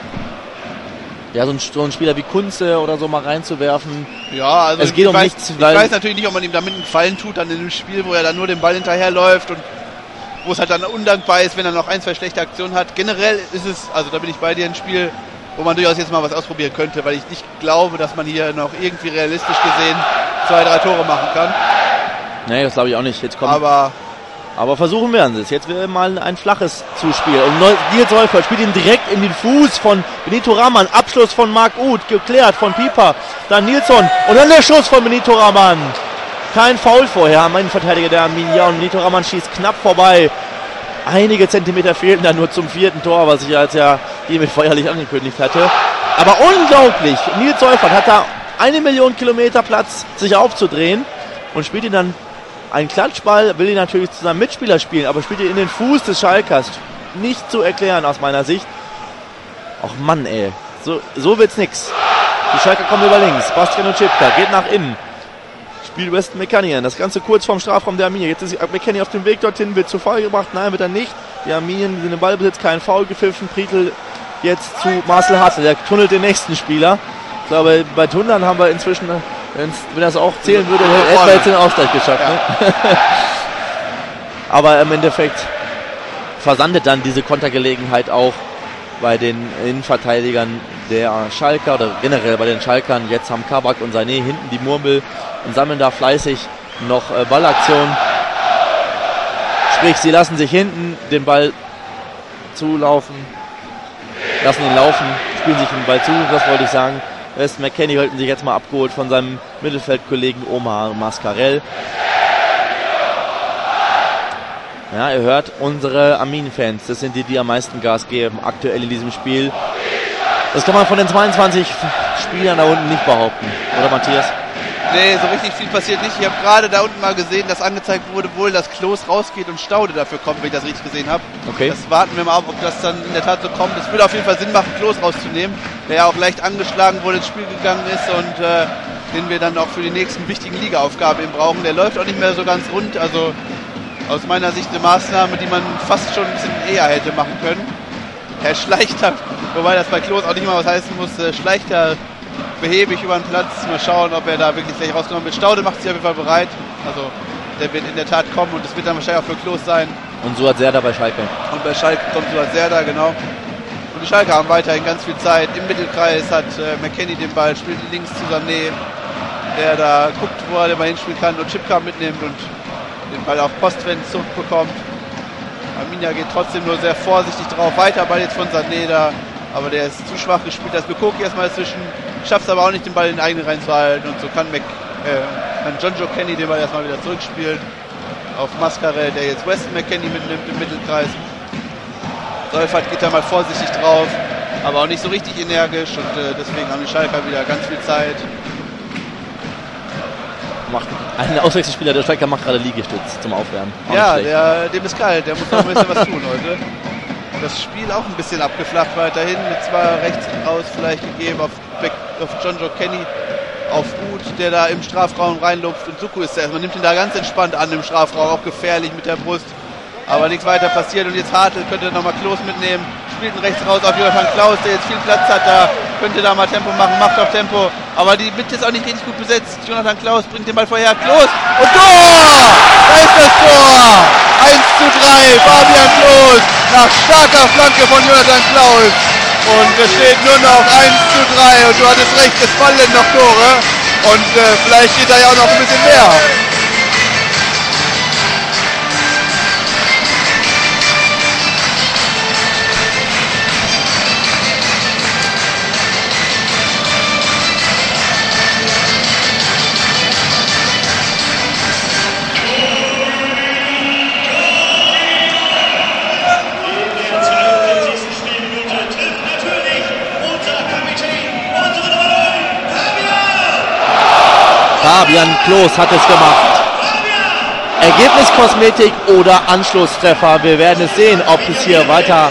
so einen Spieler wie Kunze oder so mal reinzuwerfen? Ja, also es geht um nichts. Ich weiß natürlich nicht, ob man ihm damit einen Gefallen tut, dann in einem Spiel, wo er dann nur den Ball hinterherläuft und wo es halt dann undankbar ist, wenn er noch 1, 2 schlechte Aktionen hat. Generell ist es, also da bin ich bei dir, ein Spiel, wo man durchaus jetzt mal was ausprobieren könnte, weil ich nicht glaube, dass man hier noch irgendwie realistisch gesehen 2, 3 Tore machen kann. Nee, das glaube ich auch nicht. Jetzt kommt Aber versuchen werden sie es. Jetzt wird mal ein flaches Zuspiel. Und Nils Wolfert spielt ihn direkt in den Fuß von Benito Rahman. Abschluss von Marc Uth, geklärt von Pieper. Dann Nilsson. Und dann der Schuss von Benito Rahman. Kein Foul vorher. Mein Verteidiger der Arminia. Und Benito Rahman schießt knapp vorbei. Einige Zentimeter fehlten dann nur zum 4. Tor, was ich als ja hiermit feierlich angekündigt hatte. Aber unglaublich. Nils Wolfert hat da 1 Million Kilometer Platz, sich aufzudrehen. Und spielt ihn dann einen Klatschball, will ihn natürlich zu seinem Mitspieler spielen, aber spielt ihn in den Fuß des Schalkers. Nicht zu erklären aus meiner Sicht. Och Mann, ey. So wird's nix. Die Schalker kommen über links. Bastian Oczipka geht nach innen. Spielt Weston McCannion. Das Ganze kurz vorm Strafraum der Arminia. Jetzt ist McCannion auf dem Weg dorthin, wird zu Foul gebracht. Nein, wird er nicht. Die Arminien sind im Ballbesitz, kein Foul gepfiffen. Prietl jetzt zu Marcel Hartl. Der tunnelt den nächsten Spieler. Ich glaube, bei Tundern haben wir inzwischen, wenn das auch zählen würde, hätten wir jetzt den Ausgleich geschafft. Ja. Ne? Aber im Endeffekt versandet dann diese Kontergelegenheit auch bei den Innenverteidigern der Schalker oder generell bei den Schalkern. Jetzt haben Kabak und Sané hinten die Murmel und sammeln da fleißig noch Ballaktionen. Sprich, sie lassen sich hinten den Ball zulaufen, lassen ihn laufen, spielen sich den Ball zu, das wollte ich sagen. Weston McKennie wollten sich jetzt mal abgeholt von seinem Mittelfeldkollegen Omar Mascarell. Ja, ihr hört unsere Armin-Fans, das sind die am meisten Gas geben aktuell in diesem Spiel. Das kann man von den 22 Spielern da unten nicht behaupten, oder Matthias? Nee, so richtig viel passiert nicht. Ich habe gerade da unten mal gesehen, dass angezeigt wurde, wohl, dass Klos rausgeht und Staude dafür kommt, wenn ich das richtig gesehen habe. Okay. Das warten wir mal auf, ob das dann in der Tat so kommt. Es würde auf jeden Fall Sinn machen, Klos rauszunehmen, der ja auch leicht angeschlagen wurde, ins Spiel gegangen ist und den wir dann auch für die nächsten wichtigen Ligaaufgaben eben brauchen. Der läuft auch nicht mehr so ganz rund, also aus meiner Sicht eine Maßnahme, die man fast schon ein bisschen eher hätte machen können. Herr Schleichter, wobei das bei Klos auch nicht mal was heißen muss, Schleichter behäbig über den Platz. Mal schauen, ob er da wirklich gleich rausgenommen wird. Staude macht sich auf jeden Fall bereit. Also der wird in der Tat kommen und es wird dann wahrscheinlich auch für Klos sein. Und Suat Serdar bei Schalke. Und bei Schalke kommt Suat Serdar, genau. Und die Schalke haben weiterhin ganz viel Zeit. Im Mittelkreis hat McKennie den Ball, spielt links zu Sané, der da guckt, wo er den Ball hinspielen kann und Chipka mitnimmt und den Ball auf Postwend zurückbekommt. Arminia geht trotzdem nur sehr vorsichtig drauf. Weiter Ball jetzt von Sané da, aber der ist zu schwach gespielt. Das Lukoki erstmal dazwischen, schafft es aber auch nicht, den Ball in den eigenen reinzuhalten und so kann Jonjo Kenny den Ball erstmal wieder zurückspielen auf Mascarell, der jetzt Weston McKennie mitnimmt im Mittelkreis. Seufert geht da mal vorsichtig drauf, aber auch nicht so richtig energisch und deswegen haben die Schalker wieder ganz viel Zeit. Ein Auswechselspieler der Schalker macht gerade Liegestütz zum Aufwärmen. Ja, dem ist kalt, der muss noch ein bisschen was tun heute. Das Spiel auch ein bisschen abgeflacht weiterhin, mit zwar rechts raus vielleicht gegeben auf Jonjo Kenny, auf Uth, der da im Strafraum reinlupft und Suku ist man nimmt ihn da ganz entspannt an im Strafraum, auch gefährlich mit der Brust, aber nichts weiter passiert und jetzt Hartl könnte nochmal Klos mitnehmen, spielt ihn rechts raus auf Jonathan Klaus, der jetzt viel Platz hat, da könnte da mal Tempo machen, macht auch Tempo, aber die Mitte ist auch nicht richtig gut besetzt. Jonathan Klaus bringt den Ball vorher, Klos und Tor! Da ist das Tor! 1:3, Fabian Klos nach starker Flanke von Jonathan Klaus. Und es steht nur noch 1:3 und du hattest recht, es fallen noch Tore und vielleicht geht da ja auch noch ein bisschen mehr. Fabian Klos hat es gemacht. Ergebniskosmetik oder Anschlusstreffer. Wir werden es sehen, ob es hier weiter...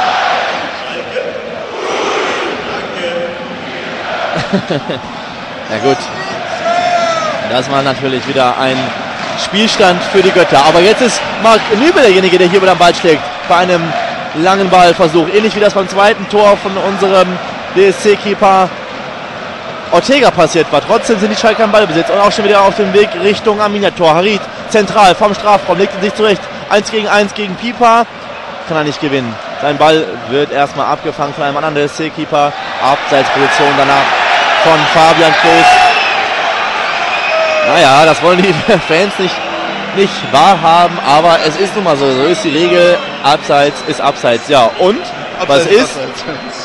Na gut. Das war natürlich wieder ein Spielstand für die Götter. Aber jetzt ist Marc Nübel derjenige, der hier über den Ball schlägt. Bei einem langen Ballversuch. Ähnlich wie das beim zweiten Tor von unserem DSC-Keeper Ortega passiert war. Trotzdem sind die Schalker im Ballbesitz und auch schon wieder auf dem Weg Richtung Arminia-Tor. Harit zentral vom Strafraum, legt ihn sich zurecht. 1 gegen 1 gegen Pieper. Kann er nicht gewinnen. Sein Ball wird erstmal abgefangen von einem anderen DSC-Keeper. Abseitsposition danach von Fabian Klos. Naja, das wollen die Fans nicht wahrhaben, aber es ist nun mal so. So ist die Regel. Abseits ist Abseits. Ja, und? Abseits was ist? Abseits.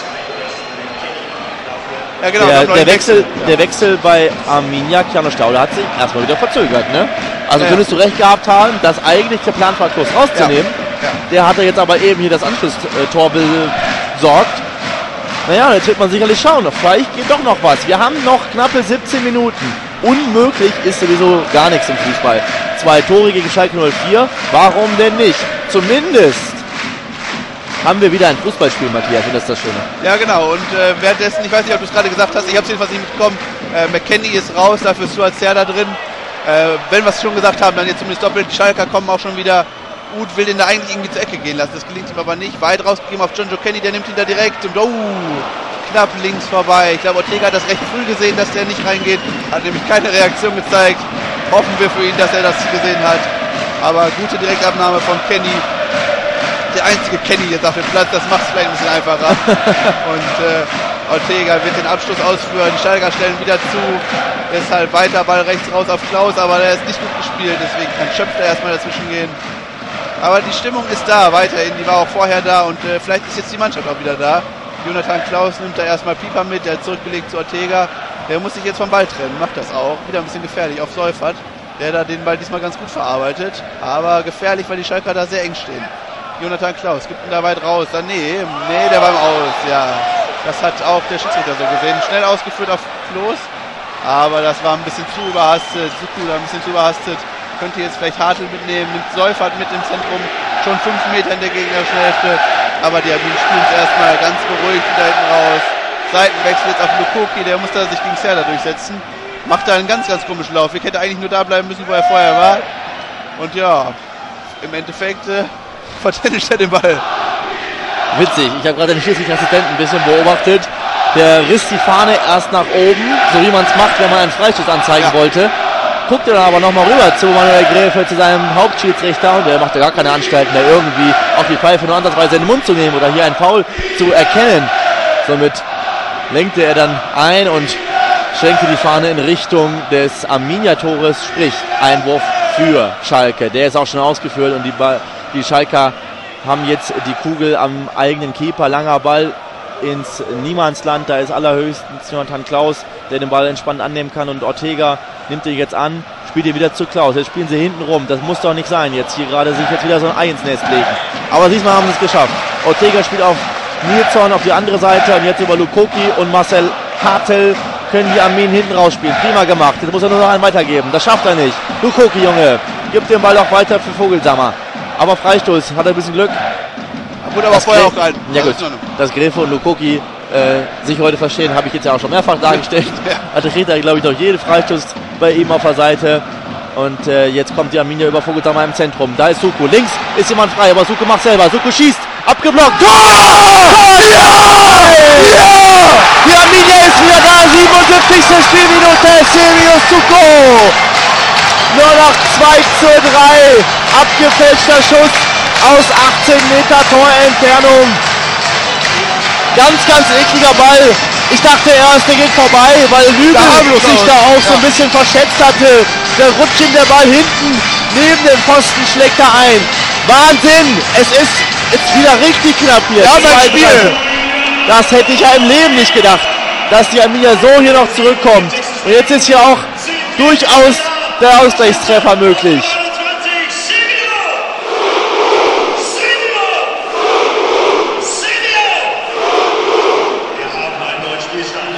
Ja, genau, der Wechsel bei Arminia, Keanu Stauder, hat sich erstmal wieder verzögert. Ne? Also könntest du recht gehabt haben, dass eigentlich der Plan war, Klos rauszunehmen. Ja. Der hatte jetzt aber eben hier das Anschlusstor besorgt. Naja, da wird man sicherlich schauen. Vielleicht geht doch noch was. Wir haben noch knappe 17 Minuten. Unmöglich ist sowieso gar nichts im Fußball. 2 Tore gegen Schalke 04. Warum denn nicht? Zumindest haben wir wieder ein Fußballspiel, Matthias, und das ist das Schöne. Ja, genau. Und währenddessen, ich weiß nicht, ob du es gerade gesagt hast, ich habe es jedenfalls nicht mitbekommen, McKennie ist raus, dafür ist Stuart Serda drin. Wenn wir es schon gesagt haben, dann jetzt zumindest doppelt. Die Schalker kommen auch schon wieder. Uth will den da eigentlich irgendwie zur Ecke gehen lassen. Das gelingt ihm aber nicht. Weit rausgegeben auf John Joe Kenny, der nimmt ihn da direkt und knapp links vorbei. Ich glaube, Ortega hat das recht früh gesehen, dass der nicht reingeht. Hat nämlich keine Reaktion gezeigt. Hoffen wir für ihn, dass er das gesehen hat. Aber gute Direktabnahme von Kenny. Der einzige Kenny jetzt auf dem Platz, das macht es vielleicht ein bisschen einfacher. Und Ortega wird den Abschluss ausführen. Die Schalker stellen wieder zu. Deshalb weiter Ball rechts raus auf Klaus, aber der ist nicht gut gespielt. Deswegen kann Schöpfler erstmal dazwischen gehen. Aber die Stimmung ist da, weiterhin, die war auch vorher da und vielleicht ist jetzt die Mannschaft auch wieder da. Jonathan Klaus nimmt da erstmal Pieper mit, der hat zurückgelegt zu Ortega. Der muss sich jetzt vom Ball trennen, macht das auch. Wieder ein bisschen gefährlich auf Seufert, der da den Ball diesmal ganz gut verarbeitet. Aber gefährlich, weil die Schalker da sehr eng stehen. Jonathan Klaus gibt ihn da weit raus. Nee, der war im Aus, ja. Das hat auch der Schiedsrichter so gesehen. Schnell ausgeführt auf Klos, aber das war ein bisschen zu überhastet. Suku da ein bisschen zu überhastet. Könnte jetzt vielleicht Hartl mitnehmen, nimmt Seufert mit im Zentrum, schon 5 Meter in der gegnerischen Hälfte, aber die spielen es erstmal ganz beruhigt wieder hinten raus. Seitenwechsel jetzt auf Lukoki, der muss da sich gegen Serda durchsetzen, macht da einen ganz, ganz komischen Lauf. Ich hätte eigentlich nur da bleiben müssen, wo er vorher war. Und ja, im Endeffekt vertändelt er den Ball. Witzig, ich habe gerade den Schiedsrichterassistenten ein bisschen beobachtet. Der riss die Fahne erst nach oben, so wie man es macht, wenn man einen Freistoß anzeigen wollte. Guckte dann aber nochmal rüber zu Manuel Gräfe, zu seinem Hauptschiedsrichter, und der machte gar keine Anstalten, da irgendwie auch die Pfeife nur ansatzweise in den Mund zu nehmen oder hier einen Foul zu erkennen. Somit lenkte er dann ein und schwenkte die Fahne in Richtung des Arminia-Tores, sprich Einwurf für Schalke. Der ist auch schon ausgeführt und die Schalker haben jetzt die Kugel am eigenen Keeper, langer Ball ins Niemandsland, da ist allerhöchstens Jonathan Klaus, der den Ball entspannt annehmen kann, und Ortega nimmt ihn jetzt an, spielt ihn wieder zu Klaus. Jetzt spielen sie hinten rum, das muss doch nicht sein, jetzt hier gerade sich jetzt wieder so ein Ei ins Nest legen. Aber diesmal haben sie es geschafft. Ortega spielt auf Nilsson auf die andere Seite und jetzt über Lukoki und Marcel Hartl können die Armeen hinten rausspielen. Prima gemacht, jetzt muss er nur noch einen weitergeben, das schafft er nicht. Lukoki, Junge, gibt den Ball auch weiter für Vogelsammer. Aber Freistoß, hat er ein bisschen Glück. Wurde aber vorher auch gehalten. Ja gut, dass Gräfe und Lukoki sich heute verstehen, habe ich jetzt ja auch schon mehrfach dargestellt. Also kriegt er, glaube ich, noch jeden Freistoß bei ihm auf der Seite. Und jetzt kommt die Arminia über Vogelsammer im Zentrum. Da ist Suku. Links ist jemand frei, aber Suku macht selber. Suku schießt. Abgeblockt. Tor! Ja! Ja! Die Arminia ist wieder da. 77. Spielminute. Sirius Suku. Nur noch 2:3. Abgefälschter Schuss aus 18 Meter Torentfernung. Ganz, ganz ekliger Ball. Ich dachte erst, der geht vorbei, weil Lübel sich da auch so ein bisschen verschätzt hatte. Der rutscht ihm der Ball hinten neben dem Pfosten, schlägt er ein. Wahnsinn! Es ist jetzt wieder richtig knapp hier. Ja, mein Spiel. Das hätte ich ja im Leben nicht gedacht, dass die Arminia so hier noch zurückkommt. Und jetzt ist hier auch durchaus der Ausgleichstreffer möglich.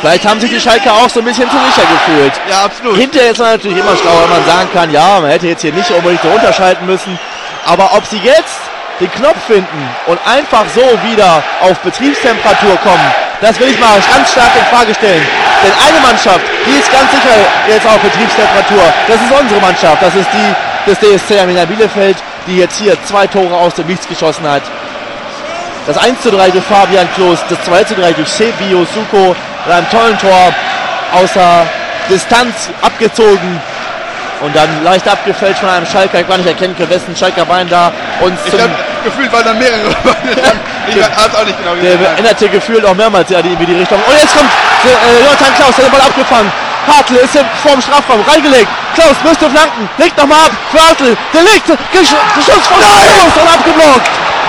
Vielleicht haben sich die Schalker auch so ein bisschen zu sicher gefühlt. Ja, absolut. Hinterher ist man natürlich immer schlau, wenn man sagen kann, ja, man hätte jetzt hier nicht unbedingt so runterschalten müssen. Aber ob sie jetzt den Knopf finden und einfach so wieder auf Betriebstemperatur kommen, das will ich mal ganz stark in Frage stellen. Denn eine Mannschaft, die ist ganz sicher jetzt auf Betriebstemperatur. Das ist unsere Mannschaft. Das ist die des DSC Arminia Bielefeld, die jetzt hier 2 Tore aus dem Nichts geschossen hat. Das 1:3 durch Fabian Klos, das 2:3 durch Sebio Suko mit einem tollen Tor außer Distanz abgezogen und dann leicht abgefälscht von einem Schalker. Ich gar nicht erkennen können, wessen Schalker Bein da uns Ich habe gefühlt, waren da mehrere Beine dran. Ich hab's auch nicht genau gesehen. Der änderte gefühlt auch mehrmals ja in die Richtung. Und jetzt kommt Jonathan Klaus, der den Ball abgefangen. Hartl ist vorm Strafraum reingelegt. Klaus müsste flanken. Legt nochmal ab für Hartl. Der legt. Geschuss von Klaus und abgeblockt.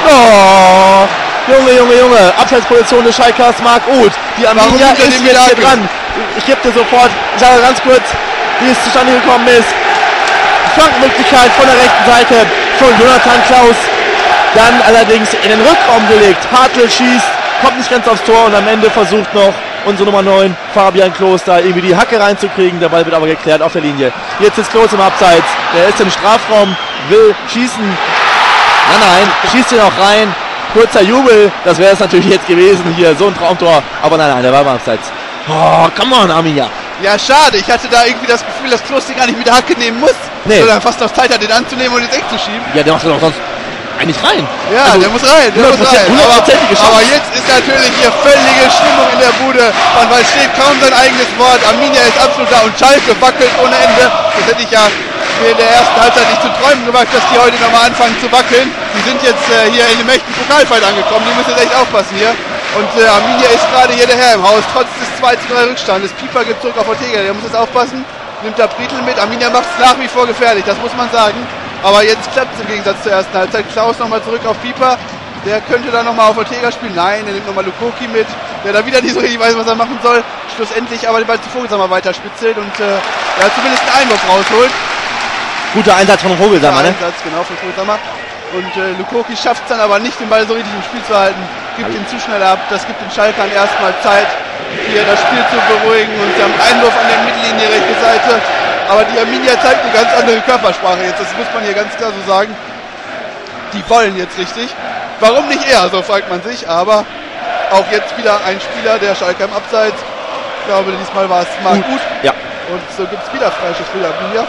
Oh, Junge. Abseitsposition des Schalkers Marc Uth. Die Arminia ist jetzt hier dran. Ich gebe dir sofort, ich sage ganz kurz, wie es zustande gekommen ist. Flankenmöglichkeit von der rechten Seite von Jonathan Klaus. Dann allerdings in den Rückraum gelegt. Hartl schießt, kommt nicht ganz aufs Tor und am Ende versucht noch unsere Nummer 9, Fabian Klos, da irgendwie die Hacke reinzukriegen. Der Ball wird aber geklärt auf der Linie. Jetzt ist Klos im Abseits. Der ist im Strafraum, will schießen. Nein, schießt ihn auch rein. Kurzer Jubel, das wäre es natürlich jetzt gewesen hier, so ein Traumtor. Aber nein, der war im Abseits. Oh, come on, Arminia. Ja, schade. Ich hatte da irgendwie das Gefühl, dass Klos den gar nicht mit der Hacke nehmen muss. Nee. Sondern fast noch Zeit hat, den anzunehmen und ins Eck zu schieben. Ja, der macht doch sonst eigentlich rein. Ja, also, der muss rein. hundertprozentige Chance. Aber jetzt ist natürlich hier völlige Stimmung in der Bude. Weil steht kaum sein eigenes Wort. Arminia ist absolut da und Schalke wackelt ohne Ende. Das hätte ich ja in der ersten Halbzeit nicht zu träumen gemacht, dass die heute nochmal anfangen zu wackeln. Die sind jetzt hier in dem echten Pokalfight angekommen. Die müssen jetzt echt aufpassen hier. Und Arminia ist gerade hier der Herr im Haus. Trotz des 2:3 Rückstandes. Pieper geht zurück auf Ortega. Der muss jetzt aufpassen. Nimmt da Brietl mit. Arminia macht es nach wie vor gefährlich. Das muss man sagen. Aber jetzt klappt es im Gegensatz zur ersten Halbzeit. Klaus nochmal zurück auf Pieper. Der könnte dann nochmal auf Ortega spielen. Nein, er nimmt nochmal Lukoki mit. Der da wieder nicht so richtig weiß, was er machen soll. Schlussendlich aber den Ball zu Vogelsammer weiterspitzelt. Und er zumindest einen Einwurf rausholt. Guter Einsatz von Vogelsammer, ne? Einsatz, genau, von Vogelsammer. Und Lukoki schafft es dann aber nicht, den Ball so richtig im Spiel zu halten. Gibt ihn zu schnell ab. Das gibt den Schalkern erstmal Zeit, hier das Spiel zu beruhigen. Und sie haben einen Einwurf an der Mittellinie, rechte Seite. Aber die Arminia zeigt eine ganz andere Körpersprache jetzt. Das muss man hier ganz klar so sagen. Die wollen jetzt richtig. Warum nicht eher, so fragt man sich. Aber auch jetzt wieder ein Spieler, der Schalke im Abseits. Ich glaube, diesmal war es Marc Uth. Ja. Und so gibt es wieder Freischuss für die Arminia.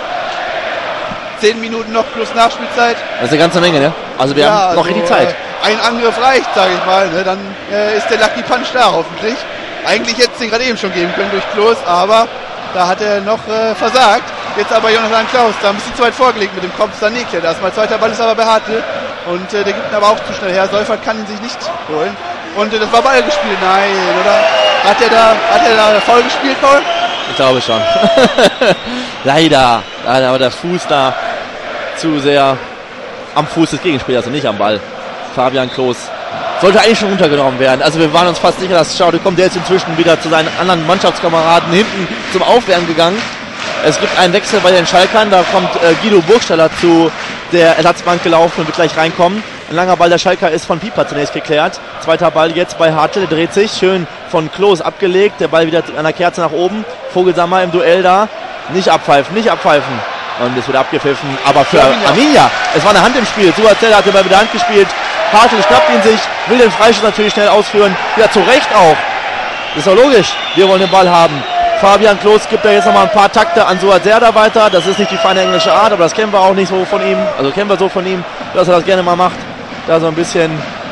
10 Minuten noch plus Nachspielzeit. Das ist eine ganze Menge, ne? Also wir haben noch richtig Zeit. Ein Angriff reicht, sage ich mal. Ne? Dann ist der Lucky Punch da hoffentlich. Eigentlich hätte es den gerade eben schon geben können durch Klos, aber da hat er noch versagt. Jetzt aber Jonathan Klaus, da ein bisschen zu weit vorgelegt mit dem Kopf. Sané erstmal. Zweiter Ball ist aber bei Hartl. Und der gibt ihn aber auch zu schnell her. Seufert kann ihn sich nicht holen. Und das war Ball gespielt. Nein, oder? Hat er da voll gespielt, Paul? Ich glaube schon. Leider war der Fuß da zu sehr am Fuß des Gegenspielers und nicht am Ball. Fabian Klos sollte eigentlich schon runtergenommen werden. Also wir waren uns fast sicher, dass Schaude kommt. Der ist inzwischen wieder zu seinen anderen Mannschaftskameraden hinten zum Aufwärmen gegangen. Es gibt einen Wechsel bei den Schalkern. Da kommt Guido Burgstaller zu der Ersatzbank gelaufen und wird gleich reinkommen. Ein langer Ball der Schalker ist von Pieper zunächst geklärt. Zweiter Ball jetzt bei Hartl, der dreht sich. Schön von Klos abgelegt. Der Ball wieder an der Kerze nach oben. Vogelsammer im Duell da. Nicht abpfeifen. Und es wird abgepfiffen. Aber für Arminia, es war eine Hand im Spiel. Suazell hat den Ball mit der Hand gespielt. Hartl schnappt ihn sich, will den Freischuss natürlich schnell ausführen. Ja, zu Recht auch. Das ist doch logisch. Wir wollen den Ball haben. Fabian Klos gibt da jetzt nochmal ein paar Takte an Suazerda weiter. Das ist nicht die feine englische Art, aber das kennen wir auch nicht so von ihm. Also kennen wir so von ihm, dass er das gerne mal macht. Da so ein bisschen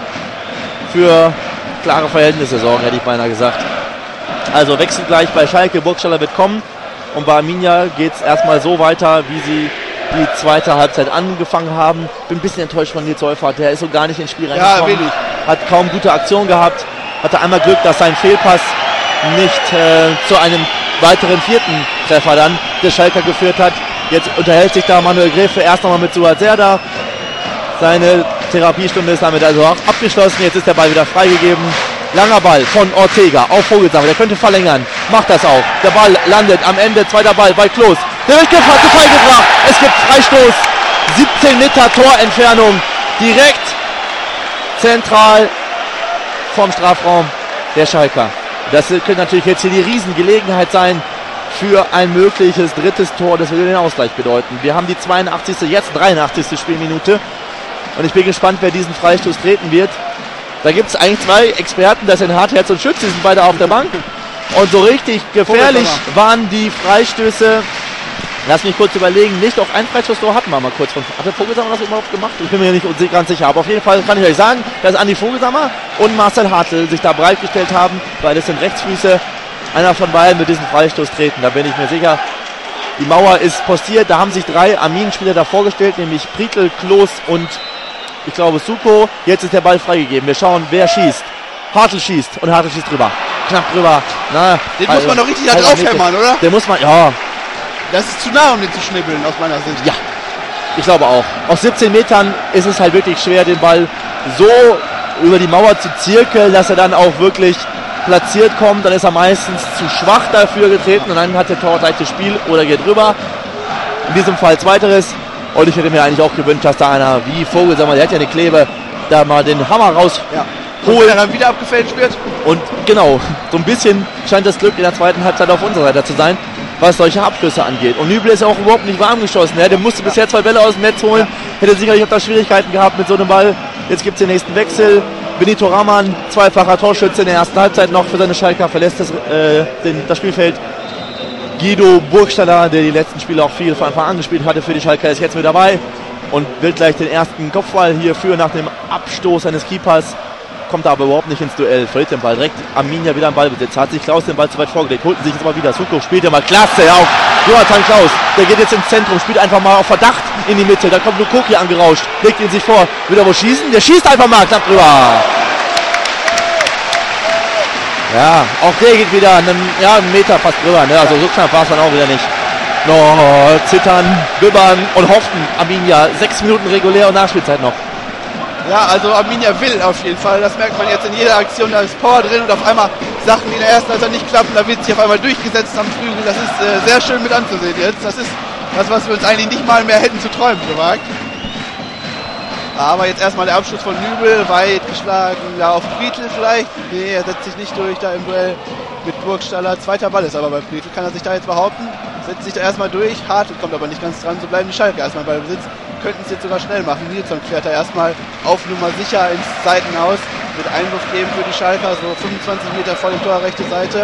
für klare Verhältnisse sorgen, hätte ich beinahe gesagt. Also Wechsel gleich bei Schalke. Burgstaller wird kommen. Und bei Arminia geht es erstmal so weiter, wie sie die zweite Halbzeit angefangen haben. Bin ein bisschen enttäuscht von Nils Seufert. Der ist so gar nicht ins Spiel reingekommen. Ja, hat kaum gute Aktion gehabt. Hatte einmal Glück, dass sein Fehlpass nicht zu einem weiteren vierten Treffer dann der Schalker geführt hat. Jetzt unterhält sich da Manuel Gräfe erst nochmal mit Suazerda. Seine Therapiestunde ist damit also auch abgeschlossen. Jetzt ist der Ball wieder freigegeben. Langer Ball von Ortega auf Vogelsammer. Der könnte verlängern. Macht das auch. Der Ball landet am Ende. Zweiter Ball bei Klos. Der wird gefallen gebracht. Es gibt Freistoß. 17 Meter Torentfernung. Direkt zentral vom Strafraum der Schalker. Das könnte natürlich jetzt hier die Riesengelegenheit sein für ein mögliches drittes Tor. Das würde den Ausgleich bedeuten. Wir haben die 82. jetzt 83. Spielminute. Und ich bin gespannt, wer diesen Freistoß treten wird. Da gibt es eigentlich zwei Experten, das sind Hartherz und Schütz, die sind beide auf der Bank. Und so richtig gefährlich waren die Freistöße. Lass mich kurz überlegen, nicht auch ein Freistoßtor hatten wir mal kurz. Hat der Vogelsammer das überhaupt gemacht? Ich bin mir nicht ganz sicher. Aber auf jeden Fall kann ich euch sagen, dass Andi Vogelsammer und Marcel Hartl sich da bereitgestellt haben. Beides sind Rechtsfüße. Einer von beiden mit diesem Freistoß treten. Da bin ich mir sicher. Die Mauer ist postiert. Da haben sich 3 Armin-Spieler da vorgestellt, nämlich Prietl, Klos und ich glaube Suko. Jetzt ist der Ball freigegeben. Wir schauen, wer schießt. Hartl schießt und Hartl schießt drüber. Knapp drüber. Na, den muss man doch richtig da draufhämmern, oder? Den muss man, ja. Das ist zu nah, um den zu schnibbeln, aus meiner Sicht. Ja, ich glaube auch. Aus 17 Metern ist es halt wirklich schwer, den Ball so über die Mauer zu zirkeln, dass er dann auch wirklich platziert kommt. Dann ist er meistens zu schwach dafür getreten und dann hat der Torwart gleich das Spiel oder geht rüber. In diesem Fall zweiteres. Und ich hätte mir eigentlich auch gewünscht, dass da einer wie Vogelsammer, der hat ja eine Klebe, da mal den Hammer raus holt. Der dann wieder abgefälscht wird. Und genau, so ein bisschen scheint das Glück in der zweiten Halbzeit auf unserer Seite zu sein, was solche Abschlüsse angeht. Und Nübel ist auch überhaupt nicht warm geschossen. Der musste bisher 2 Bälle aus dem Netz holen. Hätte sicherlich auch da Schwierigkeiten gehabt mit so einem Ball. Jetzt gibt es den nächsten Wechsel. Benito Raman, zweifacher Torschütze in der ersten Halbzeit noch für seine Schalker, verlässt das Spielfeld. Guido Burgstaller, der die letzten Spiele auch viel von Anfang an gespielt hatte für die Schalker, ist jetzt mit dabei und will gleich den ersten Kopfball hier führen nach dem Abstoß eines Keepers. Kommt da aber überhaupt nicht ins Duell, verliert den Ball direkt. Arminia wieder am Ballbesitz, hat sich Klaus den Ball zu weit vorgelegt, holten sich jetzt mal wieder. Suko spielt ja mal klasse auf Jonathan Klaus, der geht jetzt ins Zentrum, spielt einfach mal auf Verdacht in die Mitte. Da kommt Lukoki angerauscht, legt ihn sich vor, will er wo schießen? Der schießt einfach mal knapp drüber. Ja, auch der geht wieder einen Meter fast drüber, ne? Also so knapp war es dann auch wieder nicht. Zittern, bibbern und hoffen. Arminia, 6 Minuten regulär und Nachspielzeit noch. Ja, also Arminia will auf jeden Fall. Das merkt man jetzt in jeder Aktion. Da ist Power drin und auf einmal Sachen, die in der ersten Halbzeit nicht klappen, da wird sich auf einmal durchgesetzt am Flügel. Das ist sehr schön mit anzusehen jetzt. Das ist das, was wir uns eigentlich nicht mal mehr hätten zu träumen gewagt. Aber jetzt erstmal der Abschluss von Nübel, weit geschlagen, ja auf Prietl vielleicht. Nee, er setzt sich nicht durch da im Duell mit Burgstaller. Zweiter Ball ist aber bei Prietl. Kann er sich da jetzt behaupten? Setzt sich da erstmal durch. Hartl kommt aber nicht ganz dran. So bleiben die Schalke erstmal bei Besitz. Könnten es jetzt sogar schnell machen. Nilsson klärt da erstmal auf Nummer sicher ins Seitenhaus. Mit Einwurf geben für die Schalker. So 25 Meter vor dem Tor, rechte Seite.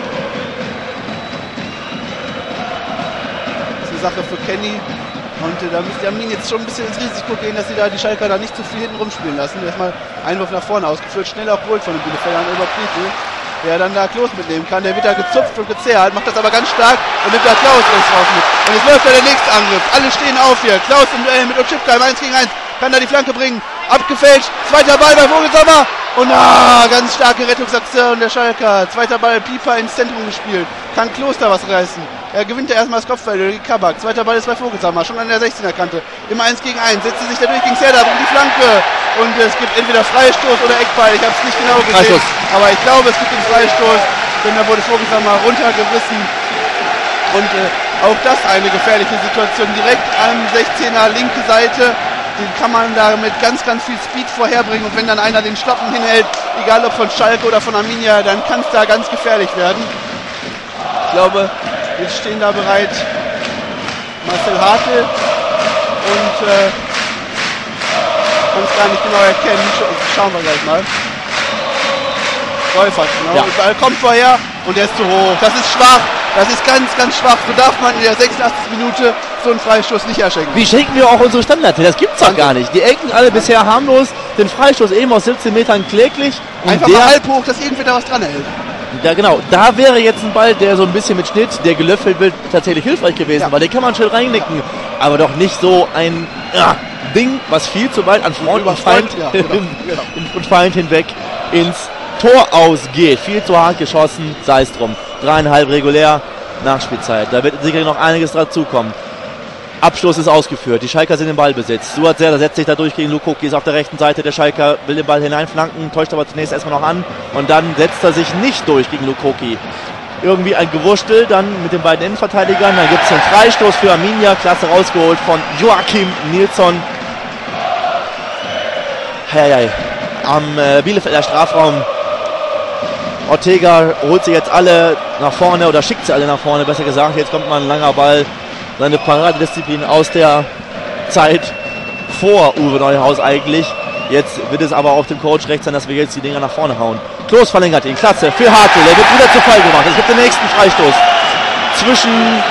Das ist eine Sache für Kenny. Und da müssen die Arminia jetzt schon ein bisschen ins Risiko gehen, dass sie da die Schalker da nicht zu viel hinten rumspielen lassen. Erstmal Einwurf nach vorne ausgeführt, schnell auch geholt von den Bielefeldern über Prietl, der dann da Klos mitnehmen kann. Der wird da gezupft und gezerrt, macht das aber ganz stark und nimmt da Klaus rechts raus mit. Und jetzt läuft da der nächste Angriff. Alle stehen auf hier. Klaus im Duell mit Otschipka im 1 gegen 1. Kann da die Flanke bringen. Abgefälscht. Zweiter Ball bei Vogelsammer. Und ganz starke Rettungsaktion der Schalker. Zweiter Ball, Pieper ins Zentrum gespielt. Kann Kloster was reißen. Er gewinnt ja erstmal das Kopfball durch Kabak. Zweiter Ball ist bei Vogelsammer, schon an der 16er Kante. Im 1 gegen 1. Setzt sich da durch gegen Serdar und die Flanke. Und es gibt entweder Freistoß oder Eckball. Ich habe es nicht genau gesehen. Aber ich glaube, es gibt den Freistoß. Denn da wurde Vogelsammer runtergerissen. Und auch das eine gefährliche Situation. Direkt am 16er linke Seite. Den kann man da mit ganz, ganz viel Speed vorherbringen. Und wenn dann einer den Schlappen hinhält, egal ob von Schalke oder von Arminia, dann kann es da ganz gefährlich werden. Ich glaube, jetzt stehen da bereit Marcel Hartl und kann es gar nicht genau erkennen. Schauen wir gleich mal. Wolfert, genau. Ja. Der Ball kommt vorher und der ist zu hoch. Das ist schwach. Das ist ganz, ganz schwach. So darf man in der 86. Minute so einen Freistoß nicht erschenken. Wie schenken wir auch unsere Standards? Das gibt's doch gar nicht. Die Ecken alle bisher harmlos. Den Freistoß eben aus 17 Metern kläglich. Einfach mal halb hoch, dass irgendwer da was dran hält. Ja, genau. Da wäre jetzt ein Ball, der so ein bisschen mit Schnitt, der gelöffelt wird, tatsächlich hilfreich gewesen. Weil den kann man schnell reinnicken. Aber doch nicht so ein Ding, was viel zu weit an Freund und Feind, und Feind hinweg ins Tor ausgeht. Viel zu hart geschossen, sei es drum. 3,5 regulär, Nachspielzeit. Da wird sicherlich noch einiges dazukommen. Abschluss ist ausgeführt. Die Schalker sind im Ballbesitz. Suat Serdar setzt sich da durch gegen Lukoki, ist auf der rechten Seite. Der Schalker will den Ball hineinflanken, täuscht aber zunächst erstmal noch an. Und dann setzt er sich nicht durch gegen Lukoki. Irgendwie ein Gewurstel, dann mit den beiden Innenverteidigern. Dann gibt es einen Freistoß für Arminia. Klasse rausgeholt von Joachim Nilsson. Am Bielefelder Strafraum. Ortega holt sie jetzt alle nach vorne oder schickt sie alle nach vorne, besser gesagt. Jetzt kommt mal ein langer Ball, seine Paradedisziplin aus der Zeit vor Uwe Neuhaus eigentlich. Jetzt wird es aber auch dem Coach recht sein, dass wir jetzt die Dinger nach vorne hauen. Klos verlängert ihn, klasse, für Hartl, der wird wieder zu Fall gemacht. Es gibt den nächsten Freistoß zwischen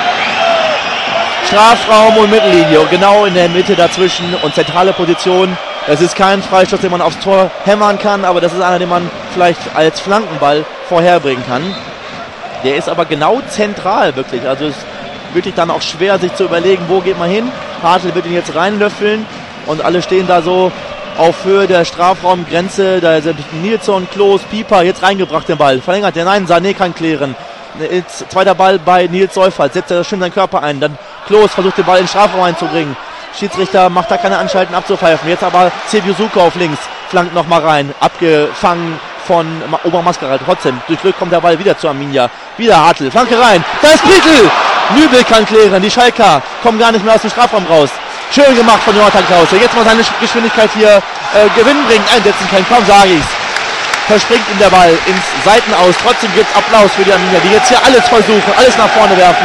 Strafraum und Mittellinie und genau in der Mitte dazwischen und zentrale Position. Es ist kein Freistoß, den man aufs Tor hämmern kann, aber das ist einer, den man vielleicht als Flankenball vorherbringen kann. Der ist aber genau zentral wirklich, also es ist wirklich dann auch schwer, sich zu überlegen, wo geht man hin. Hartl wird ihn jetzt reinlöffeln und alle stehen da so auf Höhe der Strafraumgrenze. Da sind Nilsson, Klos, Pieper, jetzt reingebracht den Ball. Verlängert der, nein, Sané kann klären. Jetzt zweiter Ball bei Nils Seufert, setzt er schön seinen Körper ein. Dann Klos versucht den Ball in den Strafraum einzubringen. Schiedsrichter macht da keine Anstalten abzupfeifen. Jetzt aber Cebiu Suko auf links, flankt nochmal rein. Abgefangen von Obermascara. Trotzdem, durch Glück kommt der Ball wieder zu Arminia. Wieder Hartl, Flanke rein. Da ist Prietl! Nübel kann klären, die Schalker kommen gar nicht mehr aus dem Strafraum raus. Schön gemacht von Jonathan Klause. Jetzt mal seine Geschwindigkeit hier gewinnbringen, einsetzen kann. Komm, sag ich's. Verspringt ihm der Ball ins Seitenaus. Trotzdem gibt's Applaus für die Arminia, die jetzt hier alles versuchen, alles nach vorne werfen.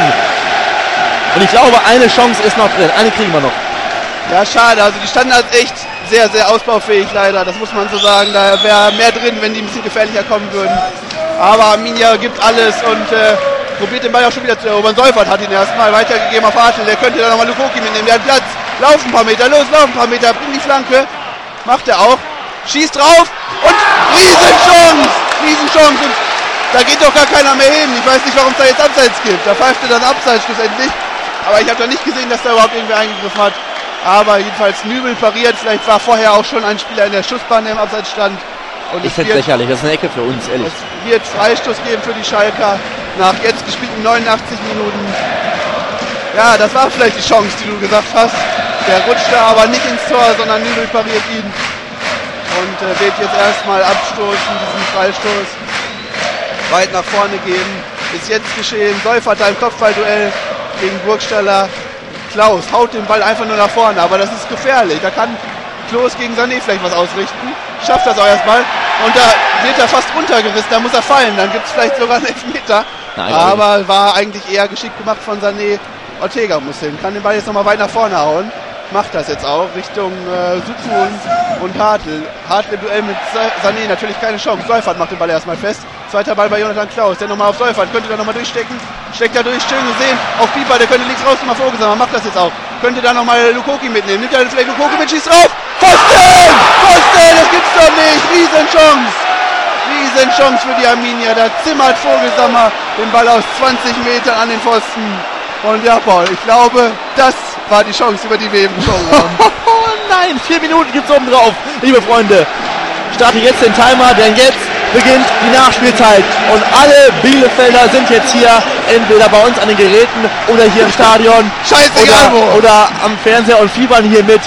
Und ich glaube, eine Chance ist noch drin. Eine kriegen wir noch. Ja, schade. Also die Standards echt sehr, sehr ausbaufähig leider. Das muss man so sagen. Da wäre mehr drin, wenn die ein bisschen gefährlicher kommen würden. Aber Arminia gibt alles und probiert den Ball auch schon wieder zu erobern. Seufert hat ihn erstmal weitergegeben auf Hartl. Der könnte dann nochmal Lukoki mitnehmen. Der hat Platz. Lauf ein paar Meter, los, lauf ein paar Meter. Bring die Flanke. Macht er auch. Schießt drauf. Und Riesenchance. Riesenchance. Und da geht doch gar keiner mehr hin. Ich weiß nicht, warum es da jetzt Abseits gibt. Da pfeift er dann Abseits schlussendlich. Aber ich habe da nicht gesehen, dass da überhaupt irgendwer eingegriffen hat. Aber jedenfalls Nübel pariert. Vielleicht war vorher auch schon ein Spieler in der Schussbahn, der im Abseits stand. Und ich finde es lächerlich. Das ist eine Ecke für uns, ehrlich. Es wird Freistoß geben für die Schalker. Nach jetzt gespielten 89 Minuten. Ja, das war vielleicht die Chance, die du gesagt hast. Der rutscht da aber nicht ins Tor, sondern Nübel pariert ihn. Und wird jetzt erstmal abstoßen, diesen Freistoß. Weit nach vorne gehen. Ist jetzt geschehen. Seufert da im Kopfballduell gegen Burgstaller. Klaus haut den Ball einfach nur nach vorne, aber das ist gefährlich. Da kann Klos gegen Sané vielleicht was ausrichten. Schafft das auch erstmal. Und da wird er fast runtergerissen, da muss er fallen. Dann gibt es vielleicht sogar einen Elfmeter. Nein, aber war eigentlich eher geschickt gemacht von Sané. Ortega muss hin, kann den Ball jetzt nochmal weit nach vorne hauen. Macht das jetzt auch Richtung Suzu und Hartl. Hartl im Duell mit Sané, natürlich keine Chance. Seufert macht den Ball erstmal fest. Zweiter Ball bei Jonathan Klaus, der nochmal auf Seufert. Könnte da nochmal durchstecken. Steckt da durch, schön gesehen. Auf Pieper, der könnte links raus nochmal vorgesammelt. Macht das jetzt auch. Könnte da nochmal Lukoki mitnehmen. Nimmt er vielleicht Lukoki mit, schießt drauf. Pfosten! Pfosten! Das gibt's doch nicht. Riesenchance. Riesenchance für die Arminia. Da zimmert Vogelsammer den Ball aus 20 Metern an den Pfosten. Und ja, Paul, ich glaube, das war die Chance, über die wir eben gesprochen haben. Oh nein, 4 Minuten gibt's oben drauf. Liebe Freunde, starte jetzt den Timer, denn jetzt beginnt die Nachspielzeit. Und alle Bielefelder sind jetzt hier entweder bei uns an den Geräten oder hier im Stadion. Scheißegal oder am Fernseher und fiebern hier mit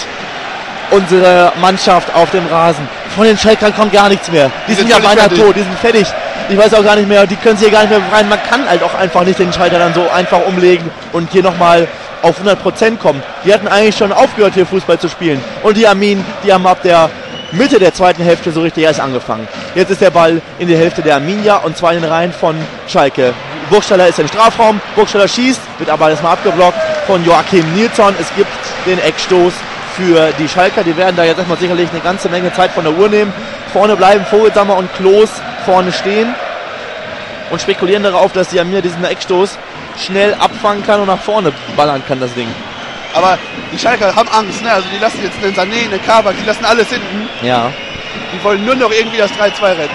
unserer Mannschaft auf dem Rasen. Von den Schalkern kommt gar nichts mehr. Die sind ja beinahe tot, die sind fertig. Ich weiß auch gar nicht mehr, die können sich hier gar nicht mehr befreien. Man kann halt auch einfach nicht den Schalter dann so einfach umlegen und hier nochmal auf 100% kommen. Die hatten eigentlich schon aufgehört, hier Fußball zu spielen. Und die Armin, die haben ab der Mitte der zweiten Hälfte so richtig erst angefangen. Jetzt ist der Ball in die Hälfte der Arminia und zwar in den Reihen von Schalke. Burgstaller ist im Strafraum, Burgstaller schießt, wird aber erstmal abgeblockt von Joachim Nilsson. Es gibt den Eckstoß für die Schalker. Die werden da jetzt erstmal sicherlich eine ganze Menge Zeit von der Uhr nehmen. Vorne bleiben Vogelsammer und Klos vorne stehen und spekulieren darauf, dass die Arminia diesen Eckstoß schnell abfangen kann und nach vorne ballern kann, das Ding. Aber die Schalker haben Angst, ne? Also die lassen jetzt einen Sané, einen Kabak, die lassen alles hinten. Ja. Die wollen nur noch irgendwie das 3-2 retten.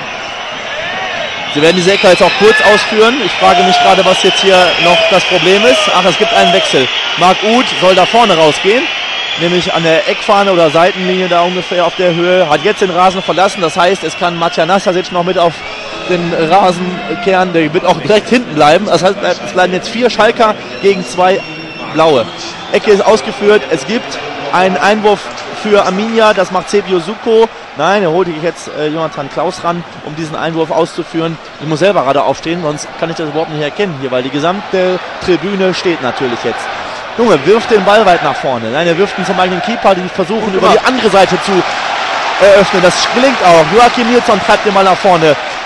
Sie werden diese Ecke jetzt auch kurz ausführen. Ich frage mich gerade, was jetzt hier noch das Problem ist. Ach, es gibt einen Wechsel. Marc Uth soll da vorne rausgehen, nämlich an der Eckfahne oder Seitenlinie da ungefähr auf der Höhe. Hat jetzt den Rasen verlassen, das heißt, es kann Matja Nastasic noch mit auf den Rasen kehren. Der wird auch direkt hinten bleiben. Das heißt, es bleiben jetzt 4 Schalker gegen 2 Blaue. Ecke ist ausgeführt. Es gibt einen Einwurf für Arminia. Das macht Cebiu Suko. Nein, er holt jetzt Jonathan Klaus ran, um diesen Einwurf auszuführen. Ich muss selber gerade aufstehen, sonst kann ich das überhaupt nicht erkennen hier, weil die gesamte Tribüne steht natürlich jetzt. Junge, wirft den Ball weit nach vorne. Nein, er wirft ihn zum eigenen Keeper, die versuchen über die andere Seite zu eröffnen. Das gelingt auch. Joachim Nilsson treibt den Ball nach vorne.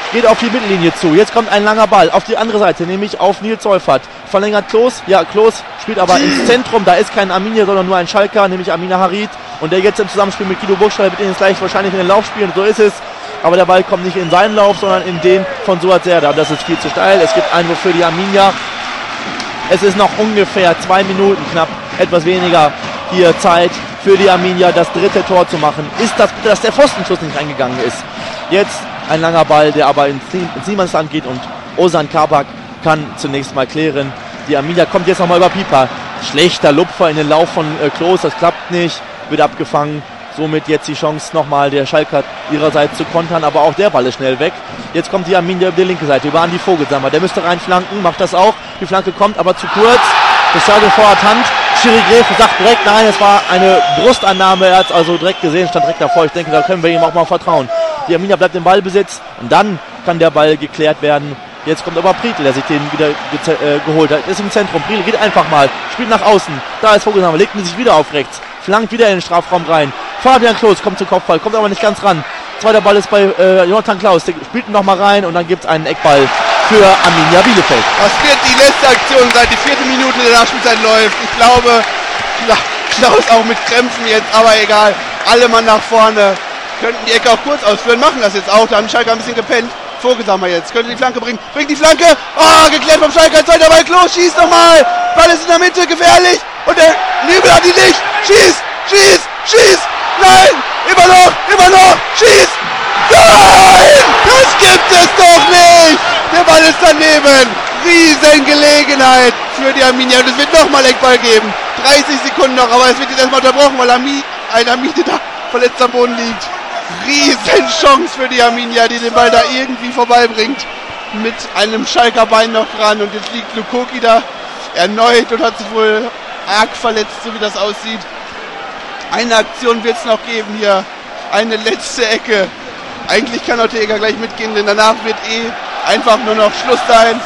geht auf die Mittellinie zu. Jetzt kommt ein langer Ball auf die andere Seite, nämlich auf Nils Seufert. Verlängert Klos. Ja, Klos spielt aber ins Zentrum. Da ist kein Arminia, sondern nur ein Schalker, nämlich Amina Harid. Und der jetzt im Zusammenspiel mit Guido Burgstaller wird ihn jetzt gleich wahrscheinlich in den Lauf spielen. So ist es. Aber der Ball kommt nicht in seinen Lauf, sondern in den von Suat Serdar. Das ist viel zu steil. Es gibt Einwurf für die Arminia. Es ist noch ungefähr 2 Minuten, knapp etwas weniger hier Zeit für die Arminia, das dritte Tor zu machen. Ist das, dass der Pfostenschuss nicht reingegangen ist. Jetzt ein langer Ball, der aber ins Niemandsland geht und Ozan Kabak kann zunächst mal klären. Die Arminia kommt jetzt nochmal über Pieper. Schlechter Lupfer in den Lauf von Klos, das klappt nicht, wird abgefangen. Somit jetzt die Chance nochmal der Schalker ihrerseits zu kontern, aber auch der Ball ist schnell weg. Jetzt kommt die Arminia über die linke Seite, über Andi Vogelsammer. Der müsste reinflanken, macht das auch. Die Flanke kommt aber zu kurz. Das Stadion vor Hand. Schiri Gräfe sagt direkt, nein, es war eine Brustannahme. Er hat es also direkt gesehen, stand direkt davor. Ich denke, da können wir ihm auch mal vertrauen. Die Arminia bleibt im Ballbesitz und dann kann der Ball geklärt werden. Jetzt kommt aber Prietl, der sich den wieder geholt hat. Ist im Zentrum. Prietl geht einfach mal, spielt nach außen. Da ist Vogelsammer, legt ihn sich wieder auf rechts. Flankt wieder in den Strafraum rein. Fabian Klos kommt zum Kopfball, kommt aber nicht ganz ran. Zweiter Ball ist bei Jonathan Klaus. Der spielt ihn nochmal rein und dann gibt es einen Eckball für Arminia Bielefeld. Das wird die letzte Aktion seit die 4. Minute der Nachspielzeit läuft. Ich glaube, Klaus auch mit Krämpfen jetzt, aber egal. Alle Mann nach vorne. Könnten die Ecke auch kurz ausführen, machen das jetzt auch. Da haben Schalke ein bisschen gepennt. Vogelsammer jetzt, könnte die Flanke bringen. Bringt die Flanke. Oh, geklärt vom Schalke. Zweiter Ball, Klos, schießt nochmal. Ball ist in der Mitte, gefährlich. Und der Nübel hat ihn nicht. Schießt. Nein, immer noch. Schießt. Nein, das gibt es doch nicht. Der Ball ist daneben. Riesengelegenheit für die Arminia. Und es wird nochmal Eckball geben. 30 Sekunden noch, aber es wird jetzt erstmal unterbrochen, weil ein Arminia da verletzt am Boden liegt. Riesenchance für die Arminia, die den Ball da irgendwie vorbeibringt. Mit einem Schalker Bein noch dran. Und jetzt liegt Lukoki da erneut und hat sich wohl arg verletzt, so wie das aussieht. Eine Aktion wird es noch geben hier. Eine letzte Ecke. Eigentlich kann Ortega gleich mitgehen, denn danach wird einfach nur noch Schluss sein.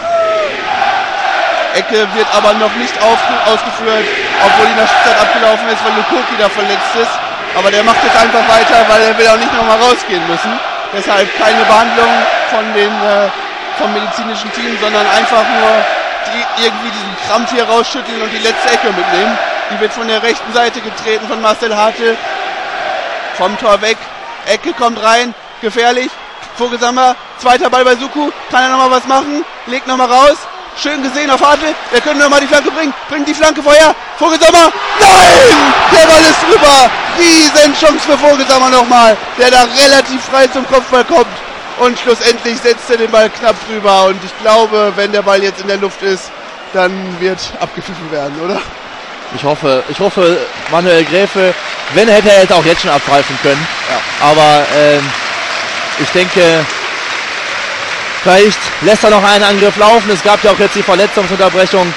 Ecke wird aber noch nicht ausgeführt, obwohl die Nachspielzeit abgelaufen ist, weil Lukoki da verletzt ist. Aber der macht jetzt einfach weiter, weil er will auch nicht nochmal rausgehen müssen. Deshalb keine Behandlung vom medizinischen Team, sondern einfach nur irgendwie diesen Krampf hier rausschütteln und die letzte Ecke mitnehmen. Die wird von der rechten Seite getreten von Marcel Hartl. Vom Tor weg. Ecke kommt rein. Gefährlich. Vogelsammer. Zweiter Ball bei Suku. Kann er nochmal was machen? Legt nochmal raus. Schön gesehen auf Hartl. Der könnte nochmal die Flanke bringen. Bringt die Flanke vorher. Vogelsammer. Nein! Der Ball ist drüber. Riesenchance für Vogelsammer nochmal. Der da relativ frei zum Kopfball kommt. Und schlussendlich setzt er den Ball knapp drüber. Und ich glaube, wenn der Ball jetzt in der Luft ist, dann wird abgepfiffen werden, oder? Ich hoffe, Manuel Gräfe, wenn hätte er jetzt auch jetzt schon abpfeifen können. Ja. Aber ich denke, vielleicht lässt er noch einen Angriff laufen. Es gab ja auch jetzt die Verletzungsunterbrechung.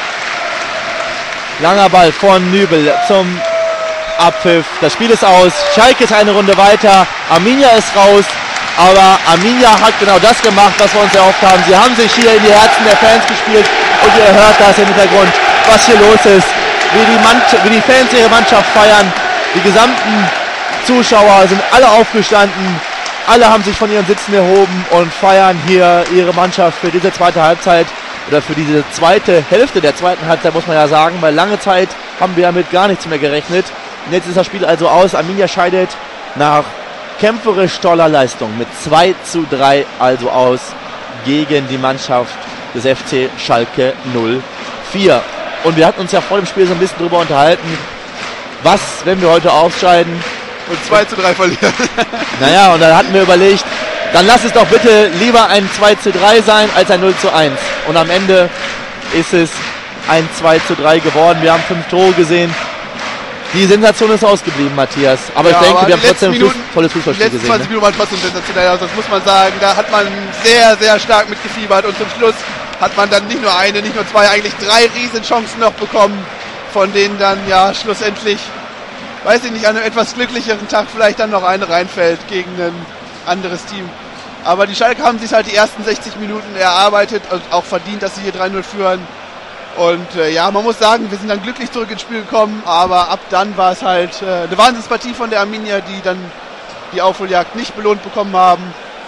Langer Ball von Nübel zum Abpfiff. Das Spiel ist aus. Schalke ist eine Runde weiter. Arminia ist raus. Aber Arminia hat genau das gemacht, was wir uns erhofft haben. Sie haben sich hier in die Herzen der Fans gespielt. Und ihr hört das im Hintergrund, was hier los ist. Wie die Fans ihre Mannschaft feiern. Die gesamten Zuschauer sind alle aufgestanden. Alle haben sich von ihren Sitzen erhoben und feiern hier ihre Mannschaft für diese zweite Halbzeit. Oder für diese zweite Hälfte der zweiten Halbzeit, muss man ja sagen. Weil lange Zeit haben wir damit gar nichts mehr gerechnet. Und jetzt ist das Spiel also aus. Arminia scheidet nach kämpferisch toller Leistung mit 2:3 also aus gegen die Mannschaft des FC Schalke 04. Und wir hatten uns ja vor dem Spiel so ein bisschen drüber unterhalten, was, wenn wir heute aufscheiden und 2:3 verlieren. Naja, und dann hatten wir überlegt, dann lass es doch bitte lieber ein 2:3 sein als ein 0:1. Und am Ende ist es ein 2:3 geworden. Wir haben 5 Tore gesehen. Die Sensation ist ausgeblieben, Matthias. Aber ja, ich denke, wir haben trotzdem ein tolles Fußballspiel gesehen. Die letzten 20 Minuten waren trotzdem sensationell aus, das muss man sagen. Da hat man sehr, sehr stark mitgefiebert und zum Schluss hat man dann nicht nur eine, nicht nur zwei, eigentlich 3 Riesenchancen noch bekommen, von denen dann ja schlussendlich, weiß ich nicht, an einem etwas glücklicheren Tag vielleicht dann noch eine reinfällt gegen ein anderes Team. Aber die Schalke haben sich halt die ersten 60 Minuten erarbeitet und auch verdient, dass sie hier 3:0 führen. Und ja, man muss sagen, wir sind dann glücklich zurück ins Spiel gekommen, aber ab dann war es halt eine Wahnsinnspartie von der Arminia, die dann die Aufholjagd nicht belohnt bekommen haben.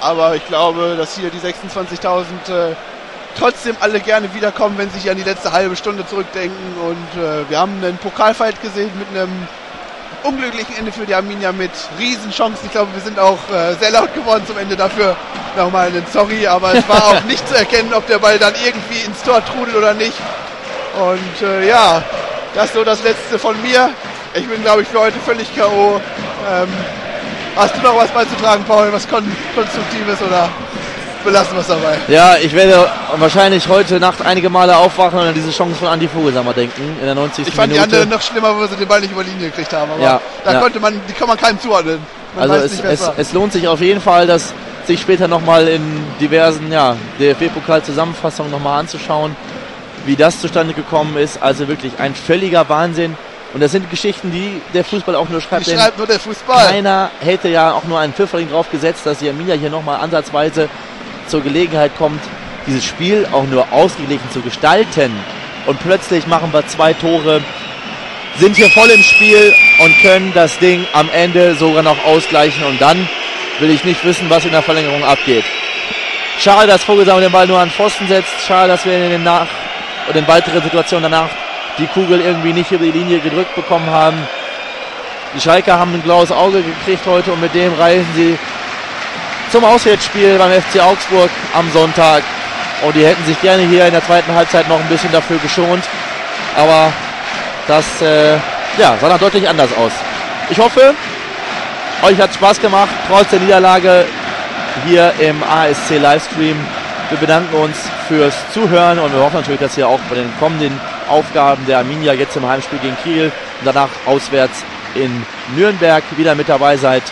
Aber ich glaube, dass hier die 26.000 trotzdem alle gerne wiederkommen, wenn sie sich an die letzte halbe Stunde zurückdenken. Und wir haben einen Pokalfight gesehen mit einem unglücklichen Ende für die Arminia mit Riesenchancen. Ich glaube, wir sind auch sehr laut geworden zum Ende, dafür nochmal einen Sorry, aber es war auch nicht zu erkennen, ob der Ball dann irgendwie ins Tor trudelt oder nicht. Und ja, das ist so das Letzte von mir. Ich bin, glaube ich, für heute völlig K.O. Hast du noch was beizutragen, Paul, was Konstruktives, oder belassen wir es dabei? Ja, ich werde wahrscheinlich heute Nacht einige Male aufwachen und an diese Chance von Andi Vogelsammer denken, in der 90. Ich fand Minute. die anderen noch schlimmer, wo sie den Ball nicht über die Linie gekriegt haben, aber Ja, da ja. die kann man keinem zuordnen. Man Also weiß nicht, wer es war. es lohnt sich auf jeden Fall, das sich später nochmal in diversen DFB-Pokal-Zusammenfassungen nochmal anzuschauen, wie das zustande gekommen ist. Also wirklich ein völliger Wahnsinn. Und das sind Geschichten, die der Fußball auch nur schreibt. Die schreibt nur der Fußball. Keiner hätte ja auch nur einen Pfifferling drauf gesetzt, dass die Arminia hier nochmal ansatzweise zur Gelegenheit kommt, dieses Spiel auch nur ausgeglichen zu gestalten. Und plötzlich machen wir 2 Tore, sind hier voll im Spiel und können das Ding am Ende sogar noch ausgleichen. Und dann will ich nicht wissen, was in der Verlängerung abgeht. Schade, dass Vogelsammer den Ball nur an den Pfosten setzt. Schade, dass wir in weiteren Situationen danach die Kugel irgendwie nicht über die Linie gedrückt bekommen haben. Die Schalker haben ein blaues Auge gekriegt heute und mit dem reisen sie zum Auswärtsspiel beim FC Augsburg am Sonntag. Und die hätten sich gerne hier in der zweiten Halbzeit noch ein bisschen dafür geschont. Aber das sah dann deutlich anders aus. Ich hoffe, euch hat Spaß gemacht, trotz der Niederlage hier im ASC Livestream. Wir bedanken uns fürs Zuhören und wir hoffen natürlich, dass ihr auch bei den kommenden Aufgaben der Arminia jetzt im Heimspiel gegen Kiel und danach auswärts in Nürnberg wieder mit dabei seid.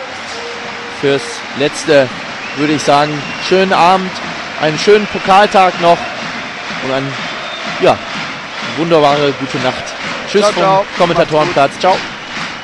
Fürs Letzte würde ich sagen, schönen Abend, einen schönen Pokaltag noch und eine wunderbare gute Nacht. Tschüss Ciao, ciao. vom Kommentatorenplatz. Ciao.